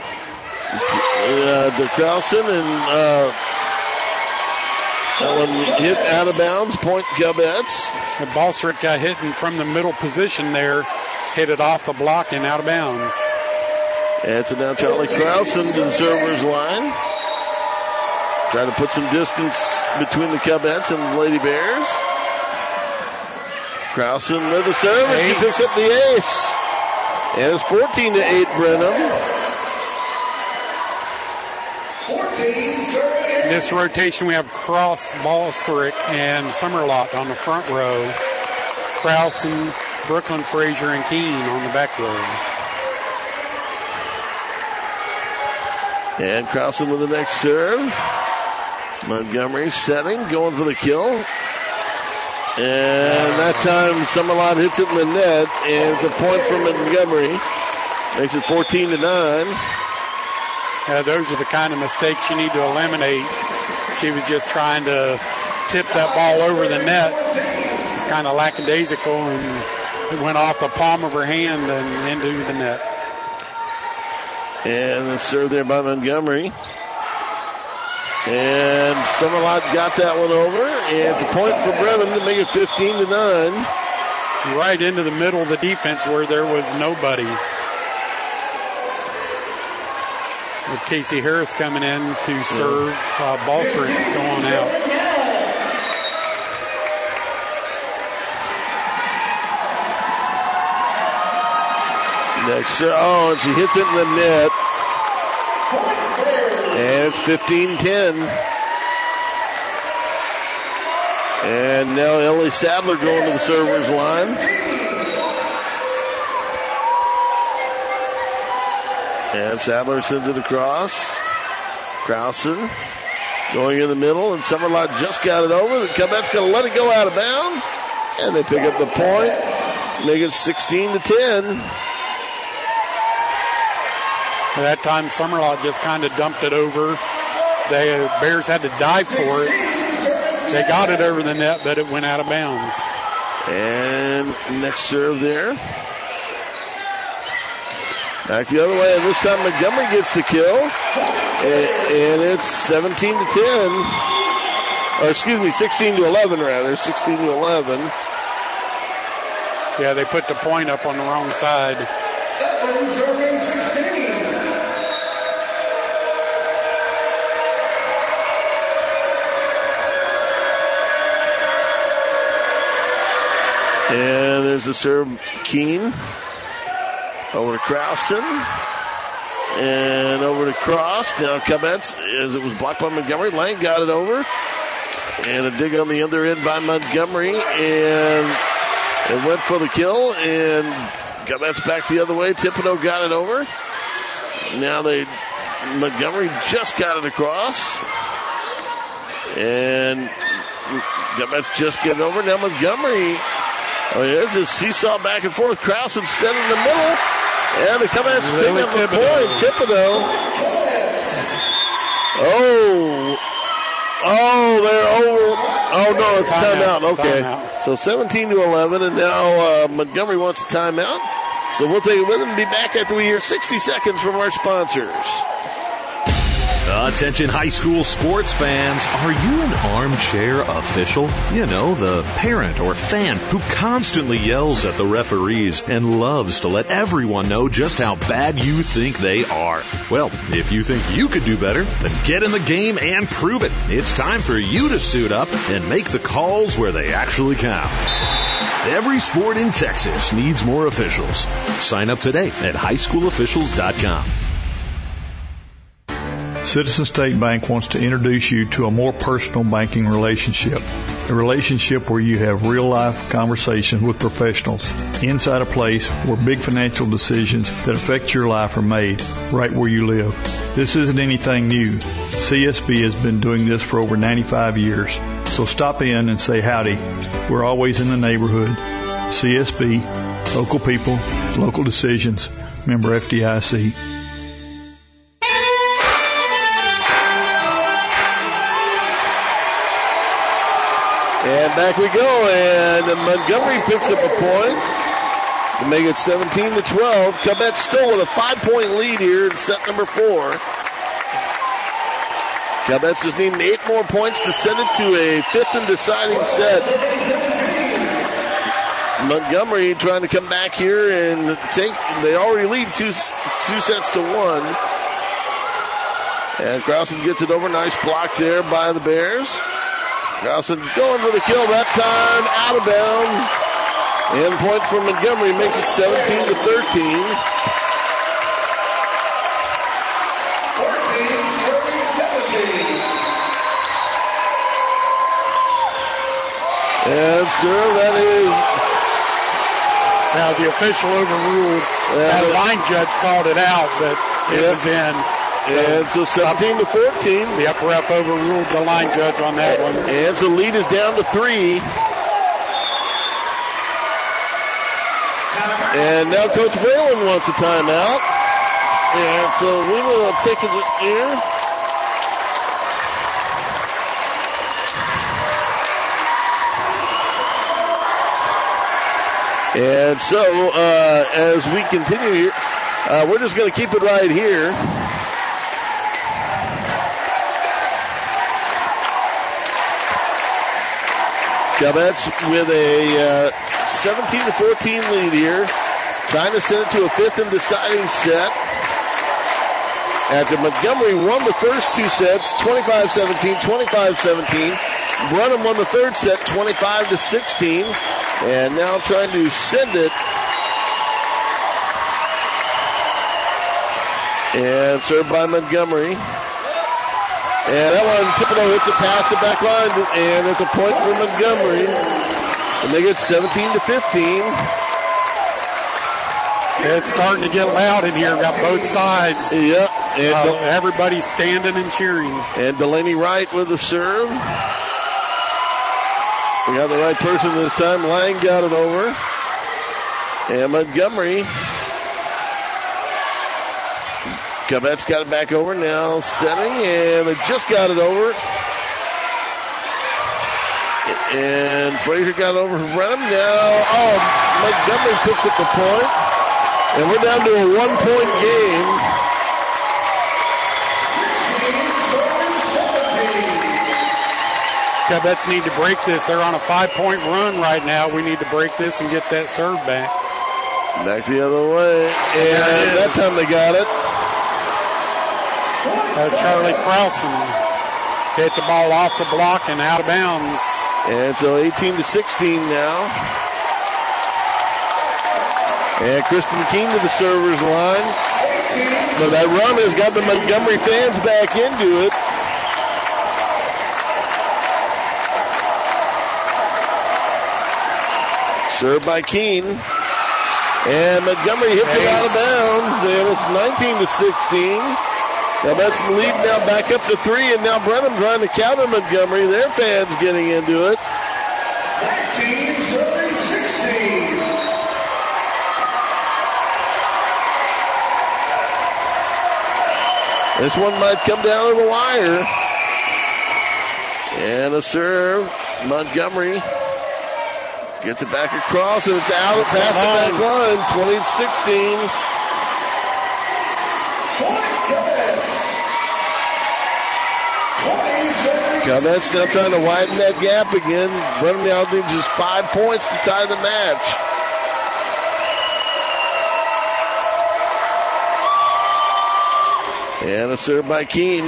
uh, DeCrowson, and uh, that one hit out of bounds. Point Cubettes. The Balsrick got hit in from the middle position there, hit it off the block and out of bounds. And so now Charlie Krausen to the server's line. Trying to put some distance between the Cubettes and the Lady Bears. Krausen with the serve, and she picks up the ace. And it's fourteen to eight, Brenham. In this rotation, we have Cross, Balsrick, and Summerlot on the front row. Krausen, Brooklyn, Frazier, and Keene on the back row. And Krausen with the next serve. Montgomery setting, going for the kill. And that time Summerlot hits it in the net, and it's a point for Montgomery. Makes it fourteen to nine. Uh, those are the kind of mistakes you need to eliminate. She was just trying to tip that ball over the net. It's kind of lackadaisical, and it went off the palm of her hand and into the net. And the serve there by Montgomery. And Summerlot got that one over. And it's a point for Brennan to make it fifteen to nine. Right into the middle of the defense where there was nobody. With Casey Harris coming in to serve, uh, Balsrick going out. Next, oh, and she hits it in the net. And it's fifteen ten. And now Ellie Sadler going to the server's line. And Sadler sends it across. Krausen going in the middle, and Summerlot just got it over. The Cubettes going to let it go out of bounds. And they pick up the point. Make it sixteen to ten. That time, Summerlot just kind of dumped it over. The Bears had to dive for it. They got it over the net, but it went out of bounds. And next serve there. Back the other way, and this time Montgomery gets the kill. And it's seventeen to ten. Or excuse me, sixteen to eleven rather. sixteen to eleven. Yeah, they put the point up on the wrong side. And there's the serve, Keene. Over to Krausen. And over to Cross. Now Cubettes, as it was blocked by Montgomery. Lang got it over. And a dig on the other end by Montgomery. And it went for the kill. And Cubettes back the other way. Thibodeau got it over. Now they, Montgomery just got it across. And Cubettes just get it over. Now Montgomery. Oh, there's a seesaw back and forth. Krausen set in the middle. And the Cubettes pick up the point. Thibodeau. Oh. Oh, they're over. Oh, no, it's timeout. Okay. So seventeen to eleven, and now uh, Montgomery wants a timeout. So we'll take it with him and be back after we hear sixty seconds from our sponsors. Attention high school sports fans, are you an armchair official? You know, the parent or fan who constantly yells at the referees and loves to let everyone know just how bad you think they are. Well, if you think you could do better, then get in the game and prove it. It's time for you to suit up and make the calls where they actually count. Every sport in Texas needs more officials. Sign up today at high school officials dot com. Citizen State Bank wants to introduce you to a more personal banking relationship. A relationship where you have real-life conversations with professionals inside a place where big financial decisions that affect your life are made right where you live. This isn't anything new. C S B has been doing this for over ninety-five years. So stop in and say howdy. We're always in the neighborhood. C S B, local people, local decisions. Member F D I C. And back we go, and Montgomery picks up a point to make it seventeen to twelve. Cobbett still with a five-point lead here in set number four. Cobbett just needing eight more points to send it to a fifth and deciding set. Montgomery trying to come back here and take, they already lead two, two sets to one. And Krausen gets it over. Nice block there by the Bears. Krausen going for the kill that time, out of bounds. And point for Montgomery makes it seventeen to thirteen. And sir, that is. Now the official overruled. That line judge called it out, but it yep. was in. And so seventeen to fourteen. The upper ref overruled the line judge on that one. And so lead is down to three. And now Coach Whalen wants a timeout. And so we will take it here. And so uh, as we continue here, uh, we're just going to keep it right here. Cobbett with a uh, seventeen to fourteen lead here. Trying to send it to a fifth and deciding set. After Montgomery won the first two sets, twenty-five seventeen, twenty-five seventeen. Brenham won the third set, twenty-five to sixteen. And now trying to send it. And served by Montgomery. And that one, Thibodeau hits it past the back line, and it's a point for Montgomery. And they get seventeen to fifteen. It's starting to get loud in here. Got both sides. Yep. And uh, everybody's standing and cheering. And Delaney Wright with the serve. We got the right person this time. Lang got it over. And Montgomery. Cabet's got it back over now, setting, and they just got it over. And Frazier got it over for Brenham. Now, oh, Montgomery picks up the point. And we're down to a one-point game. Cabets need to break this. They're on a five-point run right now. We need to break this and get that serve back. Back the other way. And that time they got it. Uh, Charlie Krausen hit the ball off the block and out of bounds. And so eighteen to sixteen now. And Kristen King to the server's line. But that run has got the Montgomery fans back into it. Served by Keene. And Montgomery hits it out of bounds. And it's nineteen to sixteen. Now that's the lead now back up to three, and now Brenham trying to counter Montgomery. Their fans getting into it. nineteen sixteen. This one might come down to the wire. And a serve. Montgomery Gets it back across, and it's out past the back line, twenty sixteen. Cubets now trying to widen that gap again. Brenham now needs just five points to tie the match. And a serve by Keene.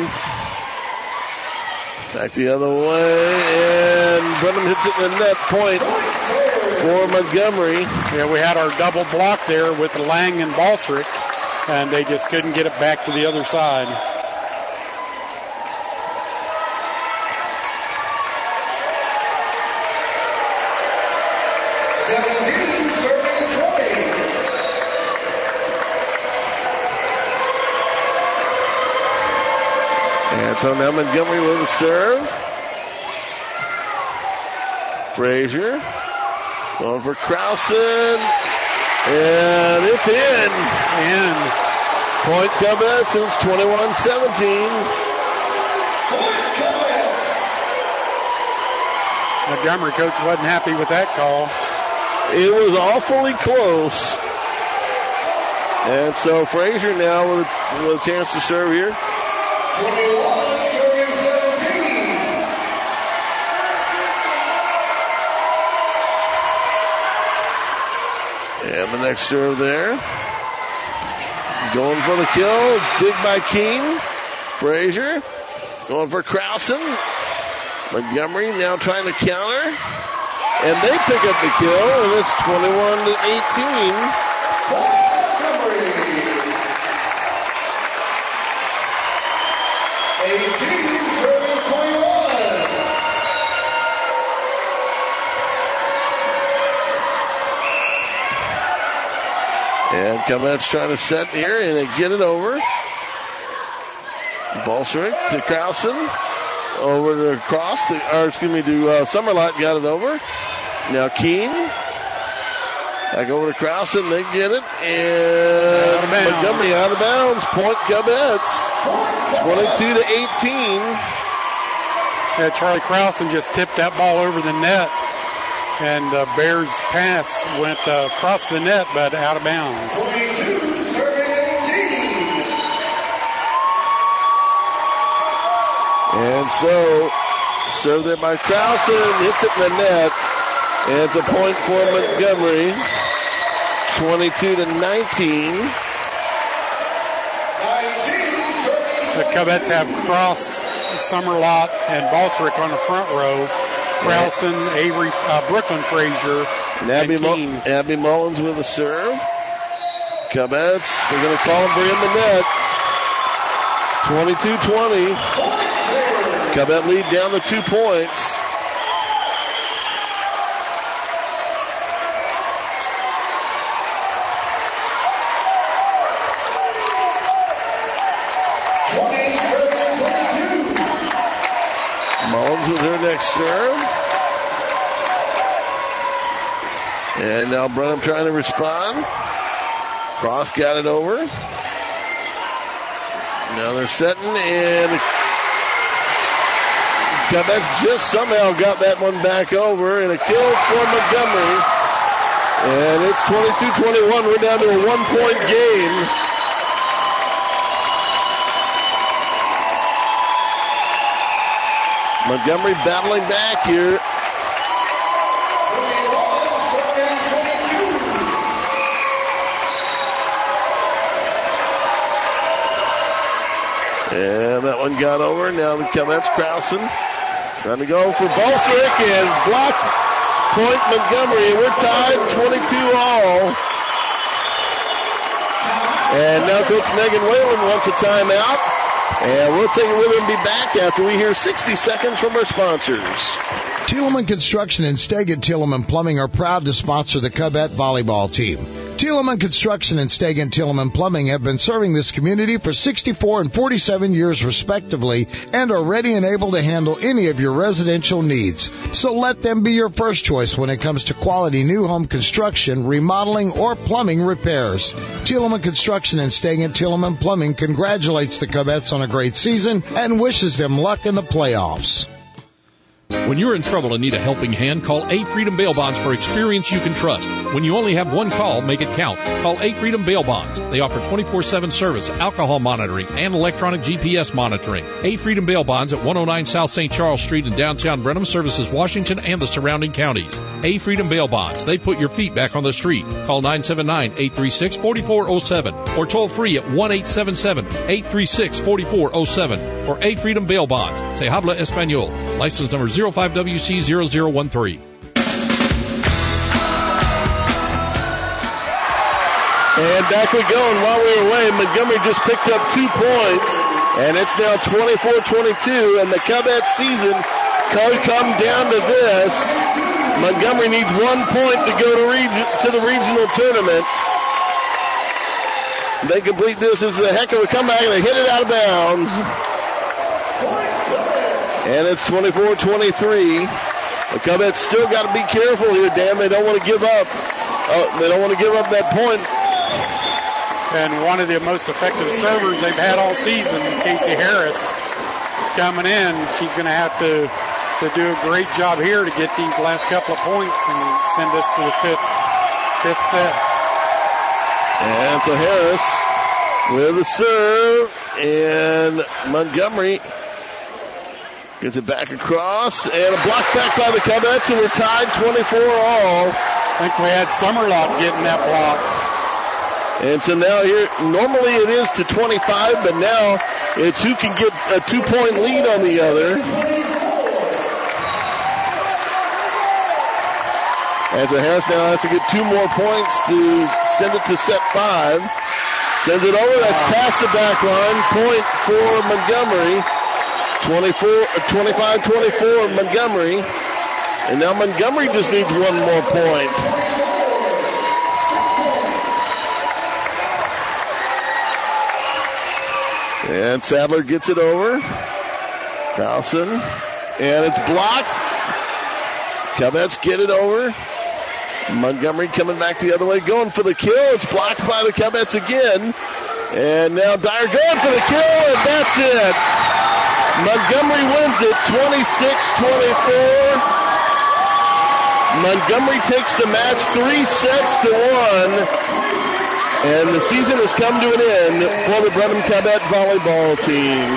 Back the other way, and Brenham hits it in the net. Point for Montgomery. Yeah, we had our double block there with Lang and Balsrick, and they just couldn't get it back to the other side. seventeen, serving twenty. And so now Montgomery with a serve. Frazier going for Krausen. And it's in. In. Point Cubets, and it's twenty-one seventeen. Montgomery coach wasn't happy with that call. It was awfully close. And so Frazier now with, with a chance to serve here. twenty-one, serving seventeen. And the next serve there. Going for the kill. Dig by Keene. Frazier going for Krausen. Montgomery now trying to counter. And they pick up the kill, and it's twenty-one to eighteen. eighteen, serving twenty-one. And Cubets trying to set here, and they get it over. Balsrick to Krausen. Over to Cross, the, or excuse me, to uh, Summerlot got it over. Now Keene. Back over to Krausen, they get it. And out Montgomery out of bounds. Point Cubets. twenty-two to eighteen. Yeah, Charlie Krausen just tipped that ball over the net. And uh, Bears' pass went uh, across the net, but out of bounds. twenty-two, serving eighteen. And so, served there by Krausen, hits it in the net. And it's a point for Montgomery. twenty-two to nineteen. The Cubets have Cross, Summerlot, and Balsrick on the front row. Krausen, Avery, uh, Brooklyn Frazier, and Abby, and Keene. Mo- Abby Mullins with a serve. Cubets, they're going to call him for in the net. twenty-two twenty. Cubet lead down to two points. Mullins with her next serve. And now Brenham trying to respond. Cross got it over. Now they're setting, and Cubets just somehow got that one back over, and a kill for Montgomery. And it's twenty-two twenty-one. We're down to a one-point game. Montgomery battling back here. And that one got over. Now the Cubets, Krausen trying to go for Balsrick and blocked. Point Montgomery. We're tied twenty-two all. And now Coach Megan Whalen wants a timeout. And we'll take it with her and be back after we hear sixty seconds from our sponsors. Thielemann Construction and Stegan Thielemann Plumbing are proud to sponsor the Cubet volleyball team. Thielemann Construction and Stegan Thielemann Plumbing have been serving this community for sixty-four and forty-seven years respectively and are ready and able to handle any of your residential needs. So let them be your first choice when it comes to quality new home construction, remodeling, or plumbing repairs. Thielemann Construction and Stegan Thielemann Plumbing congratulates the Cubets on a great season and wishes them luck in the playoffs. When you're in trouble and need a helping hand, call A Freedom Bail Bonds for experience you can trust. When you only have one call, make it count. Call A Freedom Bail Bonds. They offer twenty-four seven service, alcohol monitoring, and electronic G P S monitoring. A Freedom Bail Bonds at one oh nine South Saint Charles Street in downtown Brenham services Washington and the surrounding counties. A Freedom Bail Bonds. They put your feet back on the street. Call nine seven nine, eight three six, four four zero seven or toll free at one eight seven seven, eight three six, four four zero seven for A Freedom Bail Bonds. Se habla Espanol. License number zero five W C zero zero one three. And back we go, and while we were away, Montgomery just picked up two points, and it's now twenty-four twenty-two, and the Cubette season could come down to this. Montgomery needs one point to go to, reg- to the regional tournament. They complete this. This is a heck of a comeback, and they hit it out of bounds. And it's twenty-four twenty-three. The Cubets still got to be careful here, Dan. They don't want to give up. Uh, they don't want to give up that point. And one of the most effective servers they've had all season, Casey Harris, coming in. She's going to have to, to do a great job here to get these last couple of points and send us to the fifth, fifth set. And so Harris with a serve, and Montgomery gets it back across, and a block back by the Cubets, and we're tied twenty-four all. I think we had Summerlot getting that block. And so now here, normally it is to twenty-five, but now it's who can get a two-point lead on the other. And so Harris now has to get two more points to send it to set five. Sends it over, that's past the back line, point for Montgomery. twenty-four, twenty-five twenty-four Montgomery. And now Montgomery just needs one more point. And Sadler gets it over. Carlson. And it's blocked. Cubets get it over. Montgomery coming back the other way, going for the kill. It's blocked by the Cubets again. And now Dyer going for the kill, and that's it. Montgomery wins it twenty-six twenty-four. Montgomery takes the match three sets to one. And the season has come to an end for the Brenham Cubette volleyball team.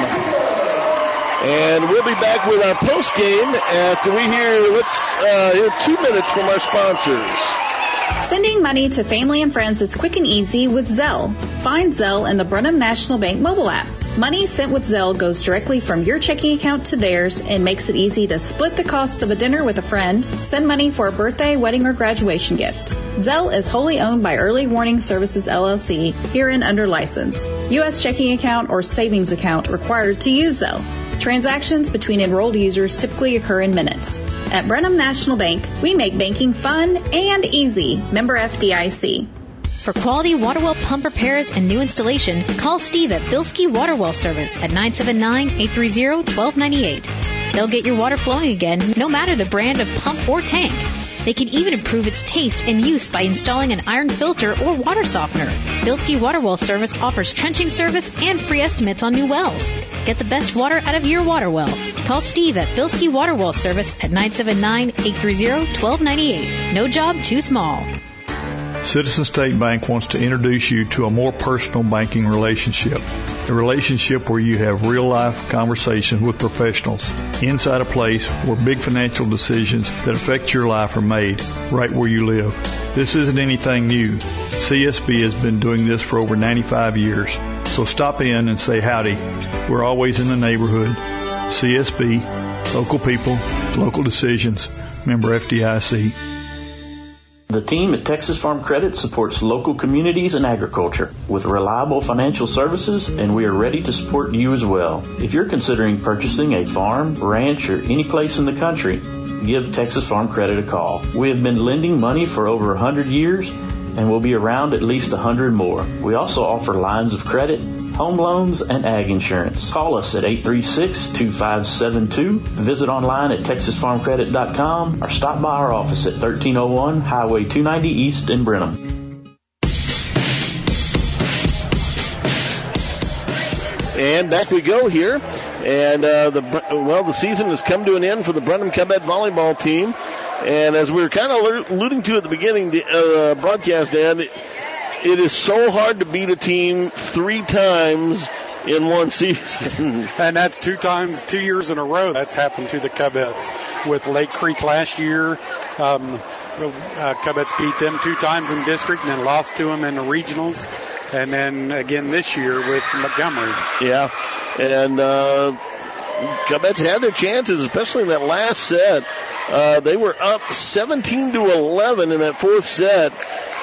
And we'll be back with our post game after we hear, let's uh, hear two minutes from our sponsors. Sending money to family and friends is quick and easy with Zelle. Find Zelle in the Brenham National Bank mobile app. Money sent with Zelle goes directly from your checking account to theirs and makes it easy to split the cost of a dinner with a friend, send money for a birthday, wedding, or graduation gift. Zelle is wholly owned by Early Warning Services, L L C, herein under license. U S checking account or savings account required to use Zelle. Transactions between enrolled users typically occur in minutes. At Brenham National Bank, we make banking fun and easy. Member F D I C. For quality water well pump repairs and new installation, call Steve at Bilski Water Well Service at nine seven nine, eight three zero, one two nine eight. They'll get your water flowing again, no matter the brand of pump or tank. They can even improve its taste and use by installing an iron filter or water softener. Bilski Water Well Service offers trenching service and free estimates on new wells. Get the best water out of your water well. Call Steve at Bilski Water Well Service at nine seven nine, eight three zero, one two nine eight. No job too small. Citizen State Bank wants to introduce you to a more personal banking relationship. A relationship where you have real-life conversations with professionals inside a place where big financial decisions that affect your life are made right where you live. This isn't anything new. C S B has been doing this for over ninety-five years. So stop in and say howdy. We're always in the neighborhood. C S B, local people, local decisions. Member F D I C. The team at Texas Farm Credit supports local communities and agriculture with reliable financial services, and we are ready to support you as well. If you're considering purchasing a farm, ranch, or any place in the country, give Texas Farm Credit a call. We have been lending money for over one hundred years and will be around at least one hundred more. We also offer lines of credit, home loans, and ag insurance. Call us at eight three six, two five seven two. Visit online at texas farm credit dot com or stop by our office at thirteen oh one Highway two ninety East in Brenham. And back we go here. And, uh, the well, the season has come to an end for the Brenham Comet volleyball team. And as we were kind of alluding to at the beginning, the uh, broadcast, Dan, it, it is so hard to beat a team three times in one season. And that's two times, two years in a row that's happened to the Cubets. With Lake Creek last year, um, uh, Cubets beat them two times in district and then lost to them in the regionals. And then again this year with Montgomery. Yeah, and uh, Cubets had their chances, especially in that last set. Uh, they were up seventeen to eleven in that fourth set.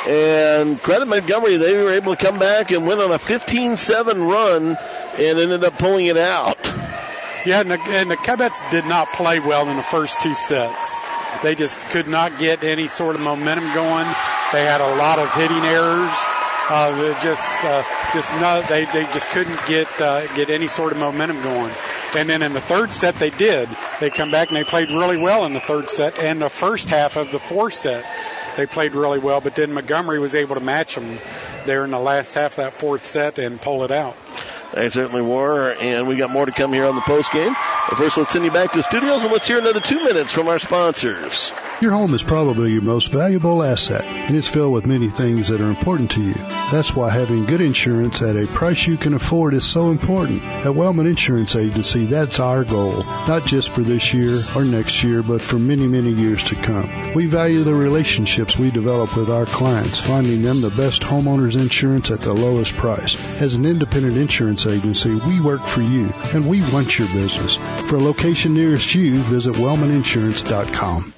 And credit Montgomery, they were able to come back and win on a fifteen seven run and ended up pulling it out. Yeah, and the, and the Cubets did not play well in the first two sets. They just could not get any sort of momentum going. They had a lot of hitting errors. Uh, just, uh, just not, they, they just couldn't get, uh, get any sort of momentum going. And then in the third set they did. They come back and they played really well in the third set. And the first half of the fourth set, they played really well. But then Montgomery was able to match them there in the last half of that fourth set and pull it out. They certainly were, and we got more to come here on the post game. But first, let's send you back to the studios, and let's hear another two minutes from our sponsors. Your home is probably your most valuable asset, and it's filled with many things that are important to you. That's why having good insurance at a price you can afford is so important. At Wellman Insurance Agency, that's our goal, not just for this year or next year, but for many, many years to come. We value the relationships we develop with our clients, finding them the best homeowners insurance at the lowest price. As an independent insurance agency, we work for you, and we want your business. For a location nearest you, visit wellman insurance dot com.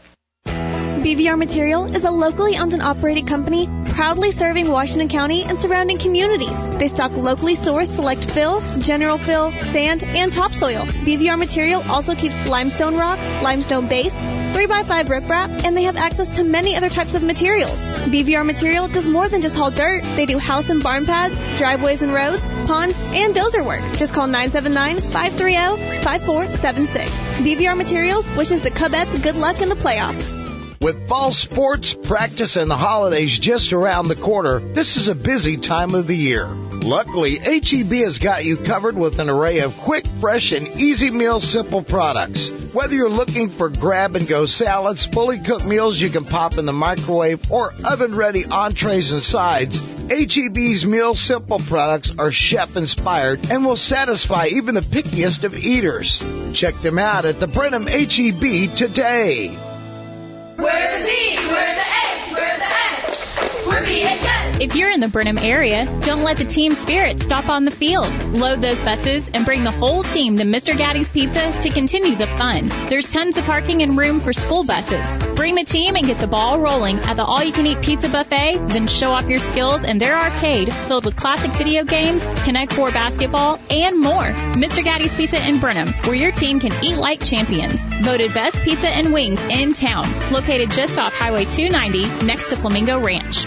B V R Material is a locally owned and operated company proudly serving Washington County and surrounding communities. They stock locally sourced select fill, general fill, sand, and topsoil. B V R Material also keeps limestone rock, limestone base, three by five riprap, and they have access to many other types of materials. B V R Material does more than just haul dirt. They do house and barn pads, driveways and roads, ponds, and dozer work. Just call nine seven nine, five three zero, five four seven six. B V R Materials wishes the Cubets good luck in the playoffs. With fall sports, practice, and the holidays just around the corner, this is a busy time of the year. Luckily, H E B has got you covered with an array of quick, fresh, and easy meal simple products. Whether you're looking for grab-and-go salads, fully cooked meals you can pop in the microwave, or oven-ready entrees and sides, H E B's Meal Simple products are chef-inspired and will satisfy even the pickiest of eaters. Check them out at the Brenham H E B today. We're the B, we're the X, we're the S. We're B H S. If you're in the Brenham area, don't let the team spirit stop on the field. Load those buses and bring the whole team to Mister Gaddy's Pizza to continue the fun. There's tons of parking and room for school buses. Bring the team and get the ball rolling at the all-you-can-eat pizza buffet, then show off your skills in their arcade filled with classic video games, Connect Four basketball, and more. Mister Gaddy's Pizza in Brenham, where your team can eat like champions. Voted best pizza and wings in town. Located just off Highway two ninety next to Flamingo Ranch.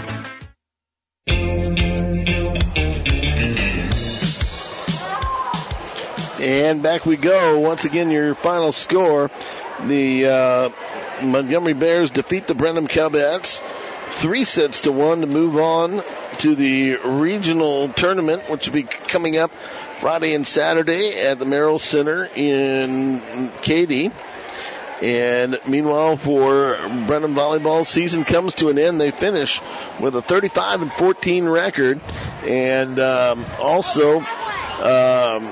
And back we go. Once again, your final score. The uh, Montgomery Bears defeat the Brenham Cubets three sets to one to move on to the regional tournament, which will be coming up Friday and Saturday at the Merrill Center in Katy. And meanwhile, for Brenham volleyball, season comes to an end. They finish with a thirty-five and fourteen record, and um, also um,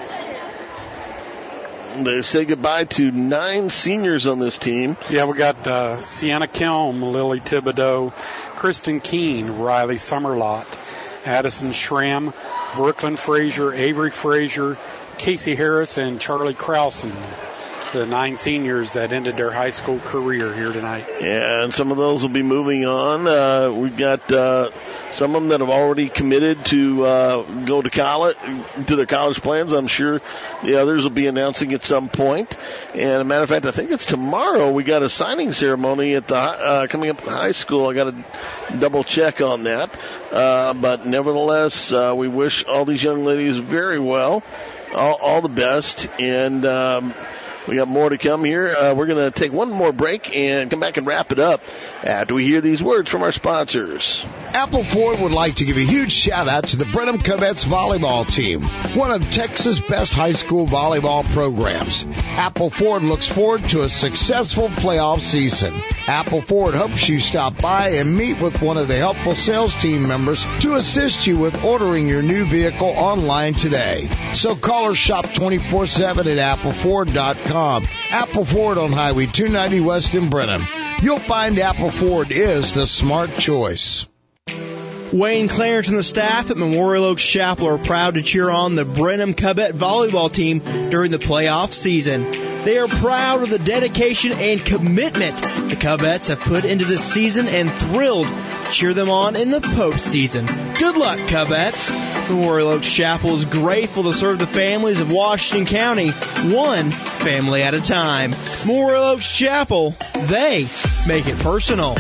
they say goodbye to nine seniors on this team. Yeah, we got uh, Sienna Kelm, Lily Thibodeau, Kristen Keene, Riley Summerlot, Addison Schramm, Brooklyn Frazier, Avery Frazier, Casey Harris, and Charlie Krausen. The nine seniors that ended their high school career here tonight. Yeah, and some of those will be moving on. Uh, we've got uh, some of them that have already committed to uh, go to college, to their college plans. I'm sure the others will be announcing at some point. And as a matter of fact, I think it's tomorrow. We got a signing ceremony at the uh, coming up at the high school. I got to double check on that. Uh, but nevertheless, uh, we wish all these young ladies very well, all, all the best, and. Um, We got more to come here. Uh, we're going to take one more break and come back and wrap it up after we hear these words from our sponsors. Apple Ford would like to give a huge shout out to the Brenham Covettes volleyball team, one of Texas' best high school volleyball programs. Apple Ford looks forward to a successful playoff season. Apple Ford hopes you stop by and meet with one of the helpful sales team members to assist you with ordering your new vehicle online today. So call or shop twenty-four seven at apple ford dot com. Apple Ford on Highway two ninety West in Brenham. You'll find Apple Ford is the smart choice. Wayne Clarence and the staff at Memorial Oaks Chapel are proud to cheer on the Brenham Covette volleyball team during the playoff season. They are proud of the dedication and commitment the Covettes have put into this season and thrilled to cheer them on in the postseason. Good luck, Covettes! Memorial Oaks Chapel is grateful to serve the families of Washington County, one family at a time. Memorial Oaks Chapel, they make it personal.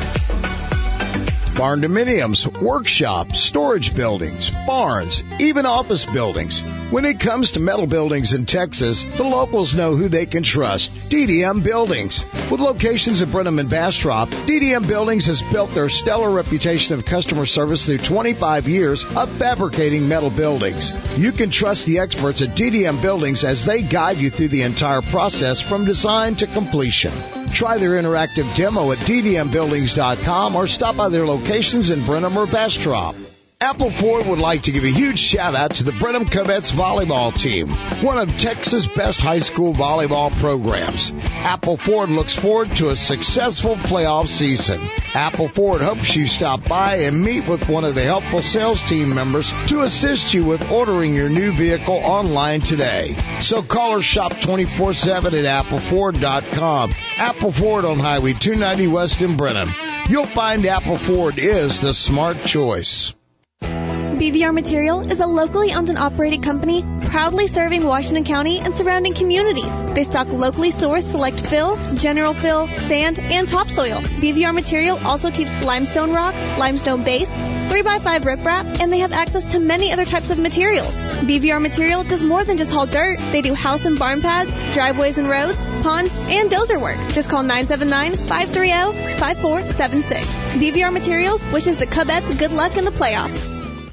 Barn Dominiums, workshops, storage buildings, barns, even office buildings. When it comes to metal buildings in Texas, the locals know who they can trust. D D M Buildings. With locations in Brenham and Bastrop, D D M Buildings has built their stellar reputation of customer service through twenty-five years of fabricating metal buildings. You can trust the experts at D D M Buildings as they guide you through the entire process from design to completion. Try their interactive demo at d d m buildings dot com or stop by their locations in Brenham or Bastrop. Apple Ford would like to give a huge shout out to the Brenham Covettes volleyball team, one of Texas' best high school volleyball programs. Apple Ford looks forward to a successful playoff season. Apple Ford hopes you stop by and meet with one of the helpful sales team members to assist you with ordering your new vehicle online today. So call or shop twenty-four seven at apple ford dot com. Apple Ford on Highway two ninety West in Brenham. You'll find Apple Ford is the smart choice. B V R Material is a locally owned and operated company proudly serving Washington County and surrounding communities. They stock locally sourced select fill, general fill, sand, and topsoil. B V R Material also keeps limestone rock, limestone base, three by five riprap, and they have access to many other types of materials. B V R Material does more than just haul dirt. They do house and barn pads, driveways and roads, ponds, and dozer work. Just call nine seven nine, five three zero, five four seven six. B V R Materials wishes the Covettes good luck in the playoffs.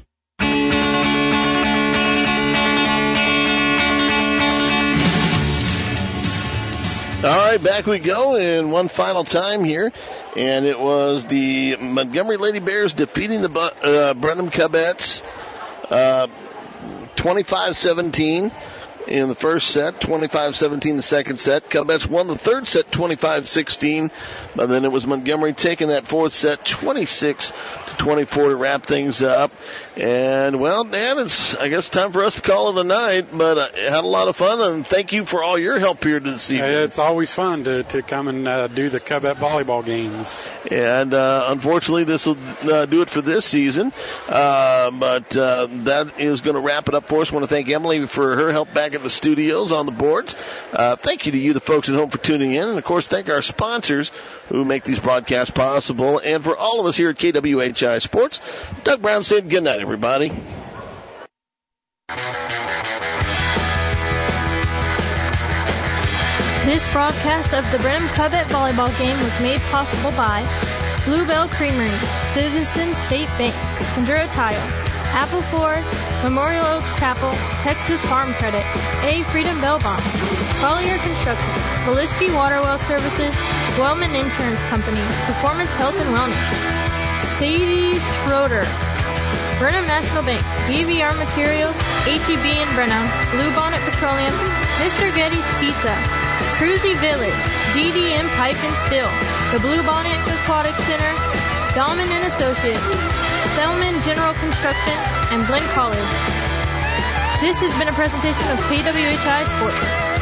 All right, back we go, and one final time here, and it was the Montgomery Lady Bears defeating the uh, Brenham Covettes uh, twenty-five seventeen in the first set, twenty-five seventeen the second set. Covettes won the third set twenty-five sixteen, but then it was Montgomery taking that fourth set twenty-six to twenty-four to wrap things up. And, well, Dan, it's, I guess, time for us to call it a night, but I had a lot of fun, and thank you for all your help here this evening. Yeah, it's always fun to, to come and uh, do the Covette volleyball games. And, uh, unfortunately, this will uh, do it for this season, uh, but uh, that is going to wrap it up for us. I want to thank Emily for her help back at the studios on the boards. Uh, thank you to you, the folks at home, for tuning in, and, of course, thank our sponsors who make these broadcasts possible. And for all of us here at K W H I Sports, Doug Brown said good night, everybody. This broadcast of the Brenham Covette volleyball game was made possible by Bluebell Creamery, Citizens State Bank, Enduro Tile, Apple Ford, Memorial Oaks Chapel, Texas Farm Credit, A. Freedom Bell Bond, Collier Construction, Villisky Waterwell Services, Wellman Insurance Company, Performance Health and Wellness, Sadie Schroeder, Brenham National Bank, B V R Materials, H E B in Brenham, Blue Bonnet Petroleum, Mister Getty's Pizza, Cruzy Village, D D M Pipe and Steel, the Blue Bonnet Aquatic Center, Dahlman and Associates, Selman General Construction, and Blinn College. This has been a presentation of K W H I Sports.